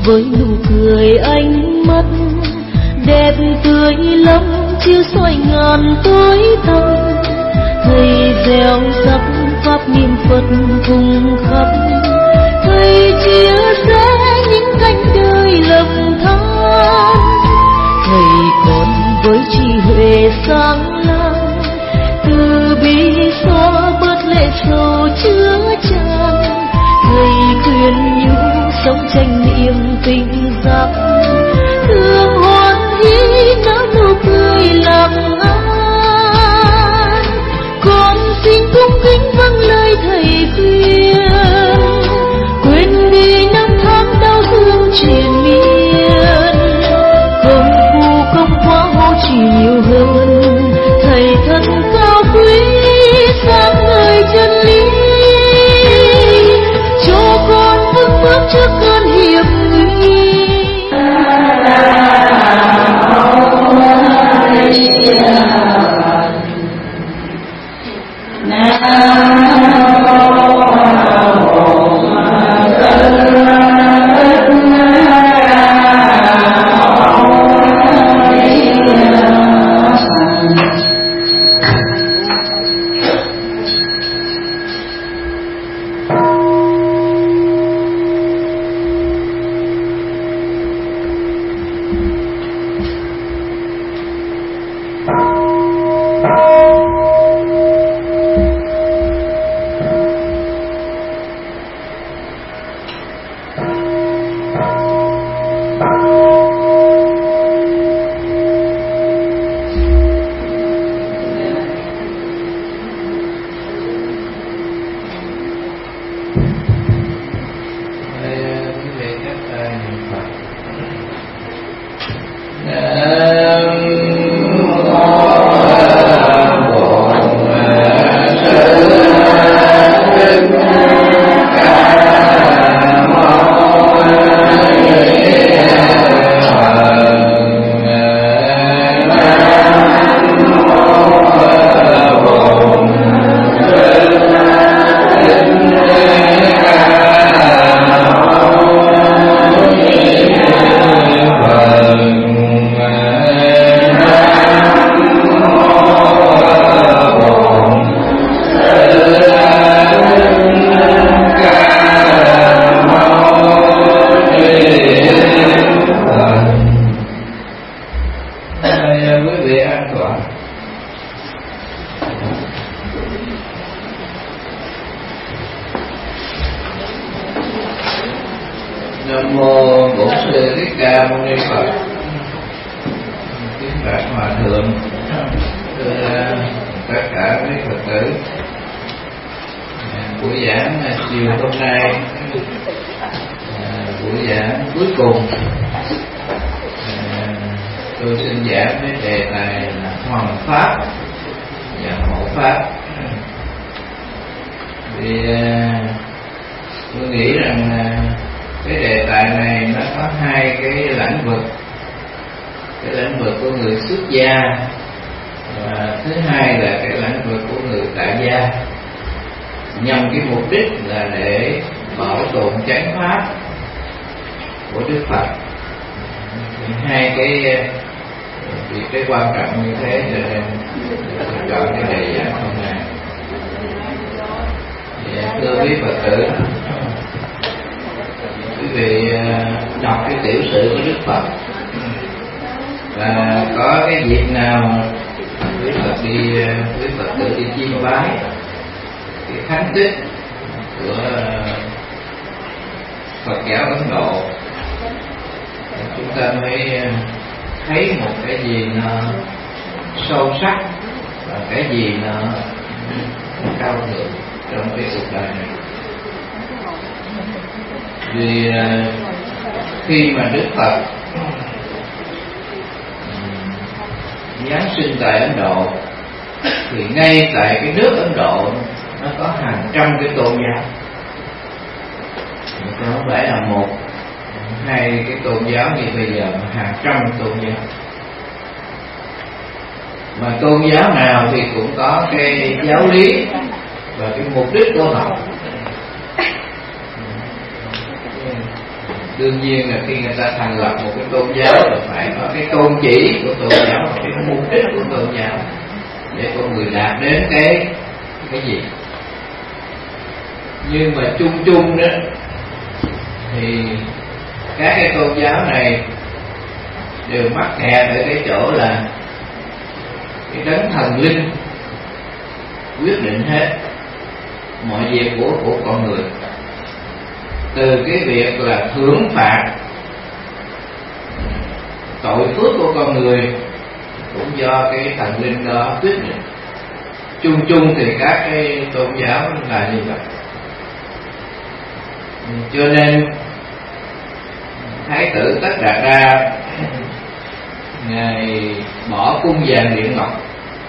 với nụ cười ánh mắt đẹp tươi lắm chiếu soi ngàn tối tăm. Thầy gieo rắc pháp niệm Phật cùng khắp, thầy chia sẻ những cánh đời lầm than. Thầy còn với trí huệ sáng láng, từ bi xóa bớt lệ sầu chứa chan. Thầy khuyên nhủ sống tranh niềm tình giác, thương hoan hỷ nở nụ cười làm an. Con xin cung kính vâng lời thầy khuyên, quên đi năm tháng đau thương triền miên. Công phu công quá hô chỉ nhiều hơn, thầy thật cao quý sáng ngời chân lý, cho con vững bước trước cơn hiểm nguy. Nam mô Bổn Sư Thích Ca Mâu Ni Phật. Kính bạch Hòa Thượng, thưa tất cả quý Phật tử, buổi giảng chiều hôm nay, buổi giảng cuối cùng, tôi xin giảng với đề tài là Hoằng Pháp và Hộ Pháp. Vì tôi nghĩ rằng cái đề tài này nó có hai cái lĩnh vực. Cái lĩnh vực của người xuất gia và thứ hai là cái lĩnh vực của người tại gia, nhằm cái mục đích là để bảo tồn chánh pháp của Đức Phật. Hai cái việc cái quan trọng như thế cho nên tôi chọn cái đề giảng hôm nay. Thưa quý Phật tử, quý vị đọc cái tiểu sử của Đức Phật và có cái dịp nào quý Phật tử đi chiêm bái cái thánh tích của Phật giáo Ấn Độ, chúng ta mới thấy một cái gì nó sâu sắc và cái gì nó cao thượng trong cái cuộc đời này. Vì khi mà Đức Phật giáng sinh tại Ấn Độ thì ngay tại cái nước Ấn Độ nó có hàng trăm cái tôn giáo, không phải là một hai cái tôn giáo như bây giờ mà hàng trăm tôn giáo. Mà tôn giáo nào thì cũng có cái giáo lý và cái mục đích của họ. Đương nhiên là khi người ta thành lập một cái tôn giáo là phải có cái tôn chỉ của tôn giáo, cái mục đích của tôn giáo để con người đạt đến cái gì. Nhưng mà chung chung đó thì các cái tôn giáo này đều mắc kẹt ở cái chỗ là cái đấng thần linh quyết định hết mọi việc của con người, từ cái việc là thưởng phạt tội phước của con người cũng do cái thần linh đó quyết định. Chung chung thì các cái tôn giáo là như vậy. Cho nên Thái tử Tất Đạt Đa ngài bỏ cung vàng điện ngọc.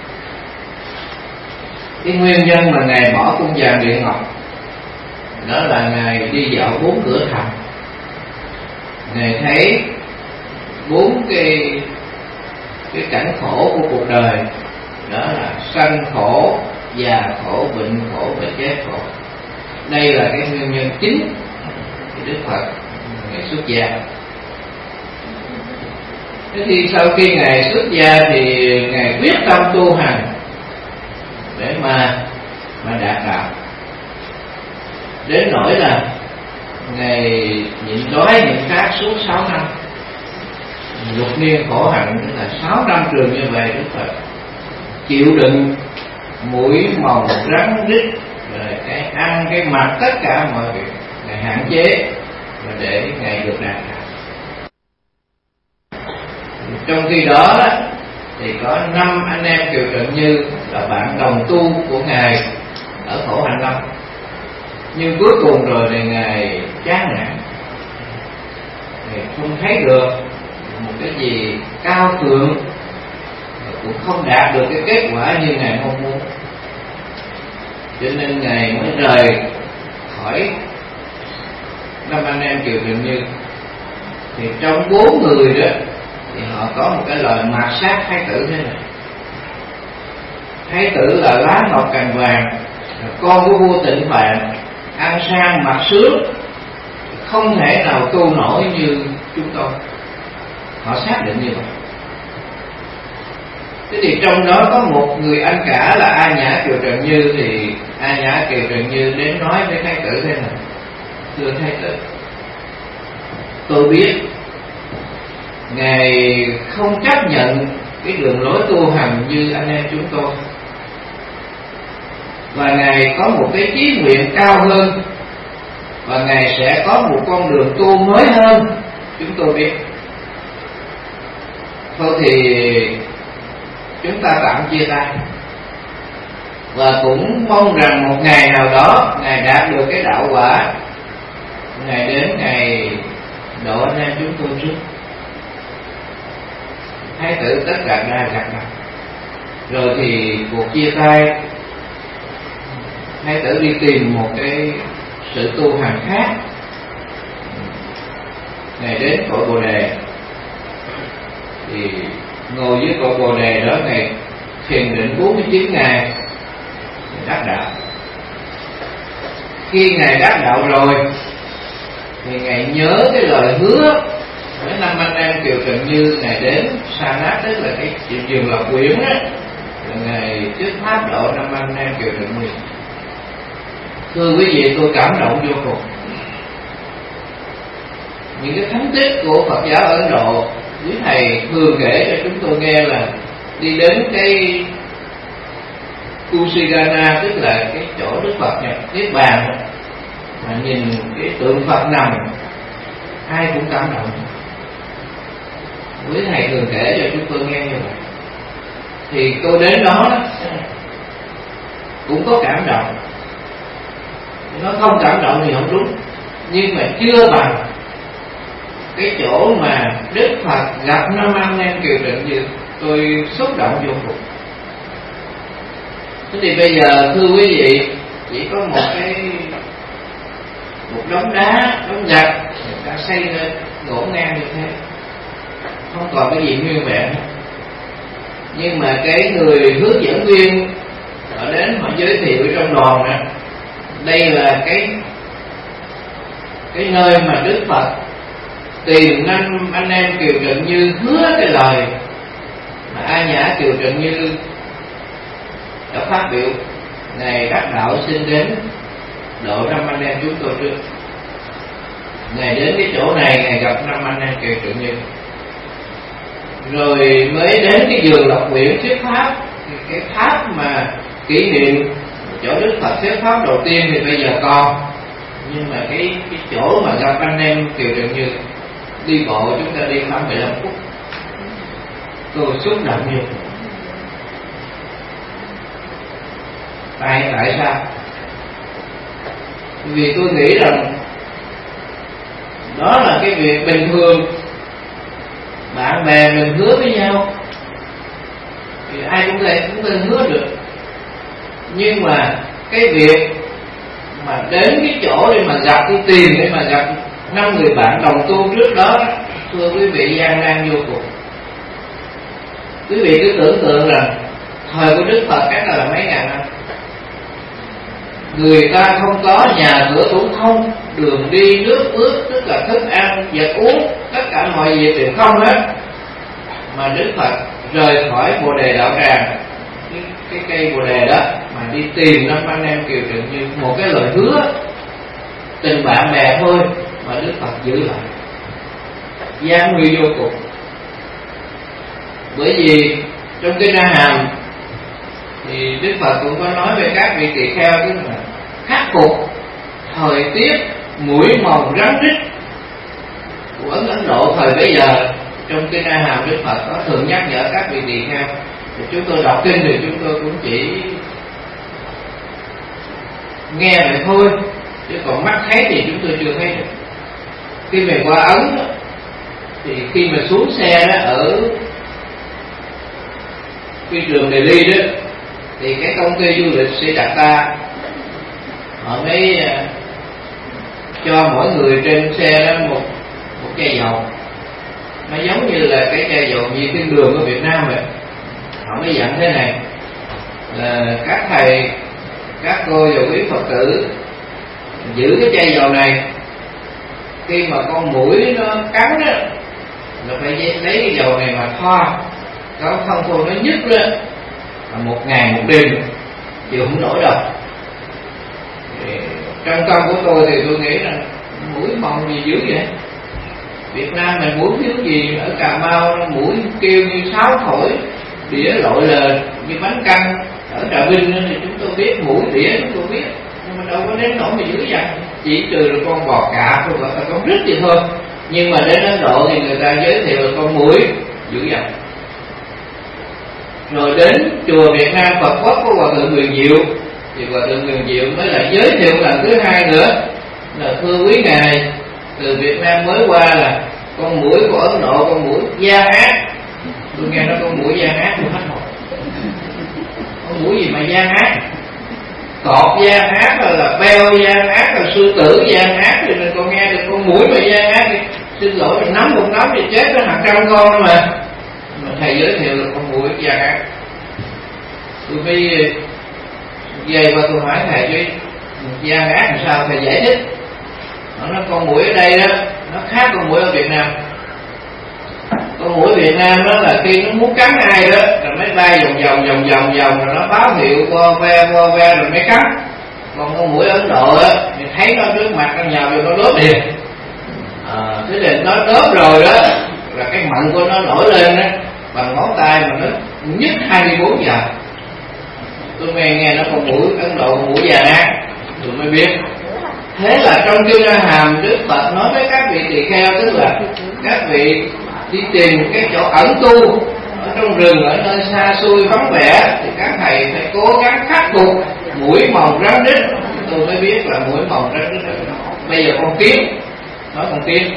Cái nguyên nhân mà ngài bỏ cung vàng điện ngọc đó là ngài đi dạo 4 cửa thành. Ngài thấy 4 cái cảnh khổ của cuộc đời, đó là sanh khổ, già khổ, bệnh khổ và chết khổ. Đây là cái nguyên nhân chính Đức Phật ngài xuất gia. Thế thì sau khi ngài xuất gia thì ngài quyết tâm tu hành để mà đạt đạo, đến nỗi là ngài nhịn đói nhịn khát suốt 6 năm, lục niên khổ hạnh, là 6 năm trường như vậy. Đức Phật chịu đựng mũi mồng rắn rít, rồi cái ăn cái mặc, tất cả mọi việc ngài hạn chế và để ngài được đạt đạo. Trong khi đó thì có 5 anh em Kiều Trần Như là bạn đồng tu của ngài ở Khổ Hạnh Lâm, nhưng cuối cùng rồi thì ngài chán nản, ngài không thấy được một cái gì cao thượng, cũng không đạt được cái kết quả như ngài mong muốn, cho nên ngài mới rời khỏi 5 anh em Kiều Trần Như. Thì trong 4 người đó thì họ có một cái lời mạt sát Thái tử thế này. Thái tử là lá ngọc cành vàng, là con của vua Tịnh Phạn, ăn sang mặc sướng, không thể nào tu nổi như chúng tôi. Họ xác định như vậy. Thế thì trong đó có một người anh cả là A Nhã Kiều Trần Như, thì A Nhã Kiều Trần Như đến nói với Thái tử thế này: thưa Thái tử, tôi biết ngài không chấp nhận cái đường lối tu hành như anh em chúng tôi, và ngài có một cái chí nguyện cao hơn, và ngài sẽ có một con đường tu mới hơn, chúng tôi biết. Thôi thì chúng ta tạm chia tay, và cũng mong rằng một ngày nào đó ngài đạt được cái đạo quả, ngài đến ngài độ anh em chúng tôi trước. Thái tử Tất Đạt Đa gật đầu. Rồi thì cuộc chia tay, Thái tử đi tìm một cái sự tu hành khác. Ngài đến cội Bồ Đề, thì ngồi dưới cội Bồ Đề đó ngài thiền định 49 ngày, đắc đạo. Khi ngài đắc đạo rồi thì ngài nhớ cái lời hứa với 5 anh em Kiều Trần Như. Ngài đến Sa Nát, tức là cái vườn Lộc Quyển á, ngài trước tháp độ 5 anh em Kiều Trần Như. Thưa quý vị, tôi cảm động vô cùng. Những cái thánh tích của Phật giáo Ấn Độ, quý thầy thường kể cho chúng tôi nghe là đi đến cái Kusigana, tức là cái chỗ Đức Phật nhập Niết Bàn, mà nhìn cái tượng Phật nằm, ai cũng cảm động. Quý thầy thường kể cho chúng tôi nghe như vậy. Thì tôi đến đó cũng có cảm động. Nó không cảm động thì không đúng, nhưng mà chưa bằng cái chỗ mà Đức Phật gặp 5 anh em Kiều Trần Như. Tôi xúc động vô cùng. Thế thì bây giờ thưa quý vị, chỉ có một đống đá, đống gạch người ta xây lên ngổn ngang như thế, không còn cái gì nguyên vẹn. Nhưng mà cái người hướng dẫn viên họ đến họ giới thiệu trong đoàn nè, đây là cái nơi mà Đức Phật tìm năm anh em Kiều Trần Như hứa cái lời mà A Nhã Kiều Trần Như đã phát biểu: Ngài Đắc Đạo xin đến độ năm anh em chúng tôi trước. Ngài đến cái chỗ này, Ngài gặp năm anh em Kiều Trần Như, rồi mới đến cái vườn Lộc Uyển thuyết pháp. Cái pháp mà kỷ niệm chỗ Đức Phật thuyết pháp đầu tiên thì bây giờ còn, nhưng mà cái chỗ mà gặp anh em Kiều Trần Như đi bộ, chúng ta đi khoảng 15 phút, tôi xúc động nhiều. Tại sao? Vì tôi nghĩ rằng đó là cái việc bình thường, bạn bè mình hứa với nhau thì ai cũng có thể hứa được. Nhưng mà cái việc mà đến cái chỗ để mà gặp, đi tìm để mà gặp 5 người bạn đồng tu trước đó, thưa quý vị, gian nan vô cùng. Quý vị cứ tưởng tượng rằng thời của Đức Phật cách là mấy ngàn năm, người ta không có nhà cửa cũng không, đường đi nước ướt, tức là thức ăn vật uống, tất cả mọi việc đều không hết, mà Đức Phật rời khỏi Bồ Đề Đạo Tràng, cái cây Bồ Đề đó, mà đi tìm năm anh em Kiều Trần Như. Một cái lời hứa tình bạn bè thôi mà Đức Phật giữ lại, gian nguy vô cùng. Bởi vì trong Kinh A Hàm thì Đức Phật cũng có nói về các vị tỳ kheo, tức là khắc phục thời tiết muỗi mồng rắn rít của Ấn Độ thời bấy giờ. Trong Kinh A Hàm, Đức Phật có thường nhắc nhở các vị tỳ kheo. Thì chúng tôi đọc kinh thì chúng tôi cũng chỉ nghe vậy thôi, chứ còn mắt thấy thì chúng tôi chưa thấy được. Khi mình qua Ấn thì khi mà xuống xe đó ở phi trường Delhi đó, thì cái công ty du lịch Siddhartha họ mới cho mỗi người trên xe đó một chai dầu. Nó giống như là cái chai dầu nhiệt thiên đường ở Việt Nam vậy. Họ mới dặn thế này là các thầy, các cô và quý Phật tử giữ cái chai dầu này, khi mà con muỗi nó cắn đó là phải lấy cái dầu này mà thoa, có không thôi nó nhức lên, là 1 ngày 1 đêm chịu không nổi đâu. Trong tâm của tôi thì tôi nghĩ là muỗi mồng gì dữ vậy? Việt Nam này muỗi thiếu gì? Ở Cà Mau muỗi kêu như sáo thổi, đĩa lội lên như bánh căn. Ở Trà Vinh thì chúng tôi biết muỗi đĩa, chúng tôi biết, nhưng mà đâu có đến nỗi mà dữ vậy. Chỉ trừ là con bò cạp thôi, gọi là con rít vậy thôi. Nhưng mà đến Ấn Độ thì người ta giới thiệu là con muỗi dữ vậy. Rồi đến chùa Việt Nam Phật Quốc của Hòa Thượng Quyền Diệu, thì Hòa Thượng Quyền Diệu mới lại giới thiệu lần thứ 2 nữa là thưa quý ngài, từ Việt Nam mới qua là con muỗi của Ấn Độ, con muỗi Gia Ác. Tôi nghe nói con muỗi Gia Ác tôi hết hồn. Con muỗi gì mà Gia Ác? Cọp Gia Ác là beo Gia Ác, là sư tử Gia Ác, thì mình còn nghe được con muỗi mà Gia Ác thì xin lỗi, mình nắm một nắm thì chết có hàng trăm con đó mà thầy giới thiệu là con muỗi Gia Ác. Tôi mới về và tôi hỏi thầy chứ Gia Ác làm sao, thầy giải thích. Nó nói con muỗi ở đây đó nó khác con muỗi ở Việt Nam. Con muỗi Việt Nam đó là khi nó muốn cắn ai đó là mới bay vòng rồi nó báo hiệu vo ve rồi mới cắn. Còn con muỗi Ấn Độ á thì thấy nó trước mặt nó nhào vô nó đốt liền. Thế thì nó đốt rồi đó là cái mặn của nó nổi lên đó bằng ngón tay mà nó nhức 24 giờ. Tôi nghe nó con muỗi Ấn Độ, con muỗi Già Ác, tôi mới biết. Thế là trong Kinh A Hàm, Đức Phật nói với các vị tỳ kheo, tức là các vị đi tìm cái chỗ ẩn tu ở trong rừng, ở nơi xa xôi vắng vẻ, thì các thầy phải cố gắng khắc phục muỗi mồng rắn rít. Tôi mới biết là muỗi mồng rắn rít. Bây giờ con kiến, nói con kiến.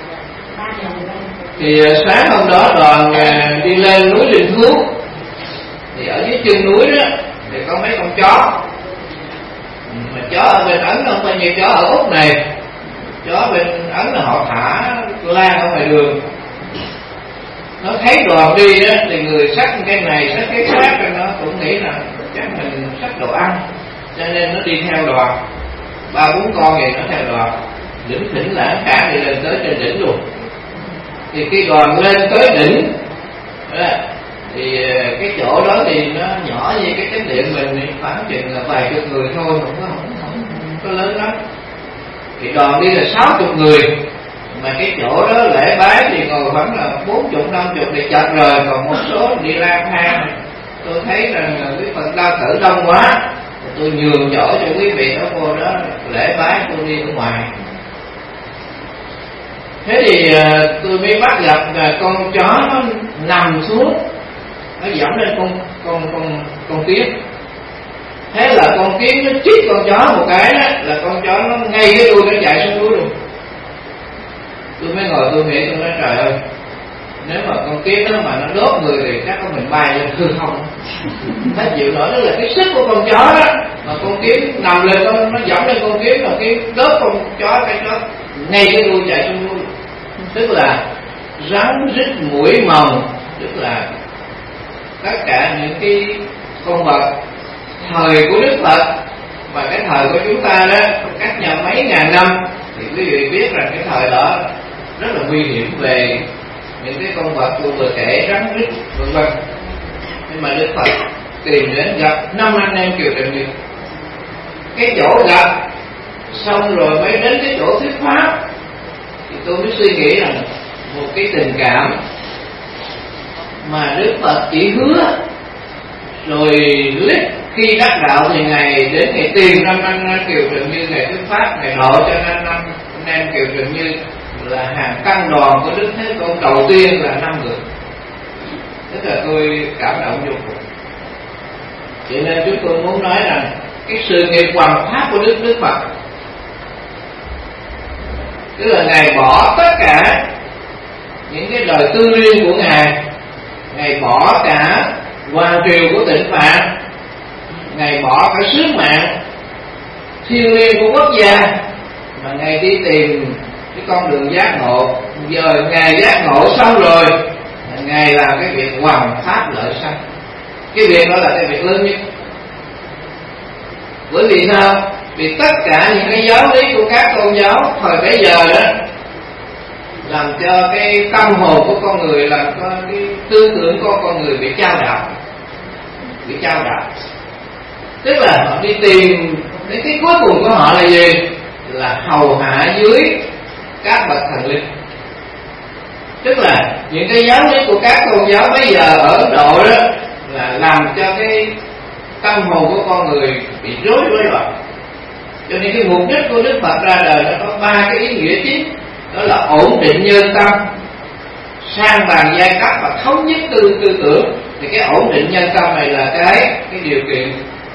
Thì sáng hôm đó đoàn đi lên núi Linh Phước, thì ở dưới chân núi đó thì có mấy con chó. Mà chó ở bên Ấn không phải như chó ở Úc này. Chó bên Ấn là họ thả lan ở ngoài đường. Nó thấy đoàn đi đó thì người xách cái này xách cái khác, cho nó cũng nghĩ là chắc mình xách đồ ăn, cho nên nó đi theo đoàn. 3-4 con vậy nó theo đoàn, đỉnh thỉnh lãng cả thì lên tới trên đỉnh luôn. thì khi đoàn lên tới đỉnh thì cái chỗ đó thì nó nhỏ như cái chánh điện mình, khoảng chừng là vài chục người thôi, không có lớn lắm. Thì đoàn đi là 60 người, mà cái chỗ đó lễ bái thì ngồi khoảng là 40-50 thì chật rồi, còn một số đi lang thang. Tôi thấy rằng quý Phật Đao Tử đông quá, tôi nhường chỗ cho quý vị đó vô đó lễ bái, tôi đi ở ngoài. Thế thì tôi mới bắt gặp con chó nó nằm xuống, nó dẫm lên con kiến. Thế là con kiến nó chích con chó một cái đó, là con chó nó ngay cái đuôi nó chạy xuống núi luôn. Tôi mới ngồi tôi nghĩ, tôi nói trời ơi, nếu mà con kiến đó mà nó đốt người thì chắc có mình bay lên hư không. Nó chịu nổi, đó là cái sức của con chó đó, mà con kiến nằm lên nó dẫm lên con kiến, mà kiến đốt con chó, cái chó ngay cái đuôi chạy xuống núi. Tức là rắn rít mũi mồng, tức là tất cả những cái con vật thời của Đức Phật và cái thời của chúng ta đó cách nhau mấy ngàn năm, thì quý vị biết rằng cái thời đó rất là nguy hiểm về những cái con vật tôi vừa kể, rắn rít vân vân. Nhưng mà Đức Phật tìm đến gặp 5 anh em Kiều Trần Như. Cái chỗ gặp xong rồi mới đến cái chỗ thuyết pháp, thì tôi mới suy nghĩ rằng một cái tình cảm mà Đức Phật chỉ hứa rồi lít khi đắc đạo thì Ngài đến Ngài tìm 5 anh Kiều Trần Như, Ngài thuyết pháp, Ngài độ cho 5 anh em Kiều Trần Như là hàng tăng đoàn của Đức Thế Tôn đầu tiên là 5 người. Tức là tôi cảm động vô cùng. Cho nên chúng tôi muốn nói rằng cái sự nghiệp hoằng pháp của Đức Phật, tức là Ngài bỏ tất cả những cái đời tư liên của Ngài bỏ cả hoàng triều của Tịnh Phạn, Ngài bỏ cả sứ mạng thiêng liêng của quốc gia, mà Ngài đi tìm cái con đường giác ngộ. Giờ Ngài giác ngộ xong rồi, Ngài làm cái việc hoằng pháp lợi sanh. Cái việc đó là cái việc lớn nhất. Bởi vì sao? Vì tất cả những cái giáo lý của các tôn giáo thời bấy giờ đó làm cho cái tâm hồn của con người, làm cho cái tư tưởng của con người bị chao đảo. Tức là họ đi tìm đến cái cuối cùng của họ là gì? Là hầu hạ dưới các bậc thần linh. Tức là những cái giáo lý của các tôn giáo bây giờ ở Ấn Độ đó là làm cho cái tâm hồn của con người bị rối loạn. Cho nên cái mục đích của Đức Phật ra đời nó có 3 cái ý nghĩa chính. Đó là ổn định nhân tâm, sang bàn giai cấp và thống nhất tư tưởng. Thì cái ổn định nhân tâm này là cái điều kiện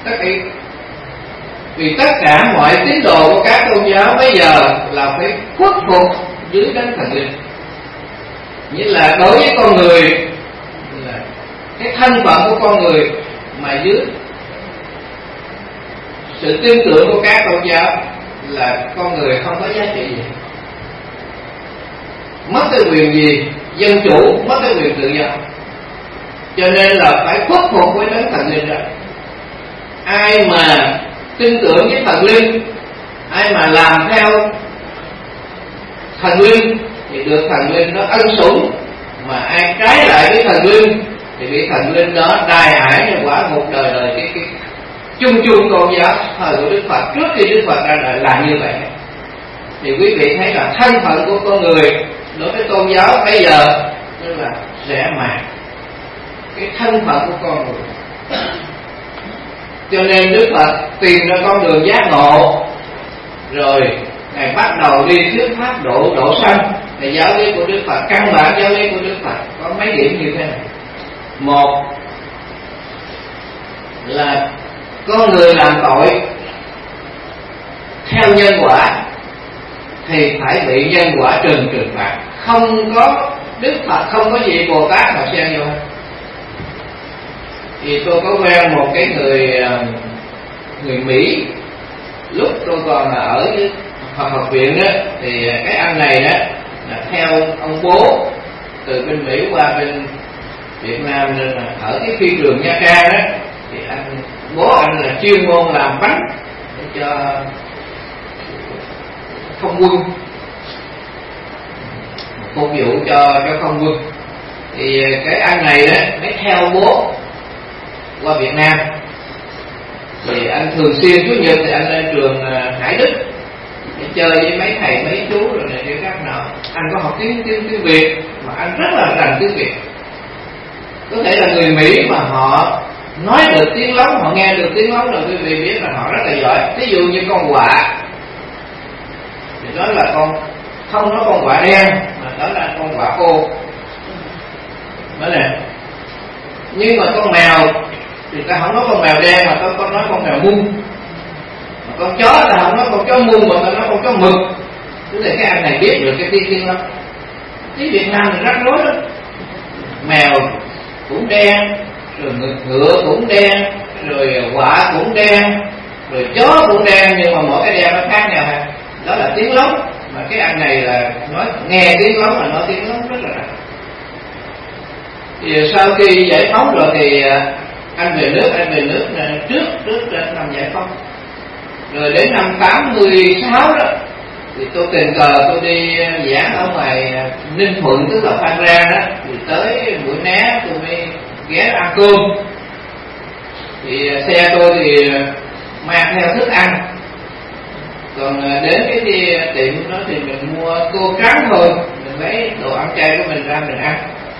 vì tất cả mọi tín đồ của các tôn giáo bây giờ là phải khuất phục dưới đấng thần linh. Như là đối với con người là cái thân phận của con người mà dưới sự tin tưởng của các tôn giáo là con người không có giá trị gì, mất cái quyền gì dân chủ, mất cái quyền tự do. Cho nên là phải khuất phục với đấng thần linh đó. Ai mà tin tưởng với thần linh, ai mà làm theo thần linh thì được thần linh đó ân sủng, mà ai trái lại với thần linh thì bị thần linh đó đày ải cho quả một đời cái chung tôn giáo thời của Đức Phật trước khi Đức Phật ra đời là như vậy. Thì quý vị thấy là thân phận của con người đối với tôn giáo bây giờ tức là rẻ mạt cái thân phận của con người. Cho nên Đức Phật tìm ra con đường giác ngộ, rồi Ngài bắt đầu đi thuyết pháp độ sanh. Thì giáo lý của Đức Phật, căn bản giáo lý của Đức Phật có mấy điểm như thế này. Một là con người làm tội theo nhân quả thì phải bị nhân quả trừng phạt. Không có Đức Phật, không có gì Bồ Tát mà xen vô. Thì tôi có quen một cái người Mỹ, lúc tôi còn ở học viện đó, thì cái anh này đó là theo ông bố từ bên Mỹ qua bên Việt Nam, nên là ở cái phi trường Nha Trang đó, thì bố anh là chuyên môn làm bánh để cho không quân. phục vụ cho không quân. Thì cái anh này đó mới theo bố qua Việt Nam. Thì anh thường xuyên Chủ nhật thì anh lên trường Hải Đức để chơi với mấy thầy mấy chú rồi này kia các nọ. Anh có học tiếng Việt mà anh rất là rành tiếng Việt. Có thể là người Mỹ mà họ nói được tiếng lóng, họ nghe được tiếng lóng rồi quý vị biết là họ rất là giỏi. Ví dụ như con quạ thì đó là không nói con quạ đen mà đó là con quạ cô đó nè. Nhưng mà con mèo thì ta không nói con mèo đen mà ta nói con mèo mung. Mà con chó ta không nói con chó mung mà ta nói con chó mực. Tức là cái anh này biết được cái tiếng lắm. Tiếng Việt Nam thì rắc rối lắm. Mèo cũng đen, rồi ngựa cũng đen, rồi quạ cũng đen, rồi chó cũng đen, nhưng mà mỗi cái đen nó khác nhau ha. Đó là tiếng lóng. Mà cái anh này là nói nghe tiếng lóng là nói tiếng lóng rất là rành. Thì sau khi giải phóng rồi thì anh về nước trước năm giải phóng. Rồi đến năm 86 đó thì tôi tình cờ tôi đi giảng ở ngoài Ninh Thuận, tức là Phan Rang đó. Thì tới Mũi Né tôi mới ghé ăn cơm. Thì xe tôi thì mang theo thức ăn, còn đến cái tiệm đó thì mình mua tô trắng thôi, mình lấy đồ ăn chay của mình ra mình ăn.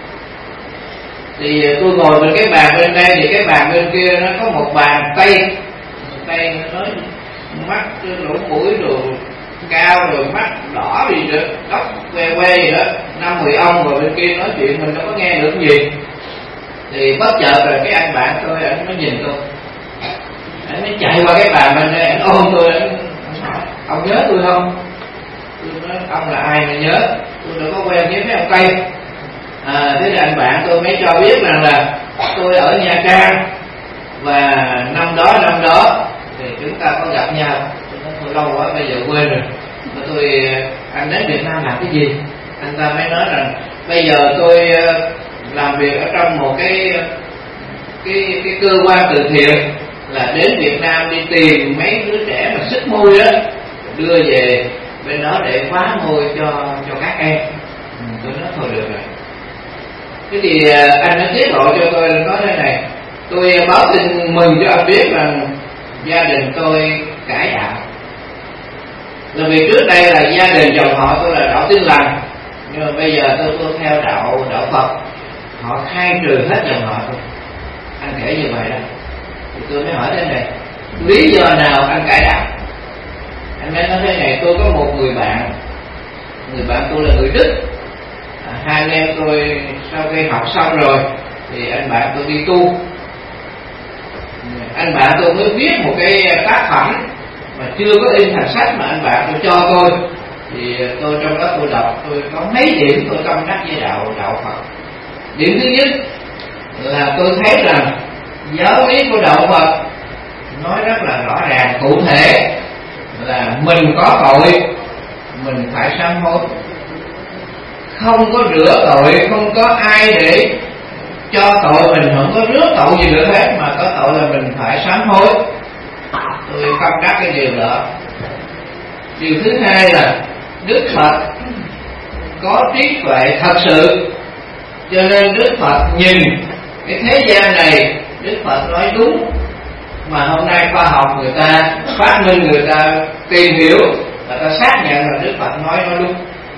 Thì tôi ngồi bên cái bàn bên đây, thì cái bàn bên kia nó có một bàn Tây nó nói mắt lỗ mũi đồ cao rồi mắt đỏ gì đó, tóc que gì đó, 5-10 ông rồi bên kia nói chuyện mình đâu có nghe được gì. Thì bất chợt rồi cái anh bạn tôi anh mới nhìn tôi, anh mới chạy qua cái bàn bên đây, anh ôm tôi, anh hỏi ông nhớ tôi không? Tôi nói ông là ai mà nhớ, tôi đâu có quen với mấy ông Tây. Thế là anh bạn tôi mới cho biết rằng là tôi ở Nha Trang và năm đó thì chúng ta có gặp nhau. Tôi nói tôi lâu quá bây giờ quên rồi. Mà anh đến Việt Nam làm cái gì? Anh ta mới nói rằng bây giờ tôi làm việc ở trong một cái cơ quan từ thiện, là đến Việt Nam đi tìm mấy đứa trẻ mà xích môi đó, đưa về bên đó để khóa môi cho các em. Tôi nói thôi được rồi. Thế thì anh đã tiết lộ cho tôi nói thế này, tôi báo tin mừng cho anh biết rằng gia đình tôi cải đạo. Là vì trước đây là gia đình dòng họ tôi là đạo Tin Lành, nhưng mà bây giờ tôi theo đạo Phật, họ khai trừ hết dòng họ tôi. Anh kể như vậy đó. Thì tôi mới hỏi thế này, lý do nào anh cải đạo? Anh mới nói thế này, tôi có một người bạn tôi là người Đức. Hai anh em tôi sau khi học xong rồi thì anh bạn tôi đi tu. Anh bạn tôi mới viết một cái tác phẩm mà chưa có in thành sách mà anh bạn tôi cho tôi. Thì tôi trong đó tôi đọc, tôi có mấy điểm tôi tâm đắc với đạo Phật. Điểm thứ nhất là tôi thấy rằng giáo lý của đạo Phật nói rất là rõ ràng cụ thể là mình có tội mình phải sám hối, không có rửa tội, không có ai để cho tội mình, không có rước tội gì nữa hết, mà có tội là mình phải sám hối. Tôi tâm đắc cái điều đó. Điều thứ hai là Đức Phật có trí tuệ thật sự, cho nên Đức Phật nhìn cái thế gian này, Đức Phật nói đúng. Mà hôm nay khoa học người ta phát minh, người ta tìm hiểu, người ta xác nhận là Đức Phật nói đúng.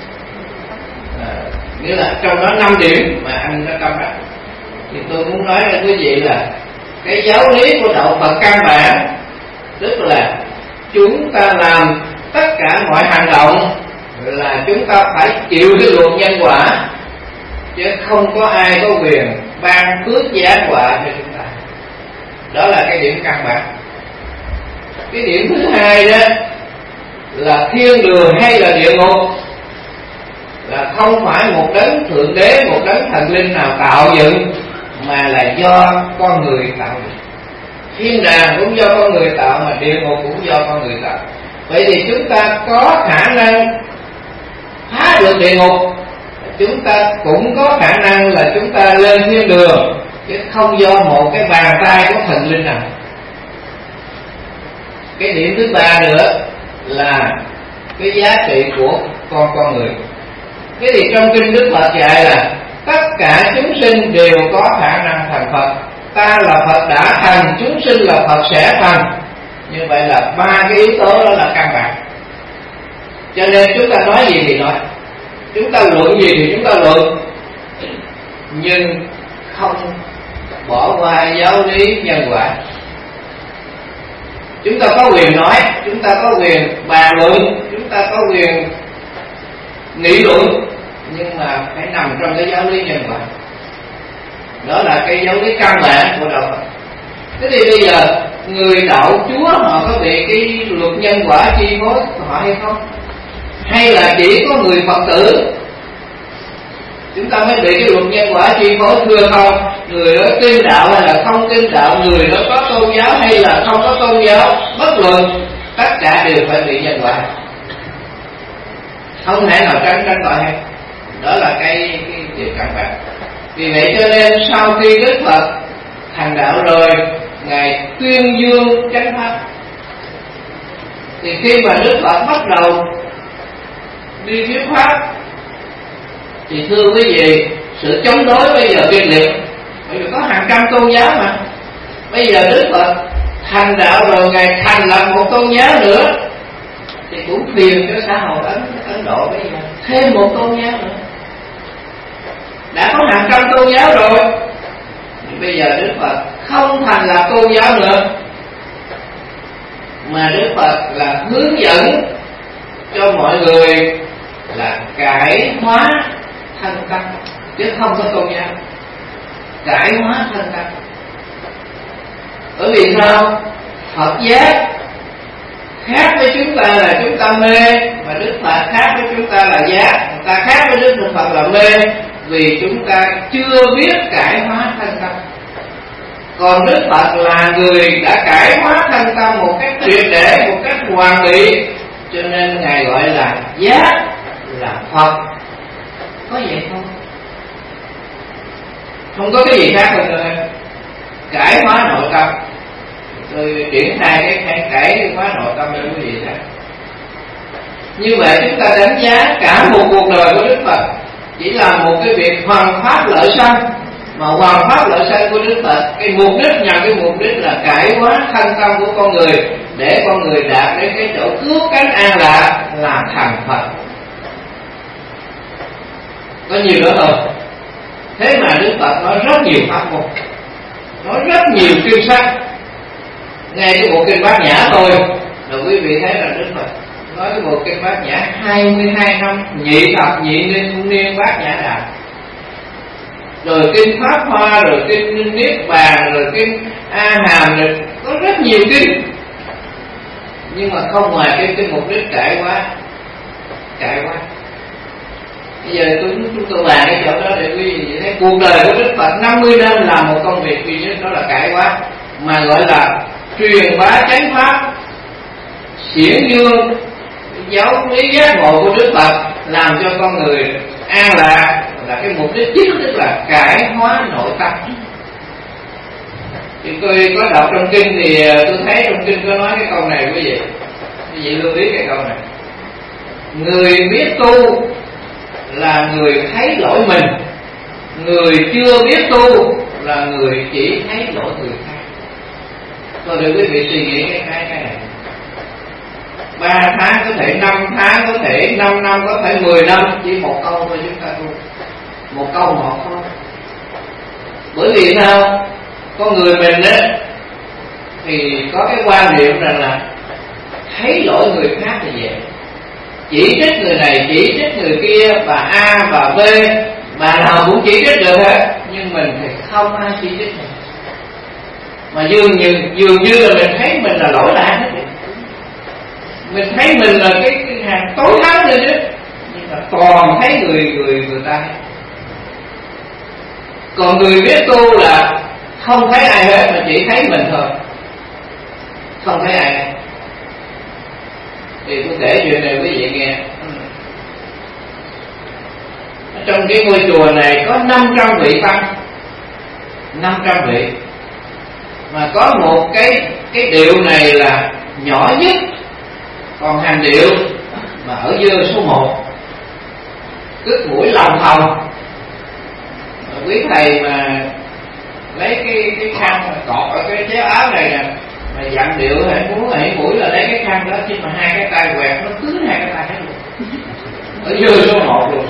Nghĩa là trong đó 5 điểm mà anh đã tâm đắc. Thì tôi muốn nói với quý vị là cái giáo lý của đạo Phật căn bản, tức là chúng ta làm tất cả mọi hành động là chúng ta phải chịu cái luật nhân quả, chứ không có ai có quyền ban phước giá quả cho chúng ta. Đó là cái điểm căn bản. Cái điểm thứ hai đó là thiên đường hay là địa ngục là không phải một đấng thượng đế, một đấng thần linh nào tạo dựng, mà là do con người tạo dựng. Thiên đàng cũng do con người tạo, mà địa ngục cũng do con người tạo. Vậy thì chúng ta có khả năng phá được địa ngục, chúng ta cũng có khả năng là chúng ta lên thiên đường, chứ không do một cái bàn tay của thần linh nào. Cái điểm thứ ba nữa là cái giá trị của con người. Cái gì trong kinh Đức Phật dạy là tất cả chúng sinh đều có khả năng thành Phật. Ta là Phật đã thành, chúng sinh là Phật sẽ thành. Như vậy là ba cái yếu tố đó là căn bản. Cho nên chúng ta nói gì thì nói, chúng ta luận gì thì chúng ta luận, nhưng không bỏ qua giáo lý nhân quả. Chúng ta có quyền nói, chúng ta có quyền bàn luận, chúng ta có quyền nghị luận, nhưng mà phải nằm trong cái giáo lý nhân quả. Đó là cái giáo lý căn bản của đạo Phật. Thế thì bây giờ người đạo Chúa họ có bị cái luật nhân quả chi phối họ hay không? Hay là chỉ có người Phật tử chúng ta mới bị cái luật nhân quả chi phối, thưa không? Người đó tin đạo hay là không tin đạo, người đó có tôn giáo hay là không có tôn giáo, bất luận, tất cả đều phải bị nhân quả, không thể nào tránh khỏi hay. Đó là cái điều căn bản. Vì vậy cho nên sau khi Đức Phật thành đạo rồi, Ngài tuyên dương chánh pháp. Thì khi mà Đức Phật bắt đầu đi thuyết pháp thì thưa quý vị, sự chống đối bây giờ kịch liệt, bởi vì có hàng trăm tôn giáo mà. Bây giờ Đức Phật thành đạo rồi, Ngài thành lập một tôn giáo nữa thì cũng phiền cho xã hội Ấn Độ bây giờ thêm một tôn giáo nữa. Đã có hàng trăm tôn giáo rồi thì bây giờ Đức Phật không thành lập tôn giáo nữa, mà Đức Phật là hướng dẫn cho mọi người là cải hóa thân tâm, chứ không có tôn giáo. Cải hóa thân tâm. Bởi vì sao? Phật giác khác với chúng ta là chúng ta mê, mà Đức Phật khác với chúng ta là giác. Người ta khác với Đức Phật là mê, vì chúng ta chưa biết cải hóa thân tâm. Còn Đức Phật là người đã cải hóa thân tâm một cách triệt để, một cách hoàn mỹ, cho nên Ngài gọi là giác, là Phật. Có vậy không? Không có cái gì khác hơn nữa. Cải hóa nội tâm. Tôi triển khai cái cải hóa nội tâm là cái gì đó. Như vậy chúng ta đánh giá cả một cuộc đời của Đức Phật chỉ là một cái việc hoàn pháp lợi sanh. Mà hoàn pháp lợi sanh của Đức Phật, cái mục đích, nhằm cái mục đích là cải hóa thân tâm của con người, để con người đạt đến cái chỗ cứu cánh an lạc là thành Phật. Có nhiều nữa không? Thế mà Đức Phật nói rất nhiều pháp môn, nói rất nhiều kinh sách. Ngay cái bộ kinh Bát Nhã thôi, rồi quý vị thấy là Đức Phật nói cái bộ kinh Bát Nhã 22 năm nhị thập nhị niên Bát Nhã Đạo, rồi kinh Pháp Hoa, rồi kinh Niết Bàn, rồi kinh A Hàm, rồi có rất nhiều kinh, nhưng mà không ngoài cái mục đích cải hóa. Bây giờ chúng tôi bàn cái chỗ đó để quý vị thấy cuộc đời của Đức Phật 50 năm làm một công việc duy nhất, đó là cải hóa, mà gọi là truyền bá chánh pháp, xiển dương giáo lý giác ngộ của Đức Phật, làm cho con người an lạc, là cái mục đích chính, tức là cải hóa nội tâm. Thì tôi có đọc trong kinh thì tôi thấy trong kinh có nói cái câu này quý vị lưu ý cái câu này: người biết tu là người thấy lỗi mình, người chưa biết tu là người chỉ thấy lỗi người khác. Tôi để quý vị suy nghĩ cái này. 3 tháng có thể, 5 tháng có thể, 5 năm có thể, 10 năm, chỉ một câu thôi chúng ta tu, một câu một thôi. Bởi vì sao? Con người mình á thì có cái quan niệm rằng là thấy lỗi người khác thì vậy, chỉ trích người này, chỉ trích người kia, bà A, bà B, bà nào cũng chỉ trích được hết, nhưng mình thì không ai chỉ trích mình. Mà dường như là mình thấy mình là lỗi lạc hết. Mình thấy mình là cái hàng tối thắng lên chứ, nhưng mà toàn thấy người ta. Còn người biết tu là không thấy ai hết, mà chỉ thấy mình thôi, không thấy ai hết. Thì tôi kể chuyện này quý vị nghe. Trong cái ngôi chùa này có 500 vị tăng, 500 vị, mà có một cái điệu này là nhỏ nhất, còn hành điệu mà ở dơ số 1. cứt mũi lòng thòng. Quý thầy mà lấy cái khăn mà cọt ở cái chéo áo này nè, mà dặn điệu hay muốn hãy mũi là lấy cái khăn đó, khi mà hai cái tay quẹt nó cứ hai cái tay hết luôn, ở dơ số 1 luôn.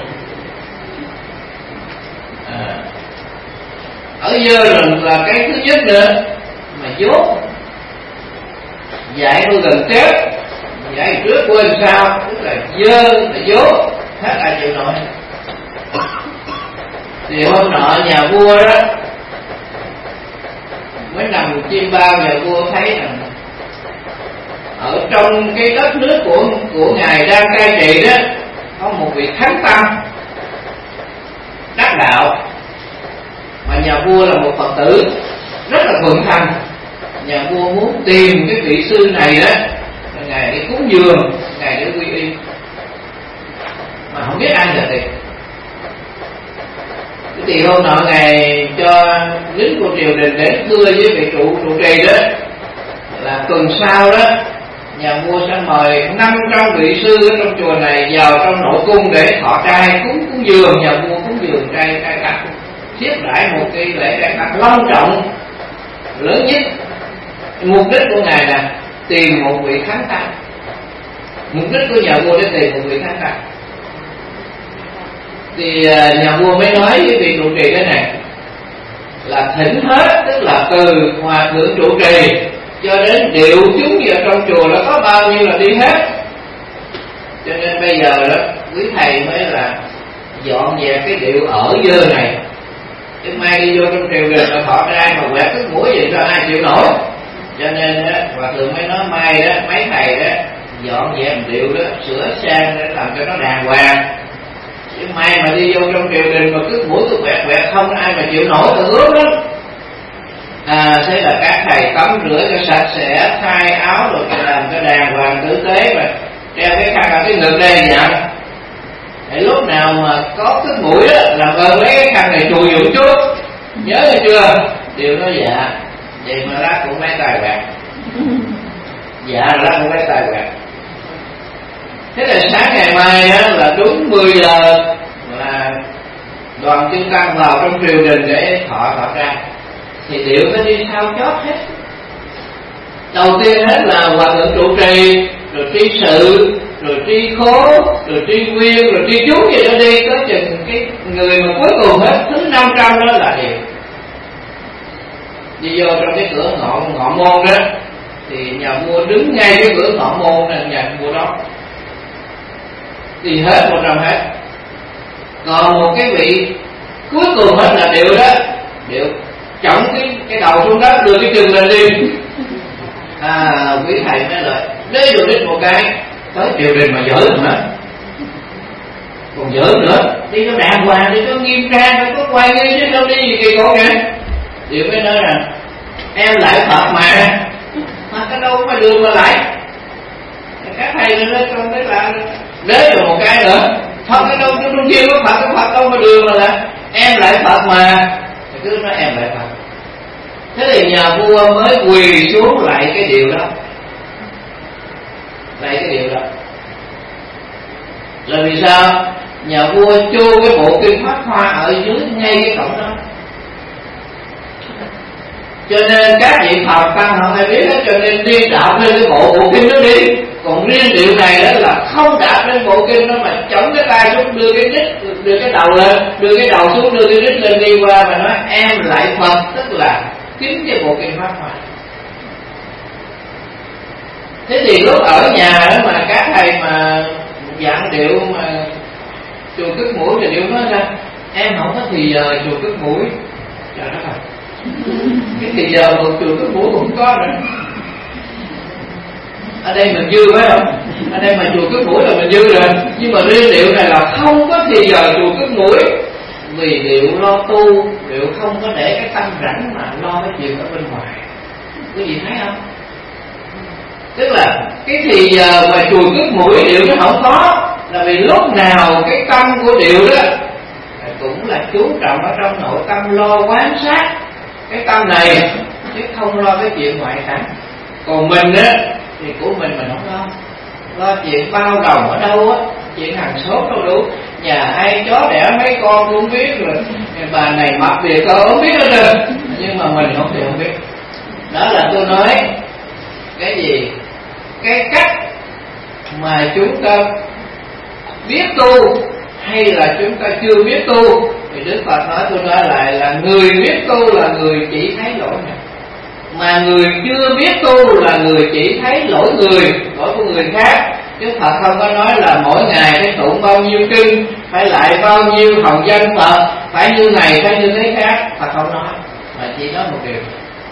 Ở dơ là cái thứ nhất nữa, mà dốt dạy tôi gần chết, dạy trước quên sau, tức là dơ là dốt, hết ai chịu nổi. Thì hôm nọ nhà vua đó mới nằm chim bao, nhà vua thấy rằng ở trong cái đất nước của ngài đang cai trị đó có một vị thánh tăng đắc đạo, mà nhà vua là một Phật tử rất là thuận thành. Nhà vua muốn tìm cái vị sư này đó, ngài để cúng dường, ngài để quy y, mà không biết ai là tiền. Thì hôm nọ ngài cho lính của triều đình đến thưa với vị trụ trì đó là tuần sau đó nhà vua sẽ mời 500 vị sư ở trong chùa này vào trong nội cung để thọ trai cúng dường. Nhà vua cúng dường trai cắt, tiếp đãi một cái lễ trai cắt long trọng lớn nhất. Mục đích của ngài là tìm một vị thánh tăng. Mục đích của nhà vua để tìm một vị thánh tăng. Thì nhà vua mới nói với vị trụ trì thế này là thỉnh hết, tức là từ hòa thượng trụ trì cho đến điệu chúng gì ở trong chùa nó có bao nhiêu là đi hết. Cho nên bây giờ đó quý thầy mới là dọn dẹp cái điệu ở dơ này, chứ mai đi vô trong triều đình là thọ trai mà quẹt cái mũi gì cho ai chịu nổi. Cho nên đó hòa thượng mới nói mai đó mấy thầy đó dọn dẹp điệu đó, sửa sang để làm cho nó đàng hoàng. Chứ mai mà đi vô trong triều đình mà cứ mũi cứ quẹt không ai mà chịu nổi, tự ướt lắm. Thế là các thầy tắm rửa cho sạch sẽ, thay áo rồi cho làm cho đàng hoàng tử tế, mà đeo cái khăn ở cái ngực đây vậy. Để lúc nào mà có cái mũi đó làm ơn lấy cái khăn này chùi dùm chút, nhớ nghe chưa? Điều đó dạ, vậy mà lát cũng lấy tài quẹt. Dạ rồi lát cũng lấy tài quẹt. Thế là sáng ngày mai á, là đúng 10 giờ là đoàn chư tăng vào trong triều đình để thọ trai. Thì điệu nó đi sao chót hết. Đầu tiên hết là hòa thượng trụ trì, rồi tri sự, rồi tri khố, rồi tri nguyên, rồi tri chú gì đó đi. Có chừng cái người mà cuối cùng hết thứ 500 đó là điệu. Đi vô trong cái cửa ngọ môn đó, thì nhà vua đứng ngay cái cửa ngọ môn này, nhà vua đó thì hết 100 hết. Còn một cái vị cuối cùng hết là điệu đó, điệu chổng cái đầu xuống đất, đưa cái chân lên đi. Quý thầy mới lại lấy đồ đít một cái, tới triều đình mà dở nữa, còn dở nữa, đi nó đàng hoàng, đi nó nghiêm trang, phải có quay đi chứ đâu đi gì kỳ cục vậy. Điệu mới nói rằng em lại Phật mà cái đâu mà đường mà lại. Các thầy nó nói trong cái là lấy rồi một cái nữa, Phật cái đâu trong kia có Phật, cái Phật đâu mà đường mà là em lại Phật mà. Thì cứ nói em lại Phật. Thế thì nhà vua mới quỳ xuống lại cái điều đó, lại cái điều đó là vì sao? Nhà vua chô cái bộ kinh Pháp Hoa ở dưới ngay cái cổng đó. Cho nên các vị Phật tăng họ phải biết hết, cho nên đi đạp lên cái bộ kinh đó đi. Còn riêng điều này đó là không đạp lên bộ kinh đó, mà chống cái tay xuống, đưa cái đít, đưa cái đầu lên, đưa cái đầu xuống, đưa cái đít lên, đi qua và nói em lại Phật, tức là kính cái bộ kinh Pháp Hoa. Thế thì lúc ở nhà đó mà các thầy mà dạng điệu mà chùa cứt mũi thì điệu nói ra em không có thì giờ chùa cứt mũi. Trời đất ơi, cái thì giờ một chùa cứt mũi cũng có nữa. Ở đây mình dư phải không? Ở đây mà chùa cứt mũi là mình dư rồi. Nhưng mà riêng điệu này là không có thì giờ chùa cứt mũi. Vì điệu lo tu, điệu không có để cái tâm rảnh mà lo cái chuyện ở bên ngoài. Quý vị thấy không? Tức là cái thì giờ mà chùi cứt mũi điệu nó không có, là vì lúc nào cái tâm của điệu đó cũng là chú trọng ở trong nội tâm, lo quán sát cái tâm này chứ không lo cái chuyện ngoại cảnh. Còn mình á thì của mình không lo chuyện bao đồng ở đâu á, chuyện hàng xóm đâu đủ. nhà ai chó đẻ mấy con cũng biết rồi, bà này mập thì con không biết hết trơn, nhưng mà mình không thì không biết. Đó là tôi nói cái gì, cái cách mà chúng ta biết tu hay là chúng ta chưa biết tu. Thì Đức Phật nói, tôi nói lại là người biết tu là người chỉ thấy lỗi mình, mà người chưa biết tu là người chỉ thấy lỗi của người khác. Chứ Phật không có nói là mỗi ngày phải tụng bao nhiêu kinh, phải lại bao nhiêu hồng danh Phật, phải như này phải như thế khác. Phật không nói, mà chỉ nói một điều.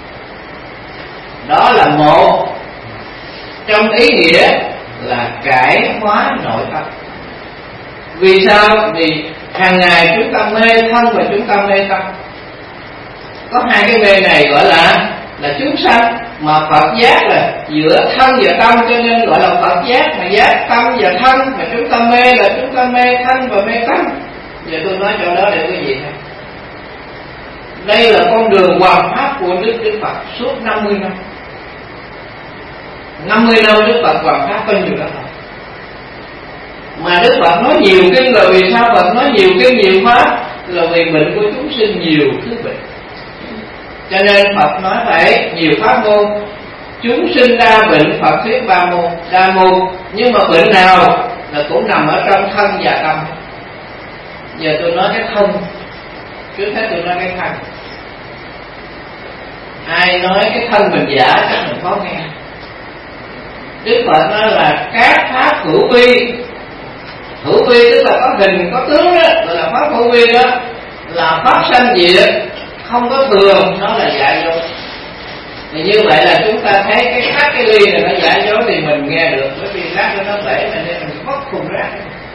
Đó là một trong ý nghĩa là cải hóa nội tâm. Vì sao? Vì hàng ngày chúng ta mê thân và chúng ta mê tâm. Có hai cái mê này gọi là chúng sanh, mà Phật giác là giữa thân và tâm, cho nên gọi là Phật giác. Mà giác tâm và thân, mà chúng ta mê là chúng ta mê thân và mê tâm. Giờ tôi nói cho đó để cái gì thôi. Đây là con đường hoàn pháp của Đức Phật suốt 50 năm. 50 năm Đức Phật hoàn pháp bao nhiêu đó. Mà Đức Phật nói nhiều kinh là vì sao? Phật nói nhiều kinh nhiều pháp là vì bệnh của chúng sinh nhiều thứ bệnh. Cho nên Phật nói phải nhiều pháp môn. Chúng sinh đa bệnh, Phật thuyết ba môn, đa môn. Nhưng mà bệnh nào là cũng nằm ở trong thân và tâm. Giờ tôi nói cái thân. Trước hết tôi nói cái thân. Ai nói cái thân mình giả chắc mình khó nghe. Đức Phật nói là các pháp hữu vi. Hữu vi tức là có hình có tướng đó, gọi là pháp hữu vi đó, là pháp sanh diệt, không có thường, nó là giả dối. Thì như vậy là chúng ta thấy cái khác cái ly này nó giả dối thì mình nghe được, bởi vì rác nó bể mình nên mình vất thùng rác.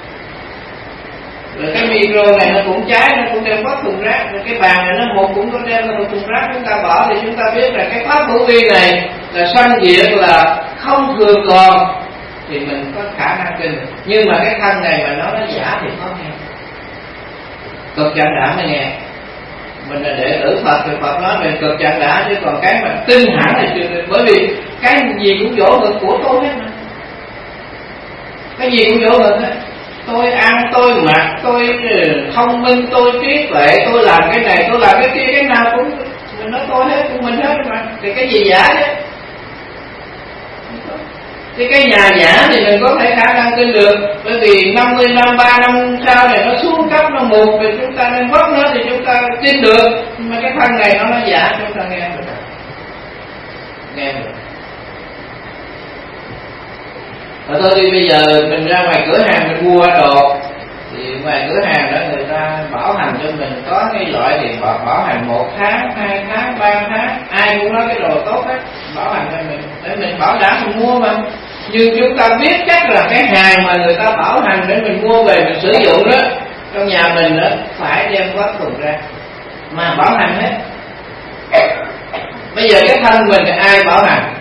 Rồi cái micro này nó cũng cháy, nó cũng đem vất thùng rác. Rồi cái bàn này nó một cũng có đem vào thùng rác, chúng ta bỏ thì chúng ta biết là cái pháp hữu vi này là sanh diệt, là không thường còn, thì mình có khả năng tin. Nhưng mà cái thân này mà nó giả thì khó nghe, cực chẳng đã mới nghe. Mình là đệ tử Phật thì Phật nói mình cực chẳng đã, chứ còn cái mà tin hẳn là chưa tin. Bởi vì cái gì cũng vỗ ngực của tôi hết mà, cái gì cũng vỗ ngực hết. Tôi ăn, tôi mặc, tôi thông minh, tôi trí tuệ, tôi làm cái này, tôi làm cái kia, cái nào cũng mình nói tôi hết, của mình hết mà. Thì cái gì giả chứ? Thì cái nhà giả thì mình có thể khả năng tin được. Bởi vì 50 năm, 3 năm sau này nó xuống cấp, nó mục, thì chúng ta nên vấp nó thì chúng ta tin được. Nhưng mà cái thân này nó giả, chúng ta nghe được. Nghe được. Rồi thôi đi, bây giờ mình ra ngoài cửa hàng mình mua đồ, thì ngoài cửa hàng đó người ta bảo hành cho mình có cái loại thì bảo hành 1 tháng, 2 tháng, 3 tháng. Ai cũng nói cái đồ tốt hết, bảo hành cho mình để mình bảo đảm mình mua mà. Nhưng chúng ta biết chắc là cái hàng mà người ta bảo hành để mình mua về mình sử dụng đó, trong nhà mình đó phải đem vác thùng ra mà bảo hành hết. Bây giờ cái thân mình thì ai bảo hành?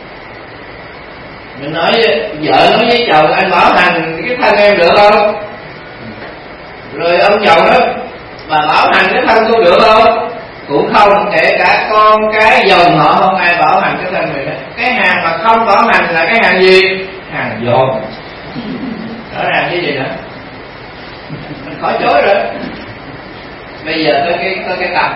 Mình nói vợ nói với chồng anh bảo hành cái thân em được không? Rồi ông chồng đó bà bảo hành cái thân tôi được không? Cũng không. Kể cả con cái dòng họ không ai bảo hành cái thân mình đó. Cái hàng mà không bảo hành là cái hàng gì? Hàng dồn. Rõ ràng cái gì nữa? Mình khỏi chối rồi. Bây giờ tới cái tâm.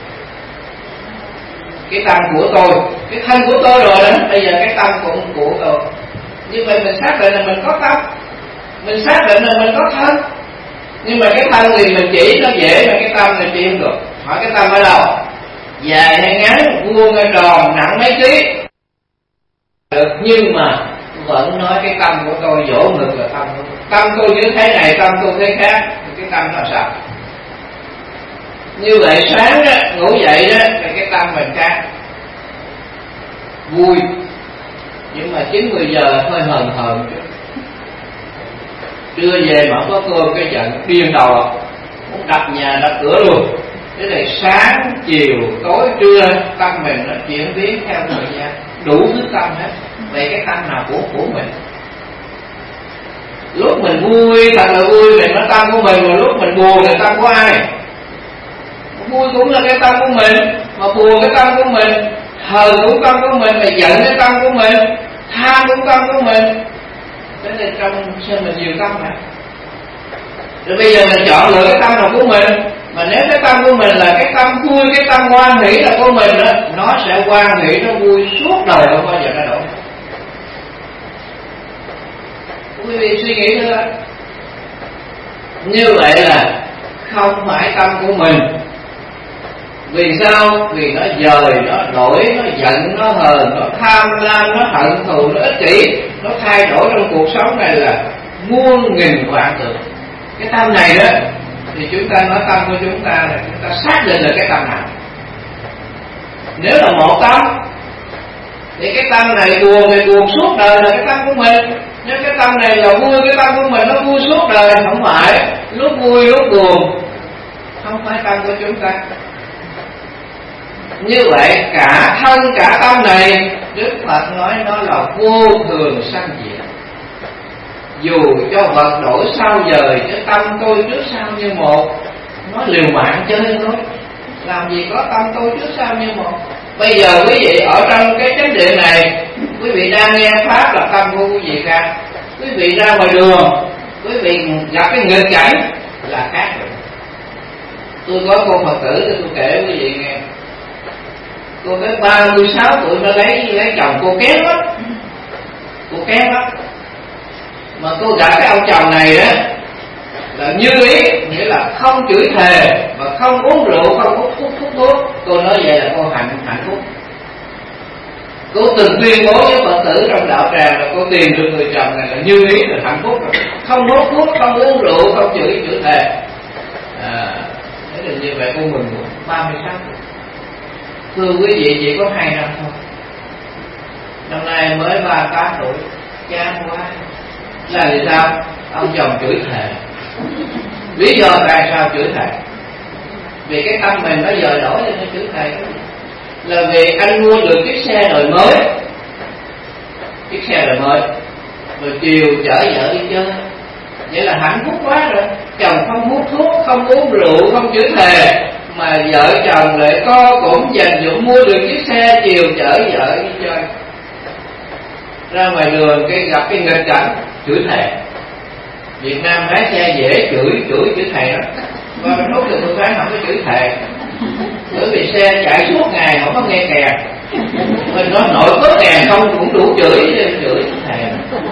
Cái tâm của tôi, cái thân của tôi rồi đó. Bây giờ cái tâm cũng của tôi. Như vậy mình xác định là mình có tâm, mình xác định là mình có thân. Nhưng mà cái thân thì mình chỉ nó dễ, mà cái tâm thì chỉ không được. Hỏi cái tâm ở đâu? Dài hay ngắn, vuông hay tròn, nặng mấy ký được. Nhưng mà vẫn nói cái tâm của tôi vỗ ngực là tâm của tôi. Tâm tôi như thế này, tâm tôi thế khác. Cái tâm nó sao? Như vậy sáng đó, ngủ dậy đó, thì cái tâm mình khác, vui. Nhưng mà 9-10 giờ hơi hờn hờn chứ. Trưa về mà không có cơm cái giận điên đầu, muốn đập nhà đập cửa luôn. Thế này sáng, chiều, tối, trưa tâm mình nó chuyển biến theo thời gian, đủ thứ tâm hết. Vậy cái tâm nào của mình? Lúc mình vui thật là vui, mình nói tâm của mình. Mà lúc mình buồn là tâm của ai? Vui cũng là cái tâm của mình, mà buồn cái tâm của mình, hờn cũng tâm của mình, mà giận cái tâm của mình, tham cũng tâm của mình. Thế nên trong xem mình nhiều tâm hả? Rồi bây giờ mình chọn lựa cái tâm nào của mình. Mà nếu cái tâm của mình là cái tâm vui, cái tâm hoan hỷ là của mình đó, nó sẽ hoan hỷ, nó vui suốt đời, không bao giờ nó đổi. Quý vị suy nghĩ nữa, như vậy là không phải tâm của mình. Vì sao? Vì nó dời, nó đổi, nó giận, nó hờn, nó tham lam, nó hận thù, nó ích kỷ, nó thay đổi trong cuộc sống này là muôn nghìn vạn tượng. Cái tâm này đó thì chúng ta nói tâm của chúng ta là chúng ta xác định là cái tâm nào. Nếu là một tâm thì cái tâm này buồn thì buồn suốt đời là cái tâm của mình. Nếu cái tâm này là vui, cái tâm của mình nó vui suốt đời. Không phải lúc vui lúc buồn, không phải tâm của chúng ta. Như vậy cả thân cả tâm này, Đức Phật nói nó là vô thường sanh diệt. Dù cho vật đổi sao dời, chứ tâm tôi trước sau như một. Nó liều mạng chơi thôi, làm gì có tâm tôi trước sau như một. Bây giờ quý vị ở trong cái chánh điện này, quý vị đang nghe pháp là tâm của quý vị khác. Quý vị ra ngoài đường, quý vị gặp cái nghịch cảnh là khác rồi. Tôi có cô Phật tử tôi kể quý vị nghe. Cô tới 36 tuổi nó lấy chồng, cô kém lắm. Cô kém lắm. Mà cô gặp cái ông chồng này đó là như ý, nghĩa là không chửi thề và không uống rượu, không hút thuốc. Cô nói vậy là cô hạnh phúc. Cô từng tuyên bố với Phật tử trong đạo tràng là cô tìm được người chồng này là như ý, là hạnh phúc rồi. Không hút thuốc, không uống rượu, không chửi thề. Thế là như vậy cô mừng 36 tuổi. Thưa quý vị, chỉ có 2 năm thôi. Năm nay mới 38 tuổi, chán quá. Là vì sao? Ông chồng chửi thề. Lý do tại sao chửi thề? Vì cái tâm mình nó dời đổi cho nên chửi thề. Là vì anh mua được chiếc xe đời mới. Chiếc xe đời mới, rồi chiều chở vợ đi chơi. Vậy là hạnh phúc quá rồi. Chồng không hút thuốc, không uống rượu, không chửi thề, mà vợ chồng lại co cũng dành dụm mua được chiếc xe chiều chở vợ đi chơi. Ra ngoài đường cái gặp cái nghịch cảnh chửi thề. Việt Nam lái xe dễ chửi thề đó. Và mình hút được tôi thấy không có chửi thề. Bởi vì xe chạy suốt ngày không có nghe kèn. Mình nói nội có kèn không cũng đủ chửi thề.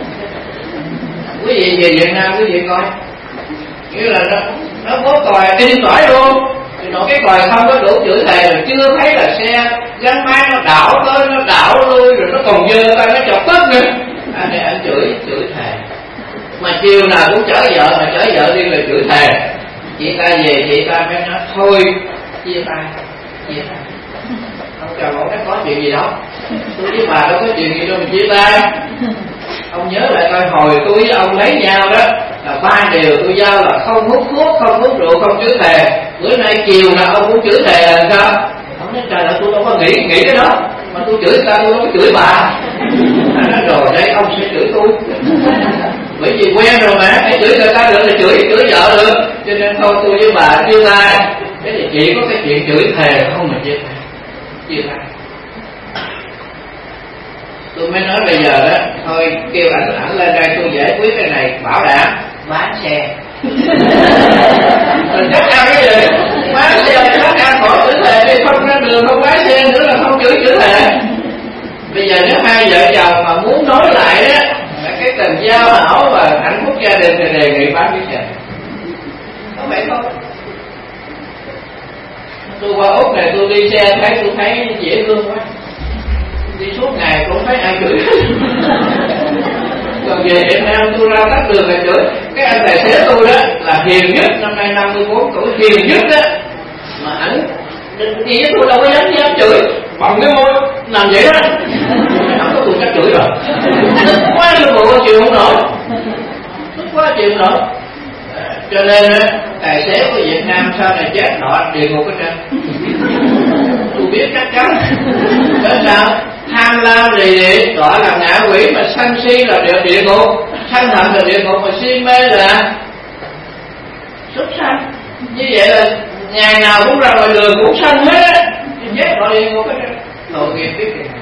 Quý vị về Việt Nam quý vị coi, nghĩa là nó có còi in tỏi luôn. Thì nó cái còi không có đủ chửi thề rồi chưa thấy là xe gắn máy nó đảo tới nó đảo lui rồi nó còn dơ tay nó chọc tức nữa. Anh này anh chửi thề. Mà chiều nào cũng chở vợ, mà chở vợ đi rồi chửi thề. Chị ta về chị ta mới nói thôi chia tay. Ông chồng ông nói có chuyện gì đâu, tôi với bà đâu có chuyện gì đâu mình chia tay. Ông nhớ lại coi hồi tôi với ông lấy nhau đó là 3 điều tôi giao là không hút thuốc, không uống rượu, không chửi thề. Bữa nay chiều nào ông cũng chửi thề là sao? Ông nói trời ơi tôi đâu có nghĩ cái đó, mà tôi chửi ta tôi đâu có chửi bà. Anh nói rồi đây ông sẽ chửi tôi. Bởi vì quen rồi mà, cái chửi người ta được thì chửi vợ được. Cho nên thôi tôi với bà chia tay. Thế thì chỉ có cái chuyện chửi thề không mà chia tay. Tôi mới nói bây giờ đó, thôi kêu ảnh lên đây tôi giải quyết cái này, bảo đảm bán xe. Mình chắc ăn cái gì? Bán xe chắc ăn khỏi chửi thề đi, không ra đường không bán xe nữa là không chửi thề. Bây giờ nếu hai vợ chồng mà muốn nói lại đó, cái tình giao hảo và hạnh phúc gia đình thì đề nghị bán chiếc xe. Có vậy không? Tôi qua Úc này tôi đi xe tôi thấy dễ thương quá. Đi suốt ngày cũng thấy ai chửi. Còn về Việt Nam tôi ra tắt đường là chửi. Cái anh tài xế tôi đó là hiền nhất, năm nay 54 tuổi, hiền nhất đó. Mà ảnh đi với tôi đâu có dám chửi, bằng cái môi làm vậy đó. Không có tôi chắc chửi rồi. Tức quá sư phụ chịu không nổi. Tức quá chịu không nổi. Cho nên tài xế của Việt Nam sau này chết nọ địa ngục ở trên. Tôi biết chắc chắn. Bởi sao? Tham lam gì gọi là ngạ quỷ, mà sân si là địa ngục, sân hận là địa ngục, mà si mê là súc sanh. Như vậy là ngày nào cũng ra ngoài đường cũng sân hết á, thì chết gọi địa ngục hết á. Tội nghiệp biết kìa.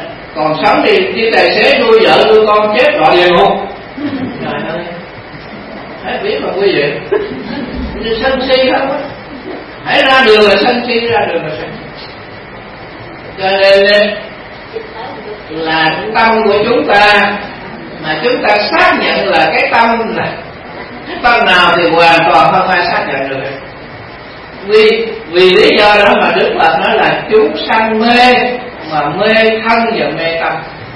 Còn sống thì tài xế nuôi vợ nuôi con chết gọi địa ngục. Trời ơi, hãy biết mà quý vị. Sân si không á, hãy ra đường là sân si, ra đường là sân si. Cho nên là tâm của chúng ta mà chúng ta xác nhận là cái tâm này, cái tâm nào thì hoàn toàn không ai xác nhận được. Vì lý do đó mà Đức Phật nói là chúng sanh mê, mà mê thân và mê tâm.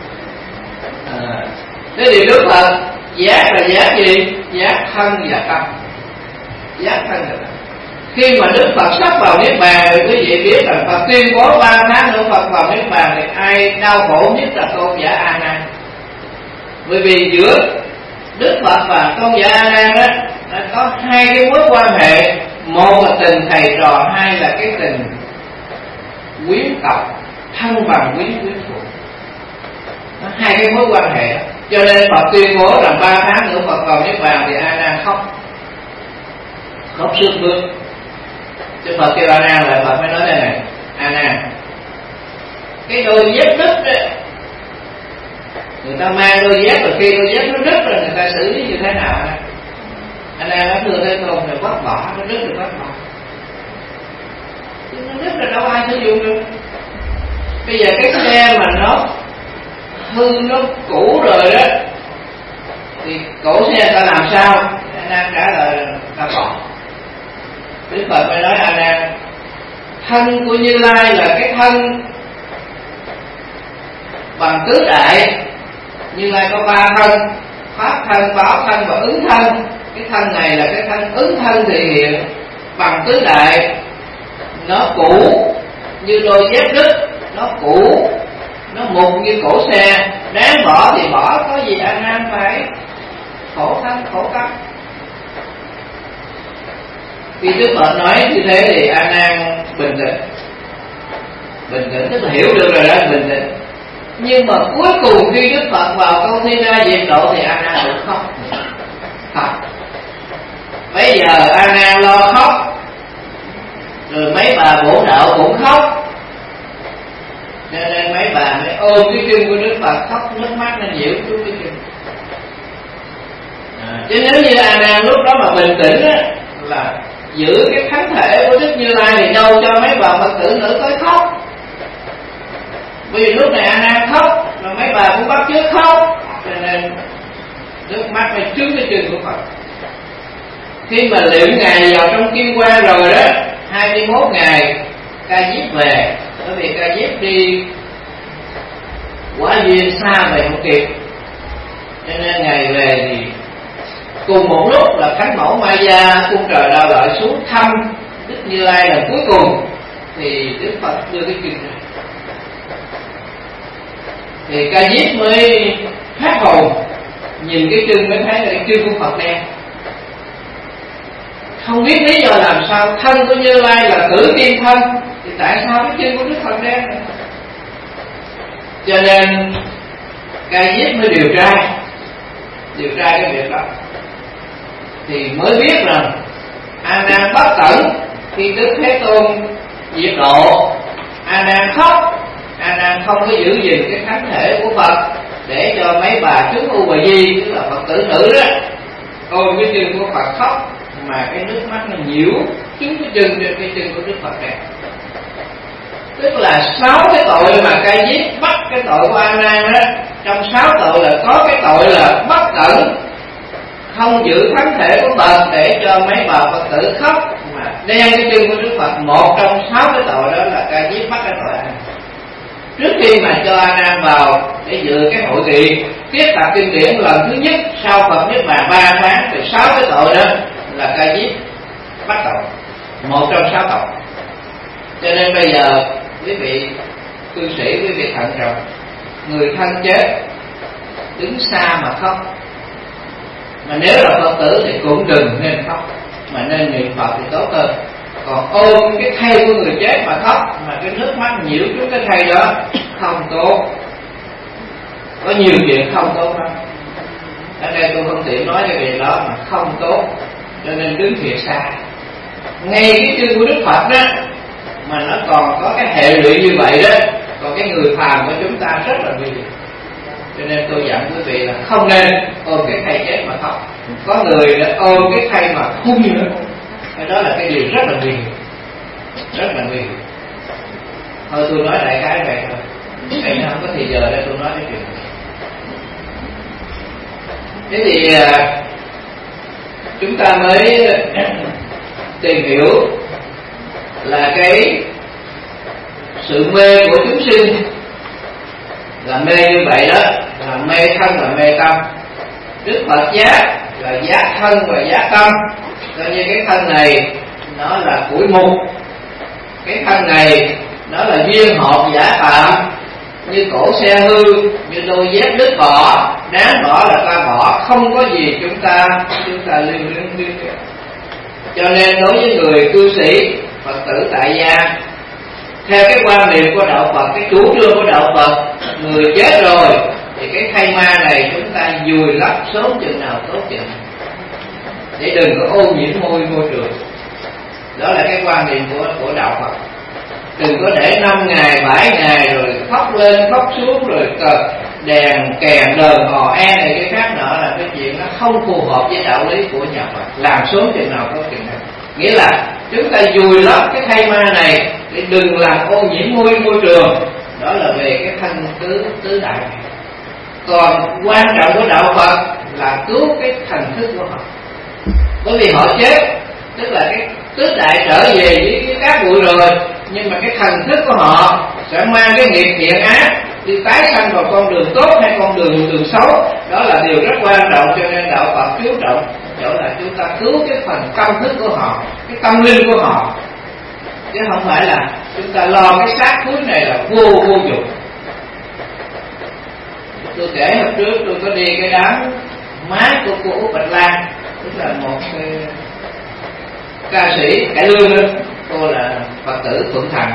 Thế thì Đức Phật giác là giác gì? Giác thân và tâm. Giác thân và tâm. Khi mà Đức Phật sắp vào Niết Bàn thì quý vị biết rằng Phật tuyên bố 3 tháng nữa Phật vào Niết Bàn thì ai đau khổ nhất là tôn giả A Nan. Bởi vì giữa Đức Phật và tôn giả A Nan đó đã có hai cái mối quan hệ, một là tình thầy trò, hai là cái tình quyến tộc, thân bằng quyến thuộc. Hai cái mối quan hệ đó. Cho nên Phật tuyên bố rằng 3 tháng nữa Phật vào Niết Bàn thì A Nan khóc sướt mướt. Chứ Phật kêu A Nan là Phật mới nói đây này: A Nan, cái đôi dép đứt đó, người ta mang đôi dép rồi khi đôi dép nó đứt rồi người ta xử lý như thế nào? A Nan nói thưa Thế Tôn, rồi vứt bỏ, nó đứt rồi vứt bỏ. Nó đứt rồi đâu ai sử dụng được. Bây giờ cái xe mà nó hư, nó cũ rồi đó, thì cổ xe ta làm sao? A Nan trả lời là ta bỏ. Đức Phật mới nói: A Nan, thân của Như Lai là cái thân bằng tứ đại. Như Lai có 3 thân: pháp thân, báo thân và ứng thân. Cái thân này là cái thân ứng thân thể hiện bằng tứ đại. Nó cũ như đôi dép đứt, nó cũ, nó mục như cổ xe, đáng bỏ thì bỏ, có gì A Nan phải khổ thân khổ tâm. Khi Đức Phật nói như thế thì A Nan bình tĩnh. Bình tĩnh tức là hiểu được rồi đó, bình tĩnh. Nhưng mà cuối cùng khi Đức Phật vào câu Thi Na Diệt Độ thì A Nan cũng khóc. Bây giờ A Nan lo khóc, rồi mấy bà bổ đạo cũng khóc, cho nên mấy bà mới ôm cái chân của Đức Phật khóc nước mắt nên nhiễu xuống cái chân. Chứ nếu như A Nan lúc đó mà bình tĩnh á, là giữ cái thánh thể của Đức Như Lai thì đâu cho mấy bà Phật tử nữ tới khóc. Vì lúc này A Nan khóc, rồi mấy bà cũng bắt chước khóc, cho nên nước mắt phải chướng cái chân của Phật. Khi mà luyện Ngài vào trong kim quan rồi đó, 21 ngày Ca Diếp về, bởi vì Ca Diếp đi quả duyên xa về không kịp, cho nên Ngài về thì cùng một lúc là Thánh Mẫu Ma Gia cung trời Đạo Lợi xuống thăm Đức Như Lai lần cuối cùng, thì Đức Phật đưa cái chân ra. Thì Ca Diếp mới phát hồn, nhìn cái chân mới thấy là cái chân của Phật đen. Không biết lý do làm sao thân của Như Lai là tử tiên thân, thì tại sao cái chân của Đức Phật đen này? Cho nên Ca Diếp mới điều tra cái việc đó, thì mới biết rằng A Nan bất cẩn. Khi Đức Thế Tôn diệt độ, A Nan khóc. A Nan không có giữ gìn cái thánh thể của Phật, để cho mấy bà chúng U Bà Di, tức là Phật tử nữ đó, ôm cái chân của Phật khóc, mà cái nước mắt nó nhiễu trúng cái chân trên cái chân của Đức Phật này. Tức là 6 cái tội mà Ca Diếp bắt cái tội của A Nan đó, trong 6 tội là có cái tội là bất cẩn, không giữ thánh thể của Phật để cho mấy bà Phật tử khóc mà đeo cái chân của Đức Phật. Một trong 6 cái tội đó là Ca Diếp bắt cái tội này. Trước khi mà cho A Nan vào để dự cái hội nghị tiếp tập kinh điển lần thứ nhất sau Phật Niết Bàn 3 tháng, thì 6 cái tội đó là Ca Diếp bắt tội, một trong 6 tội. Cho nên bây giờ quý vị cư sĩ, quý vị thận trọng. Người thân chết đứng xa mà khóc, mà nếu là Phật tử thì cũng đừng nên khóc, mà nên niệm Phật thì tốt hơn. Còn ôm cái thây của người chết mà khóc, mà cái nước mắt nhiễu xuống cái thây đó, không tốt. Có nhiều chuyện không tốt lắm. Ở đây tôi không tiện nói cái việc đó, mà không tốt, cho nên đứng thiệt xa. Ngay cái chân của Đức Phật đó mà nó còn có cái hệ lụy như vậy đó, còn cái người phàm của chúng ta rất là nguy hiểm. Cho nên tôi dặn quý vị là không nên ôm cái thây chết mà khóc. có người đã ôm cái khay mà khung nữa, đó là cái điều rất là nguy hiểm, rất là nguy hiểm. Thôi tôi nói đại cái vậy thôi, tại nó không có thời giờ để tôi nói cái chuyện này. Thế thì chúng ta mới tìm hiểu là cái sự mê của chúng sinh là mê như vậy đó, là mê thân và mê tâm. Đức Phật giác là giác thân và giác tâm, coi như cái thân này nó là củi mục, cái thân này nó là duyên hộp giả tạm, như cổ xe hư, như đôi dép đứt bỏ, đáng bỏ là ta bỏ, không có gì chúng ta liên liên. Cho nên đối với người cư sĩ Phật tử tại gia, theo cái quan niệm của đạo Phật, cái chủ trương của đạo Phật, người chết rồi thì cái thây ma này chúng ta vùi lấp sớm chừng nào tốt chừng, để đừng có ô nhiễm môi trường. Đó là cái quan niệm của đạo Phật. Đừng có để 5 ngày 7 ngày rồi khóc lên khóc xuống, rồi đèn kèn đờn hò e này cái khác nọ, là cái chuyện nó không phù hợp với đạo lý của nhà Phật. Làm sớm chừng nào tốt chừng nào. Nghĩa là chúng ta vùi lấp cái thây ma này để đừng làm ô nhiễm môi trường. Đó là về cái thân tứ đại này. Còn quan trọng của đạo Phật là cứu cái thần thức của họ, bởi vì họ chết, tức là cái tứ đại trở về với các bụi rồi, nhưng mà cái thần thức của họ sẽ mang cái nghiệp thiện ác đi tái sanh vào con đường tốt hay con đường xấu. Đó là điều rất quan trọng, cho nên đạo Phật chú trọng chỗ là chúng ta cứu cái phần tâm thức của họ, cái tâm linh của họ, chứ không phải là chúng ta lo cái xác cuối này là vô dụng. Tôi kể hôm trước tôi có đi cái đám má của cô Út Bạch Lan, tức là một cái ca sĩ cải lương đó. Cô là Phật tử Thuận Thành.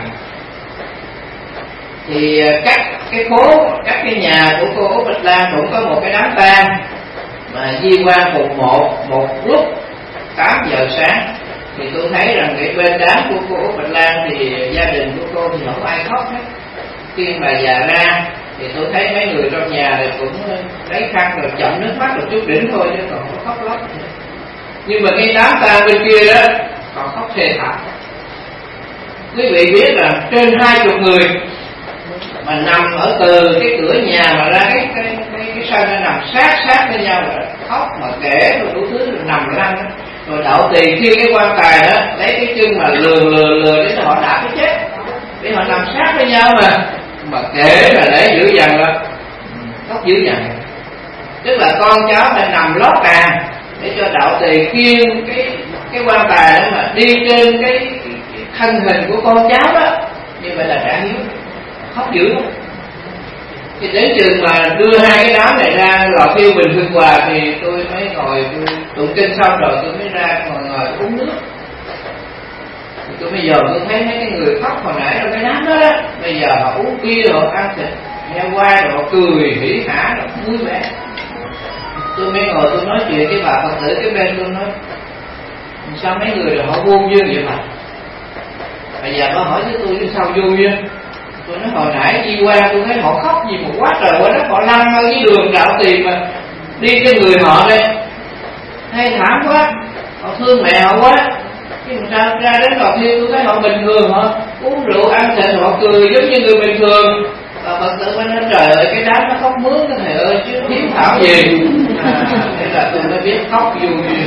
Thì các cái nhà của cô Út Bạch Lan cũng có một cái đám tang mà di quan cùng một lúc 8 giờ sáng. Thì tôi thấy rằng cái bên đám của cô Út Bạch Lan thì gia đình của cô thì không ai khóc hết. Khi mà già ra thì tôi thấy mấy người trong nhà thì cũng lấy khăn rồi chậm nước mắt rồi chút đỉnh thôi, chứ còn không khóc lóc. Nhưng mà cái đám tang bên kia đó còn khóc thê thảm. Quý vị biết là trên 20 người mà nằm ở từ cái cửa nhà mà ra cái sân nó nằm sát với nhau, rồi khóc mà kể rồi đủ thứ, rồi nằm lăn. Rồi đậu tỳ khi cái quan tài đó lấy cái chân mà lừa để cho họ đã cái chết, để họ nằm sát với nhau mà kể là để dữ dằn đó, khóc dữ dằn. Tức là con cháu phải nằm lót càng để cho đạo tỳ khiêng cái quan tài đó mà đi trên cái thân hình của con cháu đó. Như vậy là đã hiếu, khóc dữ lắm. Thì đến chừng mà đưa hai cái đám này ra lò thiêu bình hương hòa thì tôi mới ngồi tôi tụng kinh xong rồi tôi mới ra ngồi uống nước. Thì tôi bây giờ tôi thấy mấy cái người khóc hồi nãy trong cái đám đó đó, bây giờ họ uống bia rồi ăn thịt heo quay rồi họ cười hỉ hả rồi vui vẻ. Tôi mới ngồi tôi nói chuyện với bà Phật tử cái bên, tôi nói sao mấy người rồi họ vô duyên vậy mà. Bây giờ nó hỏi với tôi sao vô duyên. Tôi nói hồi nãy đi qua tôi thấy họ khóc gì một quá trời quá đất, họ lăn ở dưới đường đạo tiền mà đi trên người họ đây, hay thảm quá, họ thương mẹ họ quá. Nhưng mà sao ra đến lò thiêu tôi thấy họ bình thường, họ uống rượu ăn thịt họ cười giống như người bình thường. Và Phật tử mới nói trời ơi cái đám nó khóc mướn cái thầy ơi chứ hiếm thảo gì. Thế là tôi mới biết khóc vô duyên.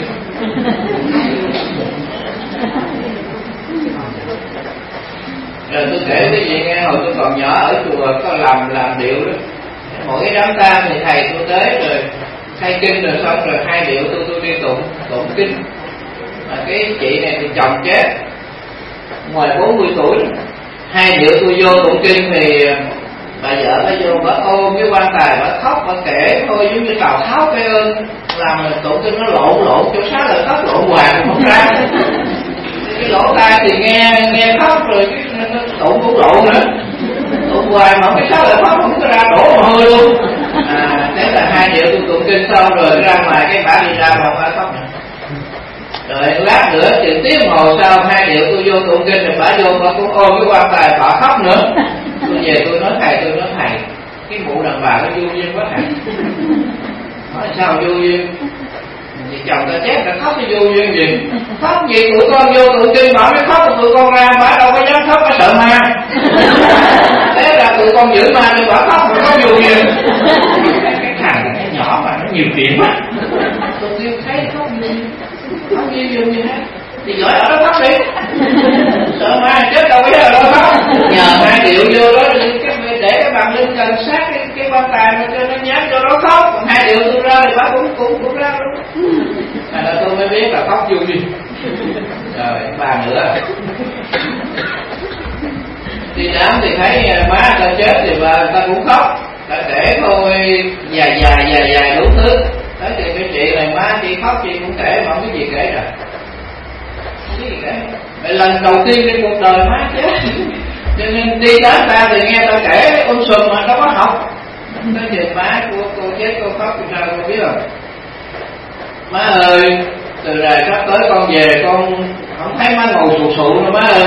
Rồi tôi kể cái gì nghe, hồi tôi còn nhỏ ở chùa có làm điệu đó. Mỗi cái đám tang thì thầy tôi tới rồi khai kinh rồi xong rồi hai điệu tôi đi tụng kinh. Mà cái chị này thì chồng chết ngoài 40 tuổi, hai điệu tôi vô tụng kinh thì bà vợ bà vô bà ôm cái quan tài bà khóc bà kể thôi, giống như Tào Tháo cái ơn làm tụng kinh nó lộn chỗ sát là khóc lộn hoài không ra. Cái lỗ tai thì nghe khóc rồi cái tụng cũng lộn nữa, tụng hoài mà cái sao lại khóc không có ra đổ mồ hôi luôn. Thế là hai điệu tôi tụng kinh xong rồi ra ngoài cái bả đi ra mà bả khóc nữa. Rồi lát nữa chừng tiếng hồ sau hai điệu tôi vô tụng kinh rồi bả vô bả cũng ôm cái quan tài bả khóc nữa. Tôi về tôi nói thầy cái mụ đàn bà nó vô duyên quá thầy. Nói sao vô duyên? Thì chồng ta chết là khóc thì vô duyên gì, khóc gì tụi con vô tụi kinh bảo nó khóc, tụi con ra bà đâu có dám khóc, bà sợ ma. Thế là tụi con giữ ma nên bà khóc mà có vô duyên. Cái thằng này nó nhỏ mà nó nhiều chuyện quá, tụi kêu thấy khóc gì, không gì vô gì hết, thì giỏi ở đó khóc đi, sợ ma chết đâu có ở đó khóc. Nhờ 2 triệu vô đó để cái bàn lưng gần sát cái quan tài mà cho nó nhát cho nó khóc, còn 2 triệu tôi ra thì bà cũng ra luôn. Là tôi mới biết là khóc vui. Rồi bà nữa đi đám thì thấy má ta chết thì bà ta cũng khóc, ta kể thôi dài đủ thứ. Nói thì cái chị này má chị khóc chị cũng kể mà không biết gì kể rồi, không biết gì kể. Vậy lần đầu tiên trên cuộc đời má chết, cho nên đi đám ta thì nghe ta kể sùm mà đâu có học. Nói thì má của cô chết cô khóc thì sao cô biết không? Má ơi, từ rồi sắp tới con về con không thấy má ngồi sụ sụ nữa má ơi.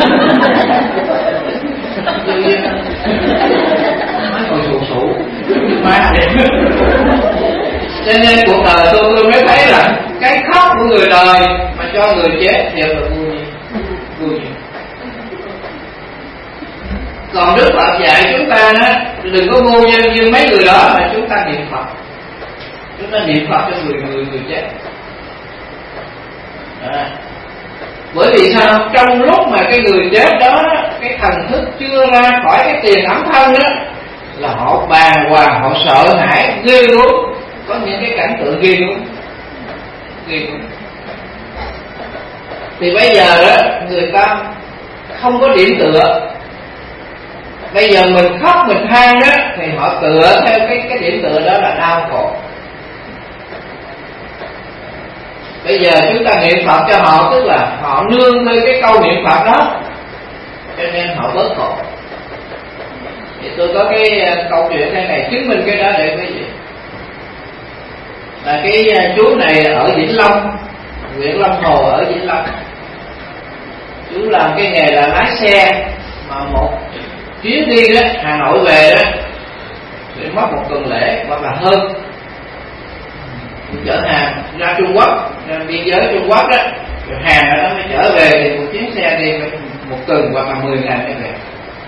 Má ngồi sụ sụ má vậy. Cho nên cuộc đời tôi mới thấy là cái khóc của người đời mà cho người chết đều là vui. Còn Đức Phật dạy chúng ta đó, đừng có ngu như mấy người đó mà chúng ta niệm Phật. Chúng ta niệm Phật cho người chết. Bởi vì sao? Trong lúc mà cái người chết đó, cái thần thức chưa ra khỏi cái tiền ấm thân đó, là họ bàng hoàng, họ sợ hãi ghê gớm, có những cái cảnh tượng ghê gớm. Thì bây giờ đó người ta không có điểm tựa. Bây giờ mình khóc mình than đó thì họ tựa theo cái điểm tựa đó là đau khổ. Bây giờ chúng ta niệm Phật cho họ, tức là họ nương theo cái câu niệm Phật đó, cho nên họ bớt khổ. Thì tôi có cái câu chuyện thế này chứng minh cái đó để quý vị. Là cái chú này ở Vĩnh Long, huyện Long Hồ ở Vĩnh Long. Chú làm cái nghề là lái xe, mà một chuyến đi đó Hà Nội về đó thì mất 1 tuần lễ hoặc là hơn. Chở hàng ra Trung Quốc, ra biên giới Trung Quốc đó, rồi hàng ở đó mới trở về thì một chuyến xe đi 1 tuần hoặc là 10 ngày mới về.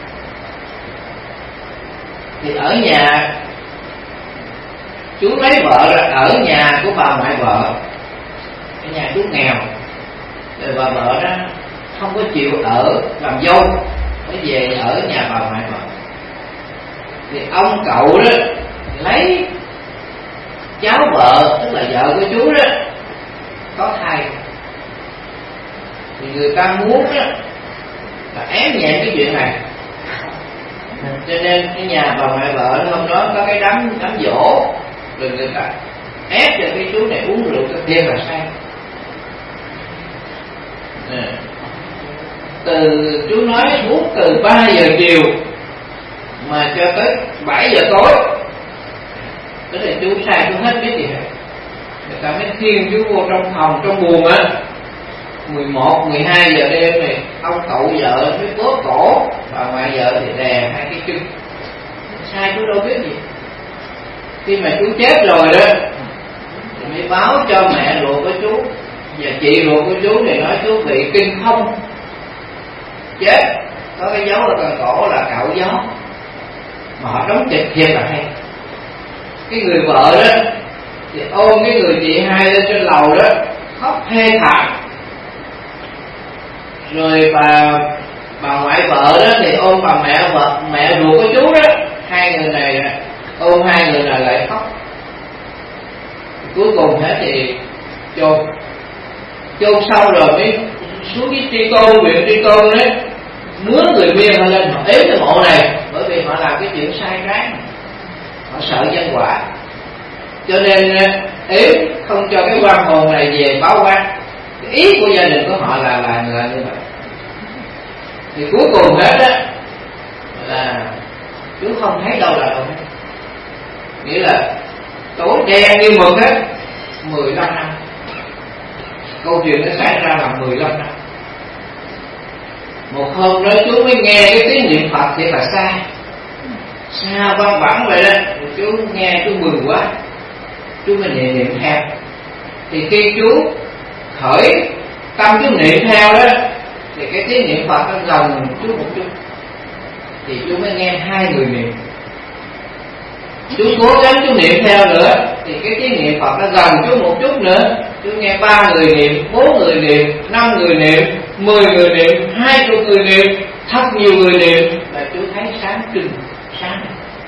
Thì ở nhà chú lấy vợ ra ở nhà của bà ngoại vợ, cái nhà chú nghèo, rồi bà vợ đó không có chịu ở làm dâu, mới về ở nhà bà ngoại vợ. Thì ông cậu đó lấy cháu vợ, tức là vợ của chú đó, có thai. Thì người ta muốn đó là ém nhẹm cái chuyện này, cho nên cái nhà bà ngoại vợ hôm đó có cái đám dỗ, rồi người ta ép cho cái chú này uống rượu cho thêm là say. Chú nói uống từ 3 giờ chiều mà cho tới 7 giờ tối, tức là chú say chú hết biết gì hết. Người ta mới khiêng chú vô trong phòng trong buồng á, 11, 12 giờ đêm này ông cậu vợ mới bóp cổ, bà ngoại vợ thì đè 2 cái chân. Sai chú đâu biết gì. Khi mà chú chết rồi đó thì mới báo cho mẹ ruột của chú và chị ruột của chú thì nói chú bị kinh không, chết có cái dấu ở cần cổ là cạo gió, mà họ đóng chịch thiệt là hay. Cái người vợ đó thì ôm cái người chị hai lên trên lầu đó khóc thê thảm, rồi bà ngoại vợ đó thì ôm bà mẹ ruột của chú đó, 2 người này ôm 2 người này lại khóc. Cuối cùng hết thì chôn xong rồi mới xuống cái Tri Tôn, huyện Tri Tôn đấy, mướn người Miên họ lên họ ếm cái mộ này, bởi vì họ làm cái chuyện sai trái, họ sợ nhân quả, cho nên ếm không cho cái quan hồn này về báo quan. Ý của gia đình của họ là như vậy. Thì cuối cùng hết á là chú không thấy đâu là đâu hết, nghĩa là tối đen như mực hết. 15 năm câu chuyện nó xảy ra là 15 năm. Một hôm đó chú mới nghe cái tiếng niệm Phật thiệt là xa văng vẳng vậy đó. Chú nghe chú mừng quá, chú mới niệm theo. thì khi chú khởi tâm chú niệm theo đó, thì cái tiếng niệm Phật nó gần chú một chút, thì chú mới nghe 2 người niệm. Chú cố gắng chú niệm theo nữa, thì cái tiếng niệm Phật nó gần chú một chút nữa, chú nghe 3 người niệm, 4 người niệm, 5 người niệm, 10 người niệm, 20 người niệm, thật nhiều người niệm, và chú thấy sáng trưng, sáng.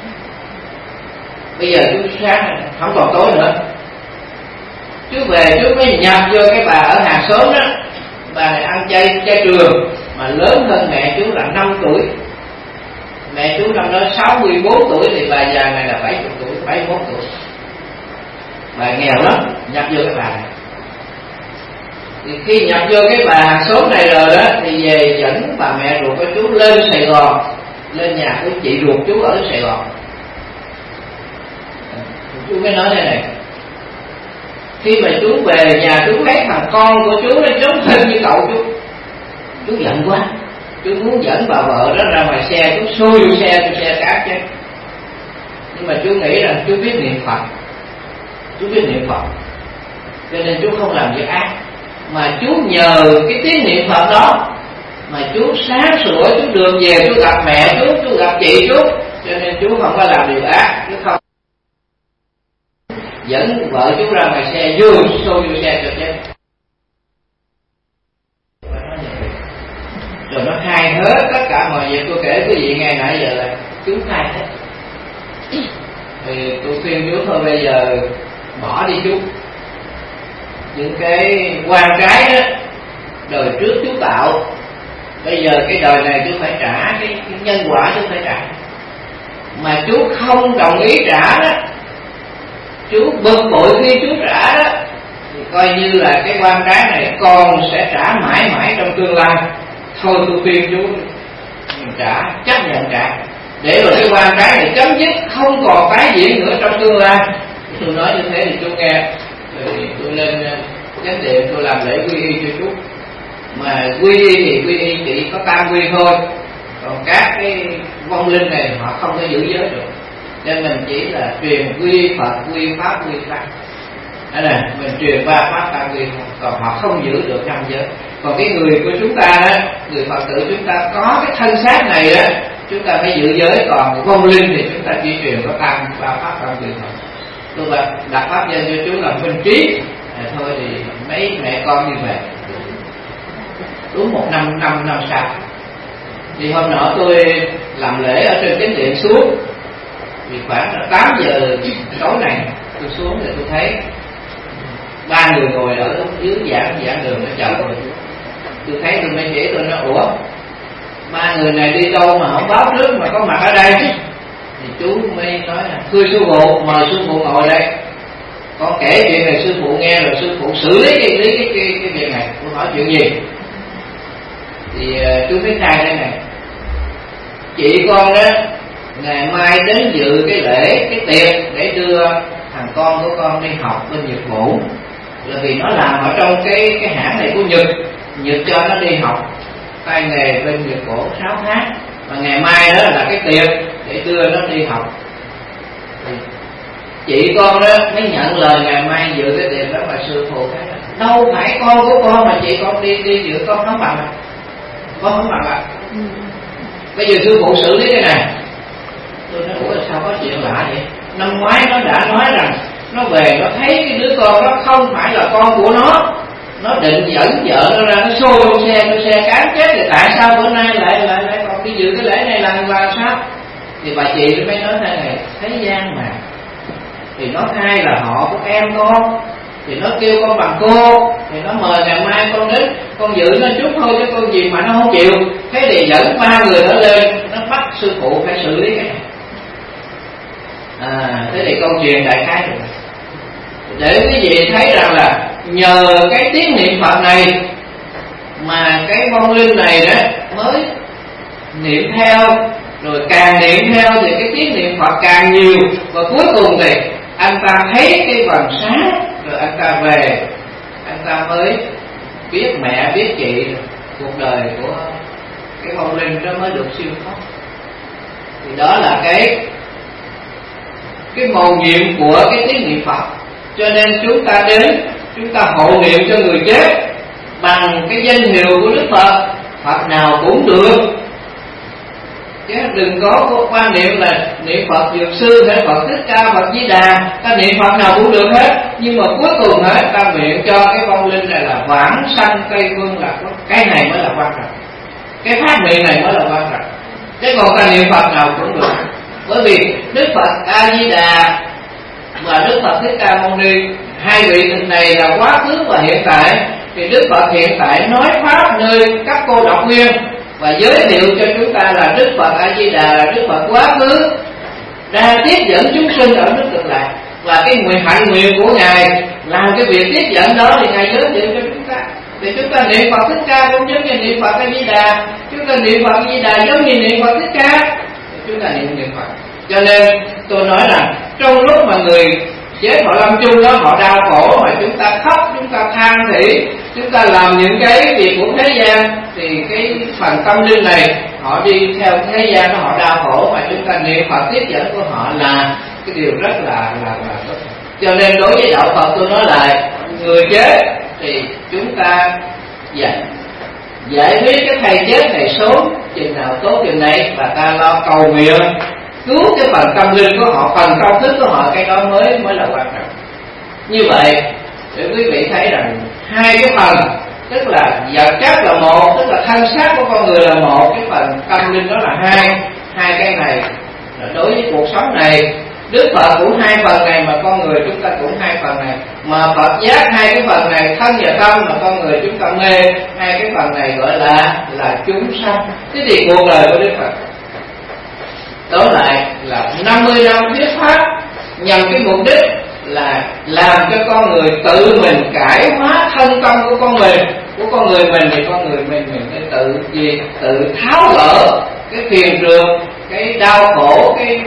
Bây giờ chú sáng không còn tối nữa. Chú về chú mới nhập vô cái bà ở hàng xóm đó. Bà này ăn chay trường, mà lớn hơn mẹ chú là 5 tuổi. Mẹ chú năm đó 64 tuổi, thì bà già này là 70 tuổi, 71 tuổi. Bà nghèo lắm, nhập vô cái bà này. Thì khi nhập vô cái bà hàng xóm này rồi đó, thì về dẫn bà mẹ ruột của chú lên Sài Gòn, lên nhà của chị ruột chú ở Sài Gòn. Chú mới nói thế này: khi mà chú về nhà chú thấy thằng con của chú nó giống thân như cậu chú giận quá, chú muốn dẫn bà vợ đó ra ngoài xe, chú xui vô xe cát chứ. Nhưng mà chú nghĩ rằng chú biết niệm Phật, chú biết niệm Phật, cho nên chú không làm việc ác. Mà chú nhờ cái tiếng niệm Phật đó mà chú sáng sủa, chú đường về, chú gặp mẹ chú gặp chị chú, cho nên chú không có làm điều ác, chú không dẫn vợ chú ra ngoài xe xô vô xe cho chết. Rồi nó khai hết tất cả mọi việc tôi kể quý vị nghe nãy giờ là chú khai hết. Thì tôi khuyên chú thôi, bây giờ bỏ đi chú. Những cái quan trái đó đời trước chú tạo, bây giờ cái đời này chú phải trả cái nhân quả, chú phải trả. Mà chú không đồng ý trả đó, chú bực bội khi chú trả đó, thì coi như là cái quan trái này con sẽ trả mãi mãi trong tương lai. Thôi tôi khuyên chú trả, chấp nhận trả, để rồi cái quan trái này chấm dứt, không còn tái diễn nữa trong tương lai. Tôi nói như thế thì chú nghe. Rồi tôi lên chánh điện tôi làm lễ quy y cho chú. Mà quy y thì quy y chỉ có tam quy thôi, còn các cái vong linh này họ không có giữ giới được, nên mình chỉ là truyền quy Phật, quy Pháp, quy Tăng. Đó là mình truyền 3 Pháp tam quy, còn họ không giữ được 5 giới. Còn cái người của chúng ta đó, người Phật tử chúng ta có cái thân xác này đó, chúng ta phải giữ giới. Còn vong linh thì chúng ta chỉ truyền có 3 Pháp tam quy thôi. Tôi đặt pháp danh cho chú là Minh Trí. Thôi thì mấy mẹ con như vậy đúng 1 năm sau. Thì hôm nọ tôi làm lễ ở trên chánh điện xuống, vì khoảng là 8 giờ tối này tôi xuống thì tôi thấy 3 người ngồi ở dưới giảng đường ở chợ rồi. Tôi thấy tôi mới chỉ tôi nói: ủa, 3 người này đi đâu mà không báo trước mà có mặt ở đây? Thì chú mới nói là: thưa sư phụ, mời sư phụ ngồi đây, con kể chuyện này sư phụ nghe, rồi sư phụ xử lý cái việc này. Tôi hỏi chuyện gì? Thì chú mới khai đây này: chị con đó ngày mai đến dự cái lễ, cái tiệc để đưa thằng con của con đi học bên Nhật Bản, là vì nó làm ở trong cái hãng này của Nhật cho nó đi học tay nghề bên Nhật Bản 6 tháng, và ngày mai đó là cái tiệc để đưa nó đi học. Thì chị con đó mới nhận lời ngày mai dự cái tiệc đó, mà sư phụ thấy là đâu phải con của con mà chị con đi dự, con không bằng, con không bằng ạ. Bây giờ sư phụ xử lý cái này. Tôi nói: ủa sao có chuyện lạ vậy? Năm ngoái nó đã nói rằng nó về nó thấy cái đứa con đó không phải là con của nó định dẫn vợ nó ra, nó xô vô xe cán chết. Thì tại sao bữa nay lại còn đi dự cái lễ này là sao? Thì bà chị mới nói thế này: thế gian mà, thì nó khai là họ của em con, thì nó kêu con bằng cô, thì nó mời ngày mai con đến, con giữ nó chút thôi chứ con gì mà nó không chịu. Thế thì dẫn 3 người đó lên, nó bắt sư phụ phải xử lý cái này. Thế thì câu chuyện đại khái rồi. Để quý vị thấy rằng là nhờ cái tiếng niệm Phật này mà cái vong linh này đó mới niệm theo, rồi càng niệm theo thì cái tiếng niệm Phật càng nhiều, và cuối cùng thì anh ta thấy cái vầng sáng, rồi anh ta về, anh ta mới biết mẹ biết chị, cuộc đời của cái vong linh đó mới được siêu thoát. Thì đó là cái mầu nhiệm của cái tiếng niệm Phật. Cho nên chúng ta đến chúng ta hộ niệm cho người chết bằng cái danh hiệu của Đức Phật, Phật nào cũng được. Chứ đừng có quan niệm là niệm Phật Dược Sư hay Phật Thích Ca, Phật Di Đà, ta niệm Phật nào cũng được hết. Nhưng mà cuối cùng hết ta nguyện cho cái vong linh này là vãng sanh Tây Phương, là cái này mới là quan trọng, cái phát nguyện này mới là quan trọng. Chứ còn ta niệm Phật nào cũng được. Bởi vì Đức Phật A Di Đà và Đức Phật Thích Ca Mâu Ni, hai vị này là quá khứ và hiện tại. Thì Đức Phật hiện tại nói pháp nơi các cô độc nguyên và giới thiệu cho chúng ta là Đức Phật A Di Đà là Đức Phật quá khứ đang tiếp dẫn chúng sinh ở nước Cực Lạc, và cái hạnh nguyện của Ngài làm cái việc tiếp dẫn đó thì Ngài giới thiệu cho chúng ta. Thì chúng ta niệm Phật Thích Ca cũng giống như niệm Phật A Di Đà, chúng ta niệm Phật A Di Đà giống như niệm Phật Thích Ca, chúng ta niệm Phật. Cho nên tôi nói rằng trong lúc mà người chết họ lâm chung đó, họ đau khổ mà chúng ta khóc, chúng ta than thỉ, chúng ta làm những cái việc của thế gian, thì cái phần tâm linh này họ đi theo thế gian đó, họ đau khổ, mà chúng ta niệm Phật tiếp dẫn của họ là cái điều rất là tốt. Cho nên đối với đạo Phật tôi nói lại, người chết thì chúng ta giải quyết cái thầy chết này sớm chừng nào tốt chừng này, và ta lo cầu nguyện cứu cái phần tâm linh của họ, phần công thức của họ, cái đó mới là quan trọng. Như vậy để quý vị thấy rằng hai cái phần, tức là vật chất là một, tức là thân xác của con người là một, cái phần tâm linh đó là hai cái này là đối với cuộc sống này. Đức Phật cũng hai phần này, mà con người chúng ta cũng hai phần này, mà Phật giác hai cái phần này, thân và tâm, mà con người chúng ta mê hai cái phần này, gọi là chúng sanh. Thế thì cuộc đời của Đức Phật đó lại là 50 năm thuyết pháp, nhằm cái mục đích là làm cho con người tự mình cải hóa thân tâm của con người thì con người mình tự tháo gỡ cái phiền trường, cái đau khổ, cái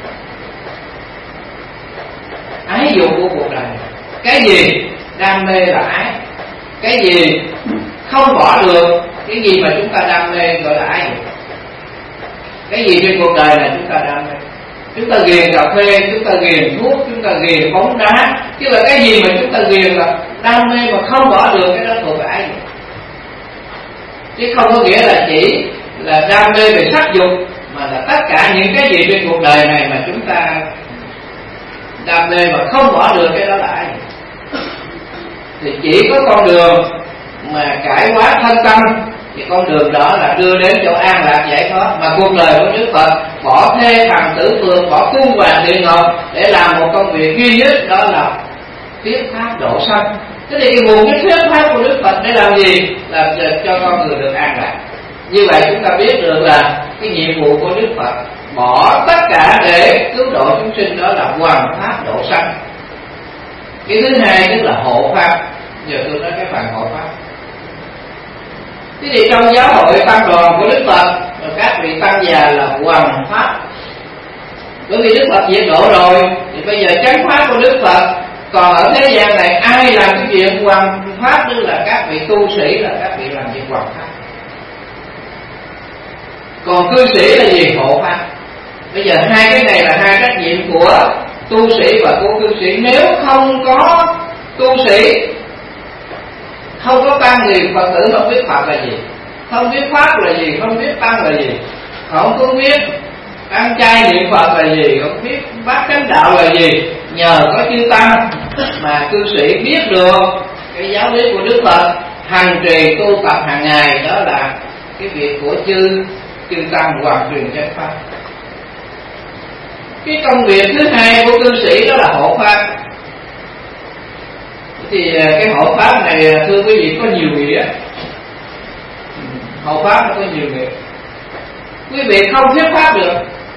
ái dục của cuộc đời. Cái gì đam mê là ái, cái gì không bỏ được, cái gì mà chúng ta đam mê gọi là ái dục. Cái gì trên cuộc đời này chúng ta đam mê? Chúng ta ghiền cà phê, chúng ta ghiền thuốc, chúng ta ghiền bóng đá, chứ là cái gì mà chúng ta ghiền là đam mê mà không bỏ được, cái đó thuộc về ái dục. Chứ không có nghĩa là chỉ là đam mê về sắc dục, mà là tất cả những cái gì trên cuộc đời này mà chúng ta đam mê mà không bỏ được, cái đó là ái dục. Thì chỉ có con đường mà cải hóa thân tâm, thì con đường đó là đưa đến chỗ an lạc giải thoát. Mà cuộc đời của Đức Phật bỏ thê thằng tử phường, bỏ cung vàng địa ngục để làm một công việc duy nhất, đó là thuyết pháp độ sanh. Thế thì cái nguồn cái thuyết pháp của Đức Phật để làm gì? Là cho con người được an lạc. Như vậy chúng ta biết được là cái nhiệm vụ của Đức Phật bỏ tất cả để cứu độ chúng sinh, đó là hoàn pháp độ sanh. Cái thứ hai tức là hộ pháp. Giờ tôi nói cái phần hộ pháp. Thế thì trong giáo hội tăng đoàn của Đức Phật, các vị tăng già là hoằng pháp. Bởi vì Đức Phật diệt độ rồi, thì bây giờ chánh pháp của Đức Phật. Còn ở thế gian này ai làm cái việc hoằng pháp, tức là các vị tu sĩ, là các vị làm việc hoằng pháp. Còn cư sĩ là gì? Hộ pháp. Bây giờ hai cái này là hai trách nhiệm của tu sĩ và của cư sĩ. Nếu không có tu sĩ, không có tăng thì Phật tử không biết Phật là gì, không biết pháp là gì, không biết tăng là gì, không có biết ăn chay niệm Phật là gì, không biết bát chánh đạo là gì. Nhờ có chư tăng mà cư sĩ biết được cái giáo lý của Đức Phật, hành trì tu tập hàng ngày, đó là cái việc của chư tăng hoàn truyền chánh pháp. Cái công việc thứ hai của cư sĩ đó là hộ pháp. Thì cái hộ pháp này thưa quý vị có nhiều nghĩa. Hộ pháp nó có nhiều nghĩa. Quý vị không thuyết pháp được,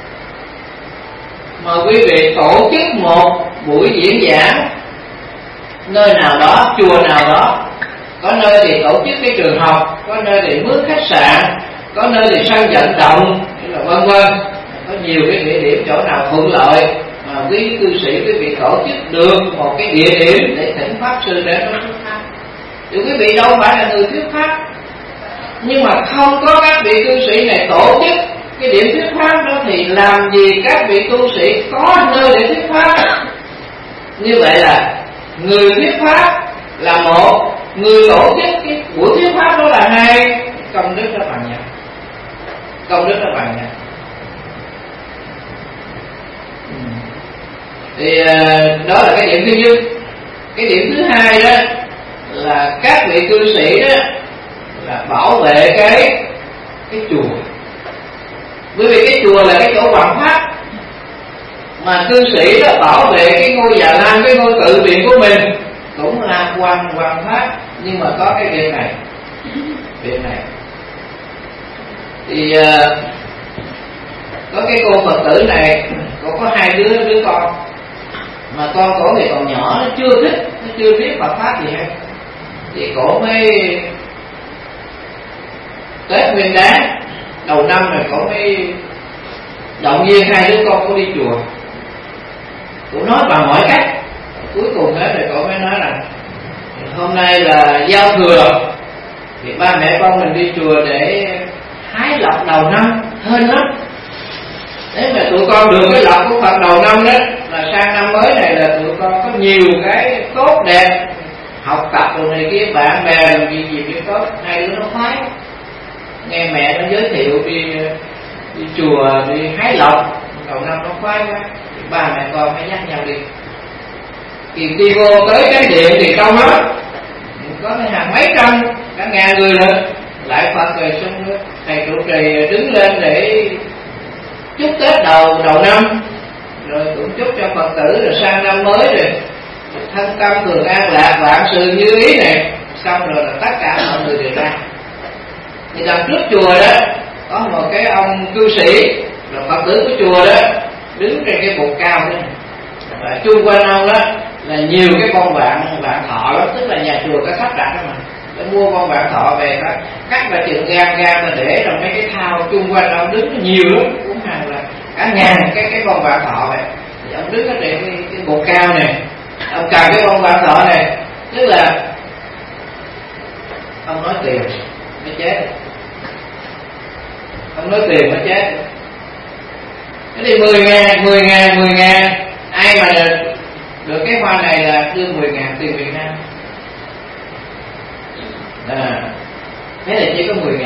mà quý vị tổ chức một buổi diễn giảng nơi nào đó, chùa nào đó, có nơi thì tổ chức cái trường học, có nơi thì mướn khách sạn, có nơi thì sân vận động, là vân vân. Có nhiều cái địa điểm chỗ nào thuận lợi mà quý cư sĩ quý vị tổ chức được một cái địa điểm để thỉnh pháp sư để nói thuyết pháp. Thì quý vị đâu phải là người thuyết pháp, nhưng mà không có các vị cư sĩ này tổ chức cái điểm thuyết pháp đó, thì làm gì các vị tu sĩ có nơi để thuyết pháp. Như vậy là người thuyết pháp là một, người tổ chức cái buổi thuyết pháp đó là hai, công đức đó bằng nhau, công đức đó bằng nhau. Thì đó là cái điểm thứ nhất. Cái điểm thứ hai đó là các vị cư sĩ đó là bảo vệ cái chùa, bởi vì cái chùa là cái chỗ hoằng pháp, mà cư sĩ đó bảo vệ cái ngôi Già Lam, cái ngôi tự viện của mình cũng là hoằng pháp. Nhưng mà có cái việc này thì có cái cô Phật tử này, cô có hai đứa con, mà con cổ thì còn nhỏ, nó chưa thích, nó chưa biết Phật pháp gì hết, thì cổ mới Tết Nguyên Đán đầu năm rồi cổ mới động viên hai đứa con cổ đi chùa. Cổ nói bằng mọi cách, cuối cùng hết rồi cổ mới nói là hôm nay là giao thừa, thì ba mẹ con mình đi chùa để hái lộc đầu năm, hên lắm. Nếu mà tụi con được cái lộc của Phật đầu năm đó, là sang năm mới này là tụi con có nhiều cái tốt đẹp, học tập rồi này kia, bạn bè rồi gì tốt. Hai đứa nó khoái, nghe mẹ nó giới thiệu đi chùa, đi hái lộc đầu năm, nó khoái quá. Thì ba mẹ con phải dắt nhau đi. Thì đi vô tới cái điện thì đông lắm, có hàng mấy trăm, cả ngàn người nữa. Lại Phật rồi xong nữa, thầy trụ trì đứng lên để chúc Tết đầu năm, rồi cũng chúc cho Phật tử rồi sang năm mới rồi thân tâm thường an lạc, vạn sự như ý này. Xong rồi là tất cả mọi người đều ra. Thì đằng trước chùa đó có một cái ông cư sĩ, rồi Phật tử của chùa đó đứng trên cái bục cao đó, và chung quanh ông đó là nhiều cái con vạn thọ lắm, tức là nhà chùa có sắp đặt đó mà. Để mua con vạn thọ về đó, cắt ra chừng gam mà để trong mấy cái thao chung quanh ông đứng nhiều lắm, cũng hàng là cả ngàn cái con vạn thọ vậy. Thì ông đứng ở trên cái bục cao này, ông cầm cái con vạn thọ này, tức là ông nói tiền mới chết, ông nói tiền mới chết. Thế thì 10.000, ai mà được cái hoa này là đưa 10.000 tiền Việt Nam. Thế là chỉ có 10.000.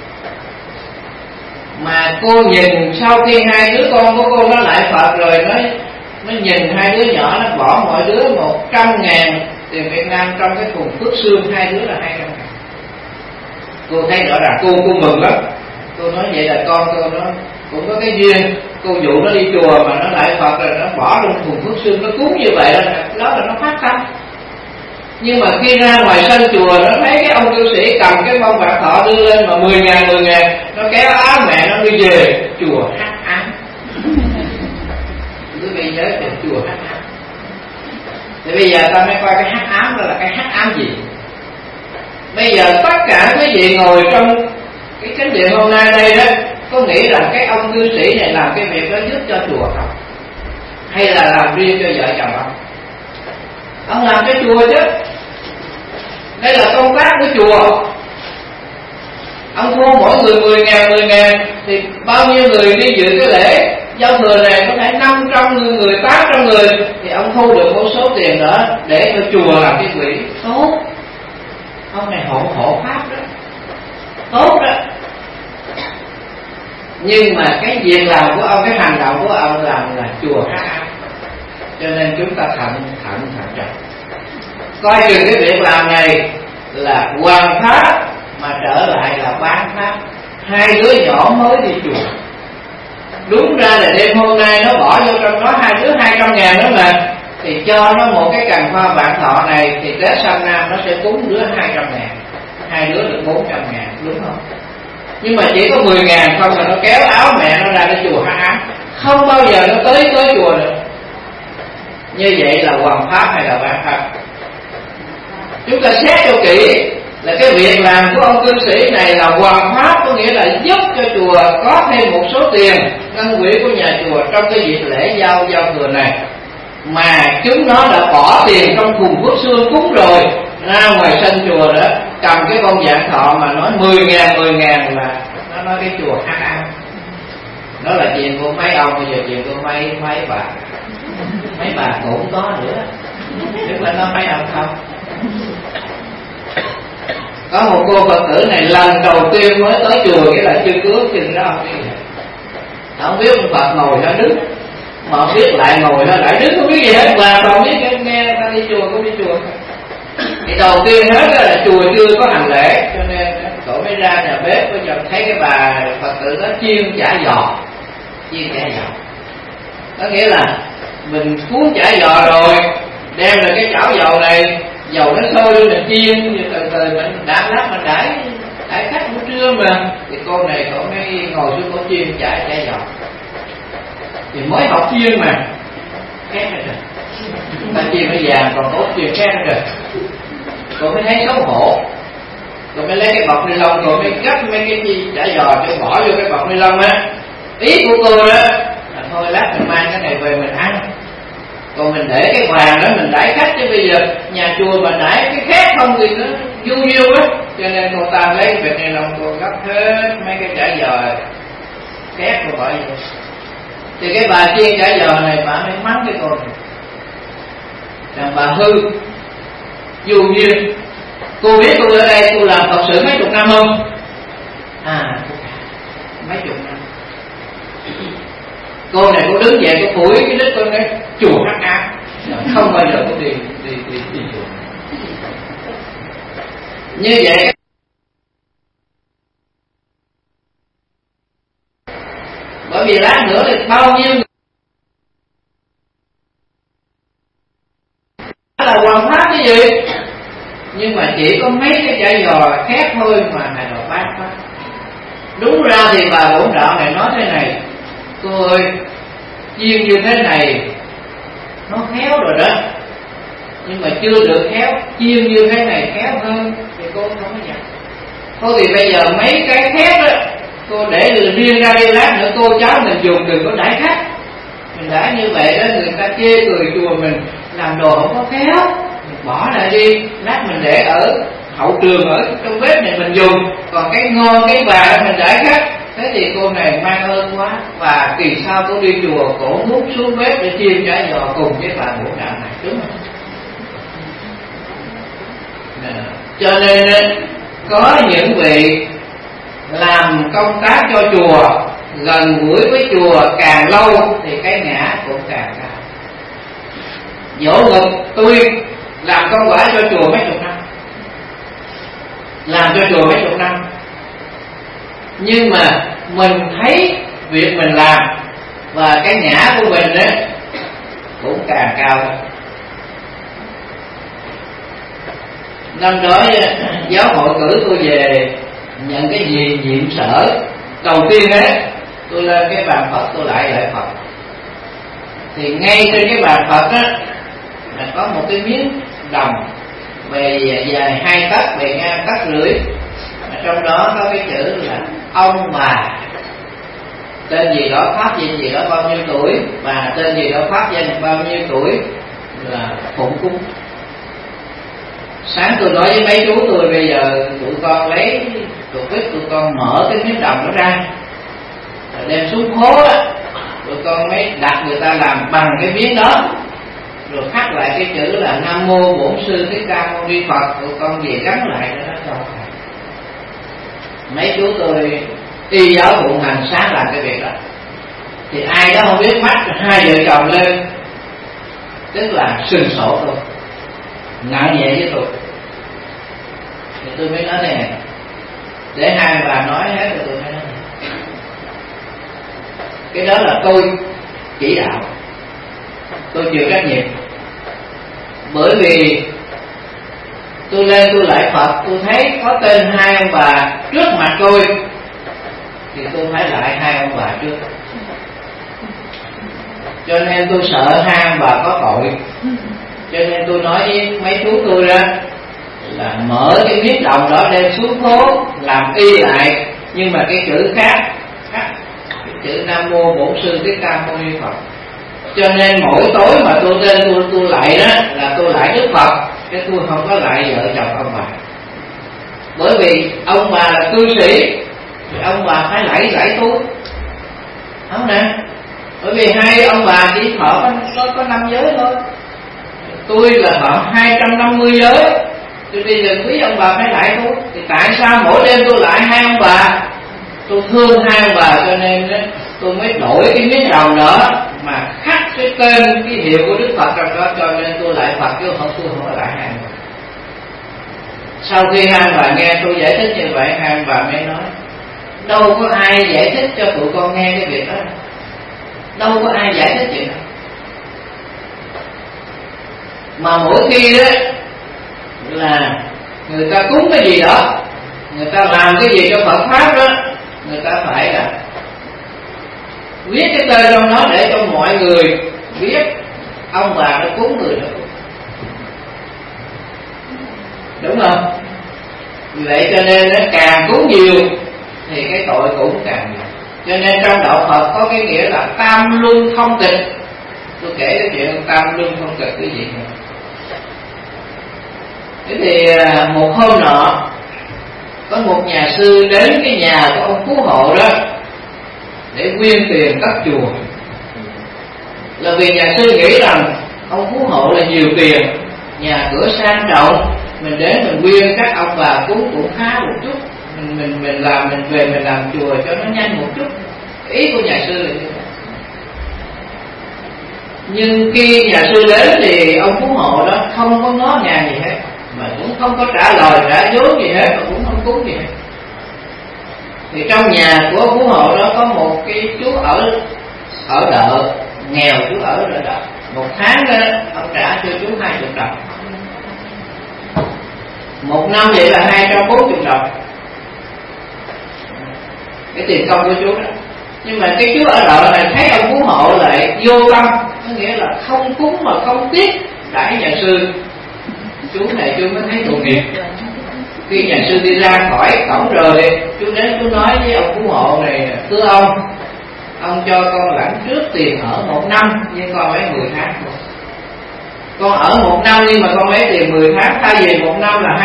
Mà cô nhìn sau khi hai đứa con của cô nó lại Phật rồi, nó nhìn hai đứa nhỏ, nó bỏ mỗi đứa 100.000 tiền Việt Nam trong cái thùng phước xương, hai đứa là 200.000. Cô thấy rõ ràng cô mừng lắm. Cô nói vậy là con cô nó cũng có cái duyên, cô dụ nó đi chùa mà nó lại Phật rồi nó bỏ trong thùng phước xương, nó cúng như vậy đó là nó phát tâm. Nhưng mà khi ra ngoài sân chùa, nó thấy cái ông cư sĩ cầm cái bông bạc thọ đưa lên mà 10.000, nó kéo áo mẹ nó đi về chùa hắc ám. Quý vị nhớ về chùa hắc ám. Thì bây giờ ta mới coi cái hắc ám đó là cái hắc ám gì. Bây giờ tất cả quý vị ngồi trong cái chánh điện hôm nay đây đó, có nghĩ rằng cái ông cư sĩ này làm cái việc đó giúp cho chùa không? Hay là làm riêng cho vợ chồng ông? Ông làm cho chùa chứ. Đây là công tác của chùa. Ông thu mỗi người 10.000 thì bao nhiêu người đi dự cái lễ giao thừa này, có thể 500 người, 800 người, thì ông thu được một số tiền đó để cho chùa làm cái quỹ tốt. Ông này hộ pháp đó, tốt đó. Nhưng mà cái việc làm của ông, cái hành động của ông làm là chùa hắc ám. Cho nên chúng ta thận trọng, coi chừng cái việc làm này là hoằng pháp mà trở lại là bán pháp. Hai đứa nhỏ mới đi chùa, đúng ra là đêm hôm nay nó bỏ vô trong đó hai đứa 200.000 đó mà, thì cho nó một cái cành hoa vạn thọ này, thì Tết sang năm nó sẽ cúng đứa 200.000, hai đứa được 400.000, đúng không? Nhưng mà chỉ có 10.000 không là nó kéo áo mẹ nó ra cái chùa hắc ám, không bao giờ nó tới chùa nữa. Như vậy là hoằng pháp hay là bán pháp? Chúng ta xét cho kỹ là cái việc làm của ông cư sĩ này là hoằng pháp, có nghĩa là giúp cho chùa có thêm một số tiền ngân quỹ của nhà chùa trong cái dịp lễ giao thừa này, mà chúng nó đã bỏ tiền trong thùng phước xương cúng rồi, ra ngoài sân chùa đó cầm cái con vạn thọ mà nói 10.000 là nó nói cái chùa hắc ám. Đó là chuyện của mấy ông, bây giờ chuyện của mấy bà cũng có nữa, tức là nó mấy ông không. Có một cô Phật tử này lần đầu tiên mới tới chùa, cái là chưa cưới chừng đó không biết gì, không biết ông Phật ngồi hay đứng, mà không biết lại ngồi hay lại đứng, không biết gì hết, và không biết nghe ta đi chùa có đi chùa. Thì đầu tiên hết là chùa chưa có hành lễ, cho nên cậu mới ra nhà bếp, bây giờ thấy cái bà Phật tử đó chiên chả giò, có nghĩa là mình cuốn chả giò rồi đem lại cái chảo dầu này, dầu nó sôi lên mình chiên, từ từ mình đạp lát mình đãi khách buổi trưa mà. Thì cô này cậu mới ngồi xuống cô chiên chả giò, thì mới học chiên mà khác rồi, ta chiên nó vàng còn tốt chiên khác rồi. Cô mới thấy xấu hổ, cô mới lấy cái bọc ni lông, cô mới gấp mấy cái chi chả giò cho bỏ vô cái bọc ni lông á. Ý của cô đó là thôi lát mình mang cái này về mình ăn, còn mình để cái vàng đó mình đãi khách, chứ bây giờ nhà chùa mà đãi cái khác không thì nó du nhiêu á. Cho nên cô ta lấy cái bịch ni lông, cô gấp hết mấy cái chả giò khác cô bỏ vô. Thì cái bà chiên chả giò này bà mới mắng cái cô này rằng bà hư dù nhiên. Cô biết tôi ở đây tôi làm Phật sự mấy chục năm không? Mấy chục năm. Cô này cô đứng dậy cô phủi cái đít, cô nói chùa hắc ám, không bao giờ cô đi chùa. Như vậy bởi vì lát nữa thì bao nhiêu là hoàn pháp cái gì, nhưng mà chỉ có mấy cái chả giò khác thôi mà Ngài Đòi bác pháp. Đúng ra thì bà bổn đạo này nói thế này: cô ơi, chiên như thế này nó khéo rồi đó, nhưng mà chưa được khéo, chiên như thế này khéo hơn thì cô không có nhận. Thôi thì bây giờ mấy cái khác đó cô để riêng ra đi, lát nữa cô cháu mình dùng đừng có đãi khách. Mình đã như vậy đó người ta chê cười chùa mình làm đồ không có khéo, mình bỏ lại đi, lát mình để ở hậu trường ở trong bếp này mình dùng, còn cái ngon cái vàng mình đãi khách. Thế thì cô này mang ơn quá, và kỳ sau cô đi chùa cổ múc xuống bếp để chiên chả giò cùng với bà bổn đạo này, đúng không? Cho nên có những vị làm công tác cho chùa, gần gũi với chùa càng lâu thì cái ngã cũng càng cao. Dỗ ngực tôi làm công quả cho chùa mấy chục năm, làm cho chùa mấy chục năm, nhưng mà mình thấy việc mình làm và cái ngã của mình đấy cũng càng cao hơn. Năm đó giáo hội cử tôi về nhận cái gì nhiệm sở, đầu tiên ấy tôi lên cái bàn Phật tôi lại Phật. Thì ngay trên cái bàn Phật á là có một cái miếng đồng bề dài 2 tấc, bề ngang 1,5 tấc, trong đó có cái chữ là ông bà, tên gì đó pháp danh gì đó bao nhiêu tuổi, và tên gì đó pháp danh bao nhiêu tuổi là phụng cúng. Sáng tôi nói với mấy chú tôi bây giờ tụi con lấy tụi con mở cái miếng đồng đó ra rồi đem xuống hố á, tụi con mới đặt người ta làm bằng cái miếng đó, rồi khắc lại cái chữ là Nam Mô Bổn Sư Thích Ca Mâu Ni Phật, tụi con về gắn lại cho nó cho thầy. Mấy chú tôi y giáo phụng hành sáng làm cái việc đó. Thì ai đó không biết mắt 2 vợ chồng lên, tức là sừng sổ tôi, nặng nhẹ với tôi. Thì tôi mới nói này, để hai bà nói hết rồi tôi mới nói này. Cái đó là tôi chỉ đạo, tôi chịu trách nhiệm. Bởi vì tôi lên tôi lại Phật, tôi thấy có tên 2 ông bà trước mặt tôi thì tôi phải lại 2 ông bà trước. Cho nên tôi sợ 2 ông bà có tội, cho nên tôi nói với mấy chú tôi ra là mở cái miếng đồng đó đem xuống phố làm y lại, nhưng mà cái chữ khác, cái chữ Nam Mô Bổn Sư Thích Ca Mâu Ni Phật. Cho nên mỗi tối mà tôi lên tôi lại đó là tôi lại Đức Phật, chứ tôi không có lại vợ chồng ông bà. Bởi vì ông bà là cư sĩ thì ông bà phải lại tôi, không nè. Bởi vì 2 ông bà chỉ thọ có 5 giới thôi, tôi là thọ 250 giới, tôi bây giờ quý ông bà phải lại tôi. Thì tại sao mỗi đêm tôi lại hai ông bà? Tôi thương hai ông bà cho nên tôi mới đổi cái miếng rồng đó mà khắc cái tên, cái hiệu của Đức Phật trong đó, cho nên tôi lại Phật chứ không, tôi không có lại hai ông bà. Sau khi hai ông bà nghe tôi giải thích như vậy, hai ông bà mới nói đâu có ai giải thích cho tụi con nghe cái việc đó, đâu có ai giải thích chuyện đó. Mà mỗi khi đó là người ta cúng cái gì đó, người ta làm cái gì cho Phật pháp đó, người ta phải là viết cái tên trong đó để cho mọi người biết ông bà đã cúng người đó, đúng không? Vì vậy cho nên nó càng cúng nhiều thì cái tội cũng càng nhiều. Cho nên trong đạo Phật có cái nghĩa là tam luân thông tịch. Tôi kể cái chuyện tam luân thông tịch cái gì nữa. Thế thì một hôm nọ có một nhà sư đến cái nhà của ông phú hộ đó để quyên tiền cất chùa. Là vì nhà sư nghĩ rằng ông phú hộ là nhiều tiền, nhà cửa sang trọng, mình đến mình quyên các ông bà cúng cũng khá một chút, mình làm, mình về mình làm chùa cho nó nhanh một chút. Ý của nhà sư là như vậy. Nhưng khi nhà sư đến thì ông phú hộ đó không có ngó nhà gì hết, mà cũng không có trả lời trả vốn gì hết, mà cũng không cúng gì hết. Thì trong nhà của ông phú hộ đó có một cái chú ở đợ nghèo, chú ở đợ. Một tháng đó ông trả cho chú 20 đồng, một năm vậy là 240 đồng, cái tiền công của chú đó. Nhưng mà cái chú ở đợ này thấy ông phú hộ lại vô tâm, có nghĩa là không cúng mà không tiếc đãi nhà sư. Chú này chú mới thấy tội nghiệp. Khi nhà sư đi ra khỏi cổng rồi, chú đến chú nói với ông phú hộ này: thưa ông cho con lãnh trước tiền ở 1 năm, nhưng con lấy 10 tháng thôi. Con ở 1 năm nhưng mà con lấy tiền 10 tháng, thay vì 1 năm là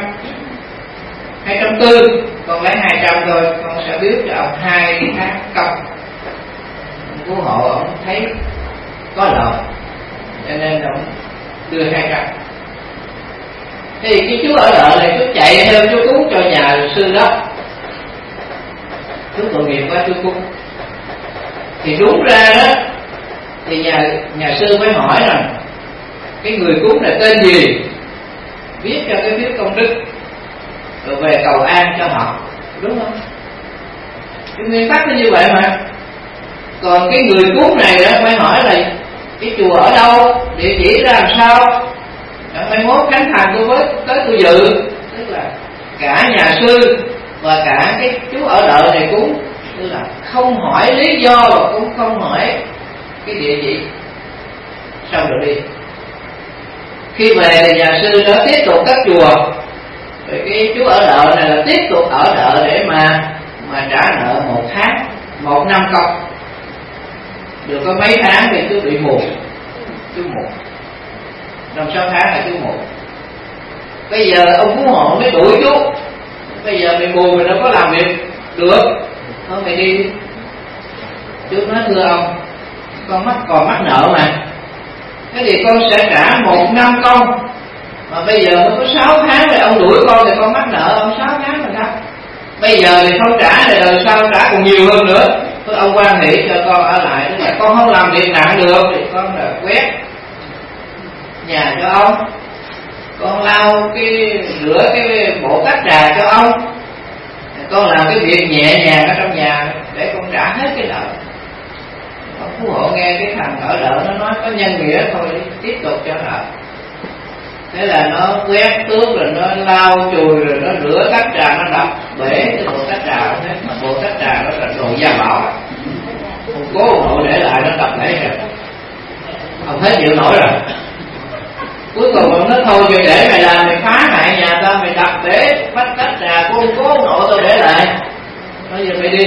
240, con lấy 200 thôi, con sẽ biếu cho ông 2 tháng công. Ông phú hộ ông thấy có lợi cho nên ông đưa 200. Thì cái chú ở đợ này chú chạy theo chú cúng cho nhà sư đó. Chú tội nghiệp quá chú cúng. Thì đúng ra đó thì nhà sư mới hỏi rằng cái người cúng này tên gì, viết cho cái phiếu công đức rồi về cầu an cho họ, đúng không? Cái nguyên tắc nó như vậy mà. Còn cái người cúng này đó phải hỏi là cái chùa ở đâu, địa chỉ ra làm sao, mai mốt khánh thành tôi tới tôi dự. Tức là cả nhà sư và cả cái chú ở đợ này cúng, tức là không hỏi lý do và cũng không hỏi cái địa chỉ, xong rồi đi. Khi về thì nhà sư đó tiếp tục cất chùa, rồi cái chú ở đợ này là tiếp tục ở đợ để mà trả nợ 1 tháng, 1 năm công. Được có mấy tháng thì chú bị mù, chú mù. 5-6 tháng là chú mù. Bây giờ ông phú hộ mới đuổi chú: bây giờ mày mù mày đâu có làm việc được, thôi mày đi. Chú nói: thưa ông, con còn mắc nợ mà, thế thì con sẽ trả 1 năm công, mà bây giờ mới có 6 tháng rồi ông đuổi con thì con mắc nợ ông 6 tháng rồi sao? Bây giờ thì không trả thì lần sau trả còn nhiều hơn nữa. Thôi ông quan hệ cho con ở lại, tức là con không làm việc nặng được thì con là quét nhà cho ông, con lau cái rửa cái bộ tách trà cho ông, con làm cái việc nhẹ nhàng ở trong nhà để con trả hết cái nợ. Ông phú hộ nghe cái thằng ở đợ nó nói có nhân nghĩa thôi, tiếp tục cho nợ. Thế là nó quét tước, rồi nó lau chùi, rồi nó rửa tách trà, nó đập bể cái bộ tách trà hết. Mà bộ tách trà đó là đồ gia bảo, ông cố hộ để lại nó đập bể rồi, ông thấy chịu nổi rồi. Cuối cùng ông nói: thôi giờ để mày làm, mày phá hại nhà tao, mày đập bể vách tách trà của ông cố nội tao để lại, bây giờ mày đi.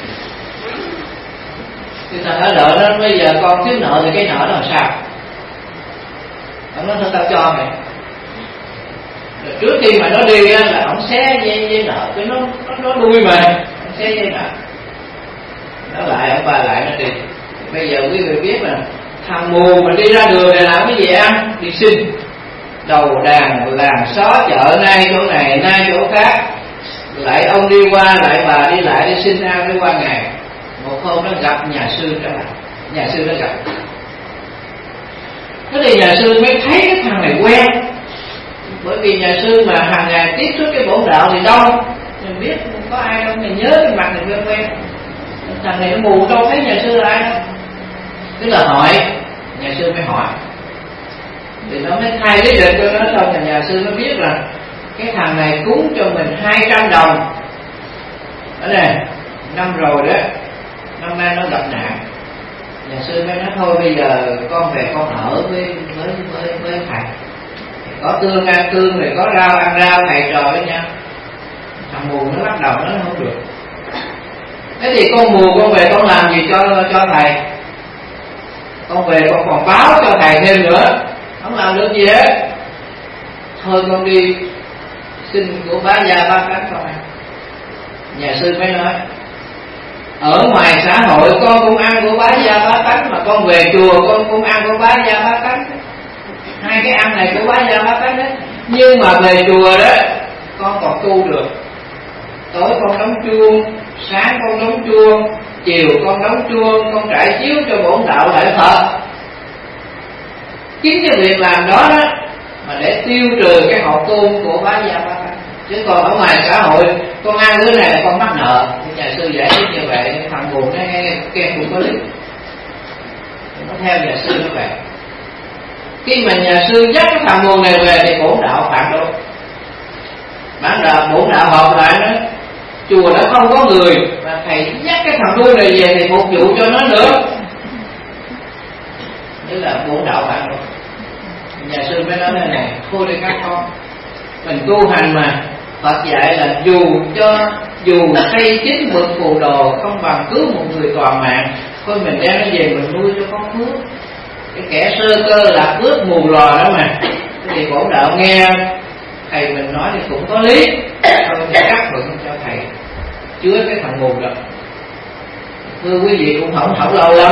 Thì thằng ở đợ nó: bây giờ con thiếu nợ thì cái nợ đó làm sao? Ông nói: thôi tao cho mày. Rồi trước khi mà nó đi á là ông xé dây nợ, cái nó đuôi mà, ông xé dây nợ. Nó lại, ông bà lại nó đi. Bây giờ quý vị biết là thằng mù mà đi ra đường để làm cái gì ăn? Đi xin. đầu đàn làng xó chợ, nay chỗ này nay chỗ khác, lại ông đi qua lại bà đi lại đi xin ăn đi qua ngày. Một hôm nó gặp nhà sư trở lại, nhà sư nó gặp. Thế thì nhà sư mới thấy cái thằng này quen, bởi vì nhà sư mà hàng ngày tiếp xúc cái bổn đạo thì đông, mình biết không có ai đâu, mình nhớ cái mặt này quen quen. Thằng này nó mù đâu thấy nhà sư là ai đâu. Tức là hỏi, nhà sư mới hỏi, thì nó mới thay lý lịch cho nó, xong rồi nhà sư mới biết là cái thằng này cúng cho mình 200 đồng. Ở đây năm rồi đó, năm nay nó gặp nạn. Nhà sư mới nói thôi bây giờ con về con ở với thầy, có tương ăn tương, rồi có rau ăn rau, thầy trò với nhau. Thằng mù nó bắt đầu nó không được. Thế thì con mù con về con làm gì cho thầy? Con về con còn báo cho thầy thêm nữa, không làm được gì hết. Thôi con đi xin của bá gia bá tánh con ăn. Nhà sư mới nói, ở ngoài xã hội con cũng ăn của bá gia bá tánh, mà con về chùa con cũng ăn của bá gia bá tánh. Hai cái ăn này của bá gia bá tánh đấy. Nhưng mà về chùa đó con còn tu được. Tối con đóng chuông, sáng con đóng chuông, chiều con đóng chuông, con trải chiếu cho bổn đạo lại Phật. Chính cái việc làm đó đó mà để tiêu trừ cái hậu tôn của bá gia bá tánh. Chứ còn ở ngoài xã hội con ăn cái này là con mắc nợ. Thì nhà sư giải thích như vậy, thằng buồn nó nghe cũng có lý. Nó theo nhà sư như vậy. Khi mà nhà sư dắt cái thằng buồn này về thì bổn đạo phản đối. Bổn đạo họp lại nói, chùa đã không có người mà thầy dắt cái thằng đuôi này về thì phục vụ cho nó nữa. Tức là bổn đạo phản đối. Nhà sư mới nói thế này, thôi đi các con, mình tu hành mà, Phật dạy là dù xây 9 bậc phù đồ không bằng cứu một người toàn mạng. Thôi mình đem nó về mình nuôi cho có phước. Cái kẻ sơ cơ lạc phước mù lòa đó mà. Thì bổn đạo nghe thầy mình nói thì cũng có lý, thôi thì cắt bận cho thầy chứa cái thằng mù đó. Thưa quý vị, cũng không lâu lắm,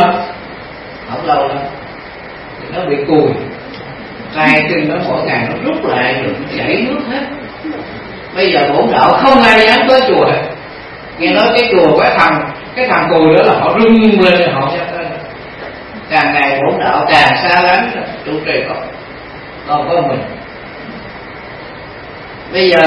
thì nó bị cùi, tay chân nó mỗi ngày nó rút lại rồi nó chảy nước hết. Bây giờ bổn đạo không ai dám tới chùa. Nghe nói cái chùa cái thằng cùi đó là họ rung lên, họ dám tới. Càng ngày bổn đạo càng xa lánh trụ trì còn có mình. Bây giờ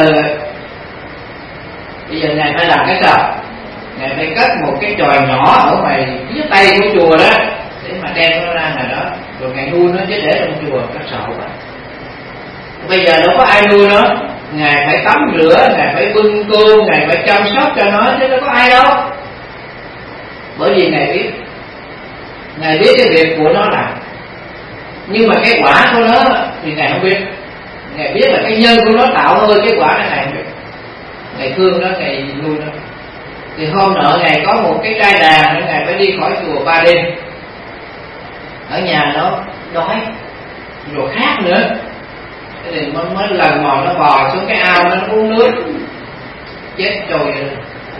ngài phải làm cái sao? Ngài phải cất một cái chòi nhỏ ở ngoài phía tây của chùa đó để mà đem nó ra ngoài đó, rồi ngài nuôi nó, chứ để trong chùa nó sợ quá. Bây giờ đâu có ai nuôi nó, ngài phải tắm rửa, ngài phải bưng cơm, ngài phải chăm sóc cho nó, chứ đâu có ai đâu. Bởi vì ngài biết cái việc của nó làm, nhưng mà cái quả của nó thì ngài không biết. Ngài biết là cái nhân của nó tạo thôi, cái quả này ngài không biết. Ngài thương nó, ngài nuôi nó. Thì hôm nọ ngài có một cái trai đàn nữa, ngài phải đi khỏi chùa 3 đêm. Ở nhà nó đói rồi khát nữa, thế thì mới lần mò nó bò xuống cái ao nó uống nước, chết trôi rồi.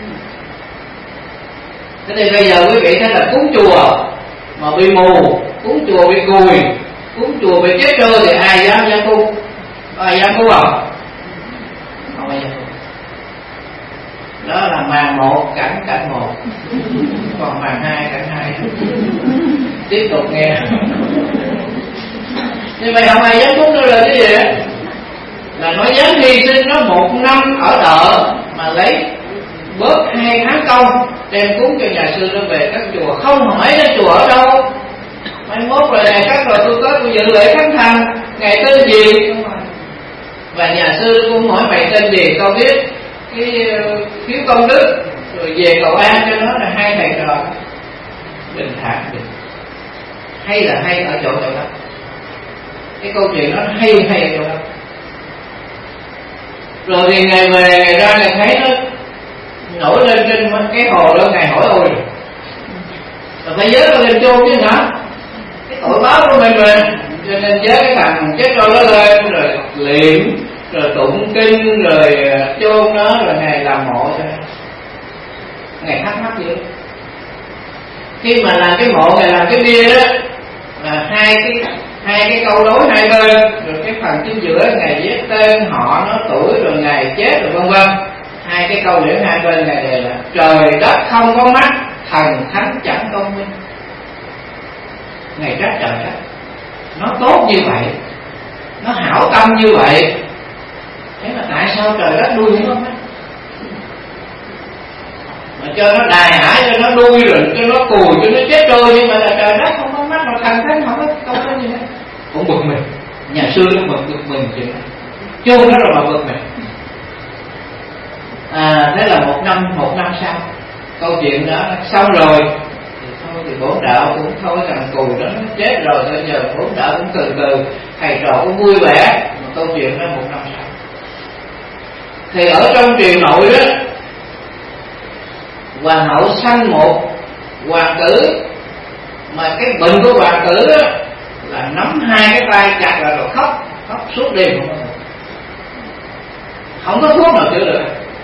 Thế thì bây giờ quý vị thấy là cúng chùa mà bị mù, cúng chùa bị cùi, cúng chùa bị chết trôi thì ai dám cúng? Ai dám cúng không? Không ai dám cúng. Đó là màn 1 cảnh 1, còn màn 2 cảnh 2. Tiếp tục nghe. Nhưng mà không ai dám cúng nữa là cái gì á? Là nó dám hy sinh nó 1 năm ở đợ mà lấy bớt 2 tháng công đem cúng cho nhà sư nó về các chùa, không hỏi đến chùa ở đâu. Mai mốt rồi này các rồi tôi dự lễ khánh thành, ngày tên gì? Và nhà sư cũng hỏi mày tên gì, tao biết cái phiếu công đức, rồi về cầu an cho nó. Là 2 thầy trò bình thản bình. Hay là hay ở chỗ đó. Cái câu chuyện nó hay ở chỗ đó. Rồi thì ngày về ngày ra ngày thấy nó nổi lên trên cái hồ đó, ngày hỏi ôi rồi phải nhớ nó lên chôn chứ hả? Cái tội báo của mình rồi, cho nên nhớ cái thằng chết rồi nó lên, rồi liệm, rồi tụng kinh, rồi chôn nó, rồi ngày làm mộ cho nó. Ngày thắc mắc dữ. Khi mà làm cái mộ, ngày làm cái bia đó là hai cái câu đối hai bên, rồi cái phần chính giữa, ngày viết tên họ, nó tuổi, rồi ngày chết, rồi vân vân. Hai cái câu điểm hai bên ngày đề là trời đất không có mắt, thần thánh chẳng công minh. Ngày trách trời đất, nó tốt như vậy, nó hảo tâm như vậy, thế mà tại sao trời đất nuôi không có mắt? Mà cho nó đài hải, cho nó đuôi, rồi cho nó cùi, cho nó chết trôi, nhưng mà là trời đất không có mắt, mà thần thánh không có như thế. Cũng bực mình, nhà xưa nó bực mình chuyện này, chu nó rồi mà bực mình. Thế là một năm sau câu chuyện đó xong rồi, thì thôi thì bổn đạo cũng thôi, thằng cùi đó nó chết rồi, bây giờ bổn đạo cũng từ từ, thầy trò cũng vui vẻ. Mà câu chuyện đó một năm sau, thì ở trong triều nội đó, hoàng hậu sanh một hoàng tử, mà cái bệnh của hoàng tử đó là nắm hai cái tay chặt là rồi khóc suốt đêm, không có thuốc nào chữa được.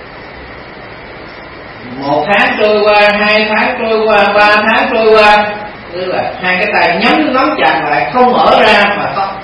1 tháng trôi qua, 2 tháng trôi qua, 3 tháng trôi qua, tức là hai cái tay nắm chặt lại không mở ra mà khóc.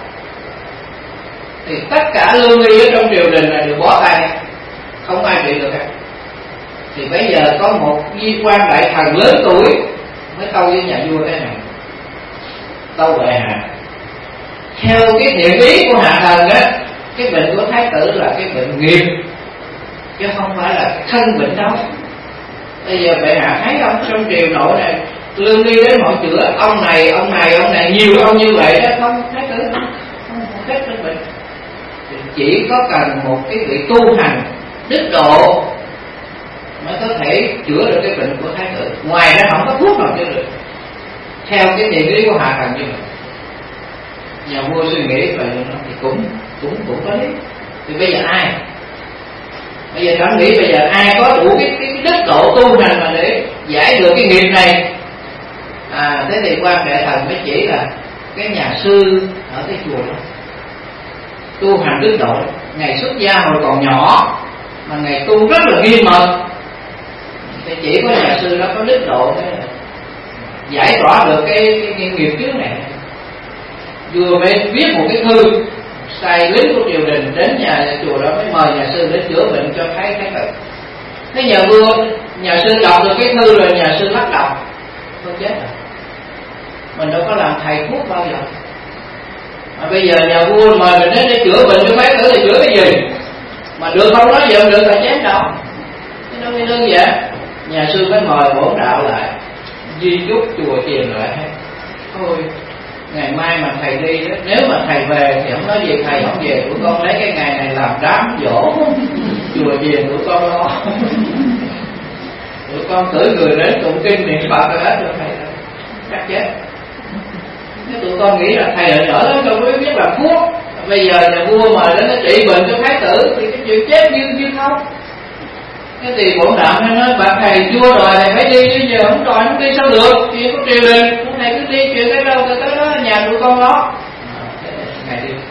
Thì tất cả lương y ở trong triều đình là đều bỏ tay, không ai trị được hết. Thì bây giờ có một viên quan đại thần lớn tuổi mới tâu với nhà vua thế này: tâu bệ hạ, theo cái thiện ý của hạ thần á, cái bệnh của thái tử là cái bệnh nghiệp, chứ không phải là cái thân bệnh đâu. Bây giờ bệ hạ thấy không, trong triều nội này lương y đến mọi chữa, ông này nhiều ông như vậy đó, không thái tử không hết cái bệnh. Chỉ có cần một cái vị tu hành đức độ mới có thể chữa được cái bệnh của thái tử, ngoài ra không có thuốc nào chữa được. Theo cái thiện ý của hạ thần như vậy. Nhà vua suy nghĩ vậy thì cũng có lý. Thì bây giờ ai? Bây giờ cảm nghĩ bây giờ ai có đủ cái đức độ tu hành mà để giải được cái nghiệp này? Thế thì quan đại thần mới chỉ là cái nhà sư ở cái chùa đó tu hành đức độ. Ngày xuất gia hồi còn nhỏ mà ngày tu rất là nghiêm mật, thì chỉ có nhà sư đó có đức độ để giải tỏa được cái nghiệp chướng này. Vừa mới viết một cái thư sai lính của triều đình đến nhà chùa đó, mới mời nhà sư đến chữa bệnh cho thái tử. Thế nhà sư đọc được cái thư rồi, nhà sư lắc đầu, tôi chết rồi, mình đâu có làm thầy thuốc bao giờ. Mà bây giờ nhà vua mời mình đến để chữa bệnh cho thái tử thì chữa cái gì? Mà được không nói gì không được là chết đâu. Thế nó mới đơn giản. Nhà sư mới mời bổn đạo lại, di chúc chùa chiền lại hết. Thôi ngày mai mà thầy đi đó, nếu mà thầy về thì không nói gì thầy không về, tụi con lấy cái ngày này làm đám dỗ chùa chiền, tụi con lo. Tụi con cử người đến tụng kinh niệm Phật rồi hết rồi, thầy chắc chết. Thế tụi con nghĩ là thầy ở nhỏ lắm đâu có biết làm thuốc. Bây giờ nhà vua mời đến nó trị bệnh cho thái tử thì cái chuyện chết như không. Thế thì bổn đạo hay nói bạn thầy vua đòi thầy phải đi, chứ giờ không đòi không đi sao được? Chuyện của triều đình, hôm nay cứ đi, chuyện tới đâu tới đó, nhà tụi con đó. Ngày đi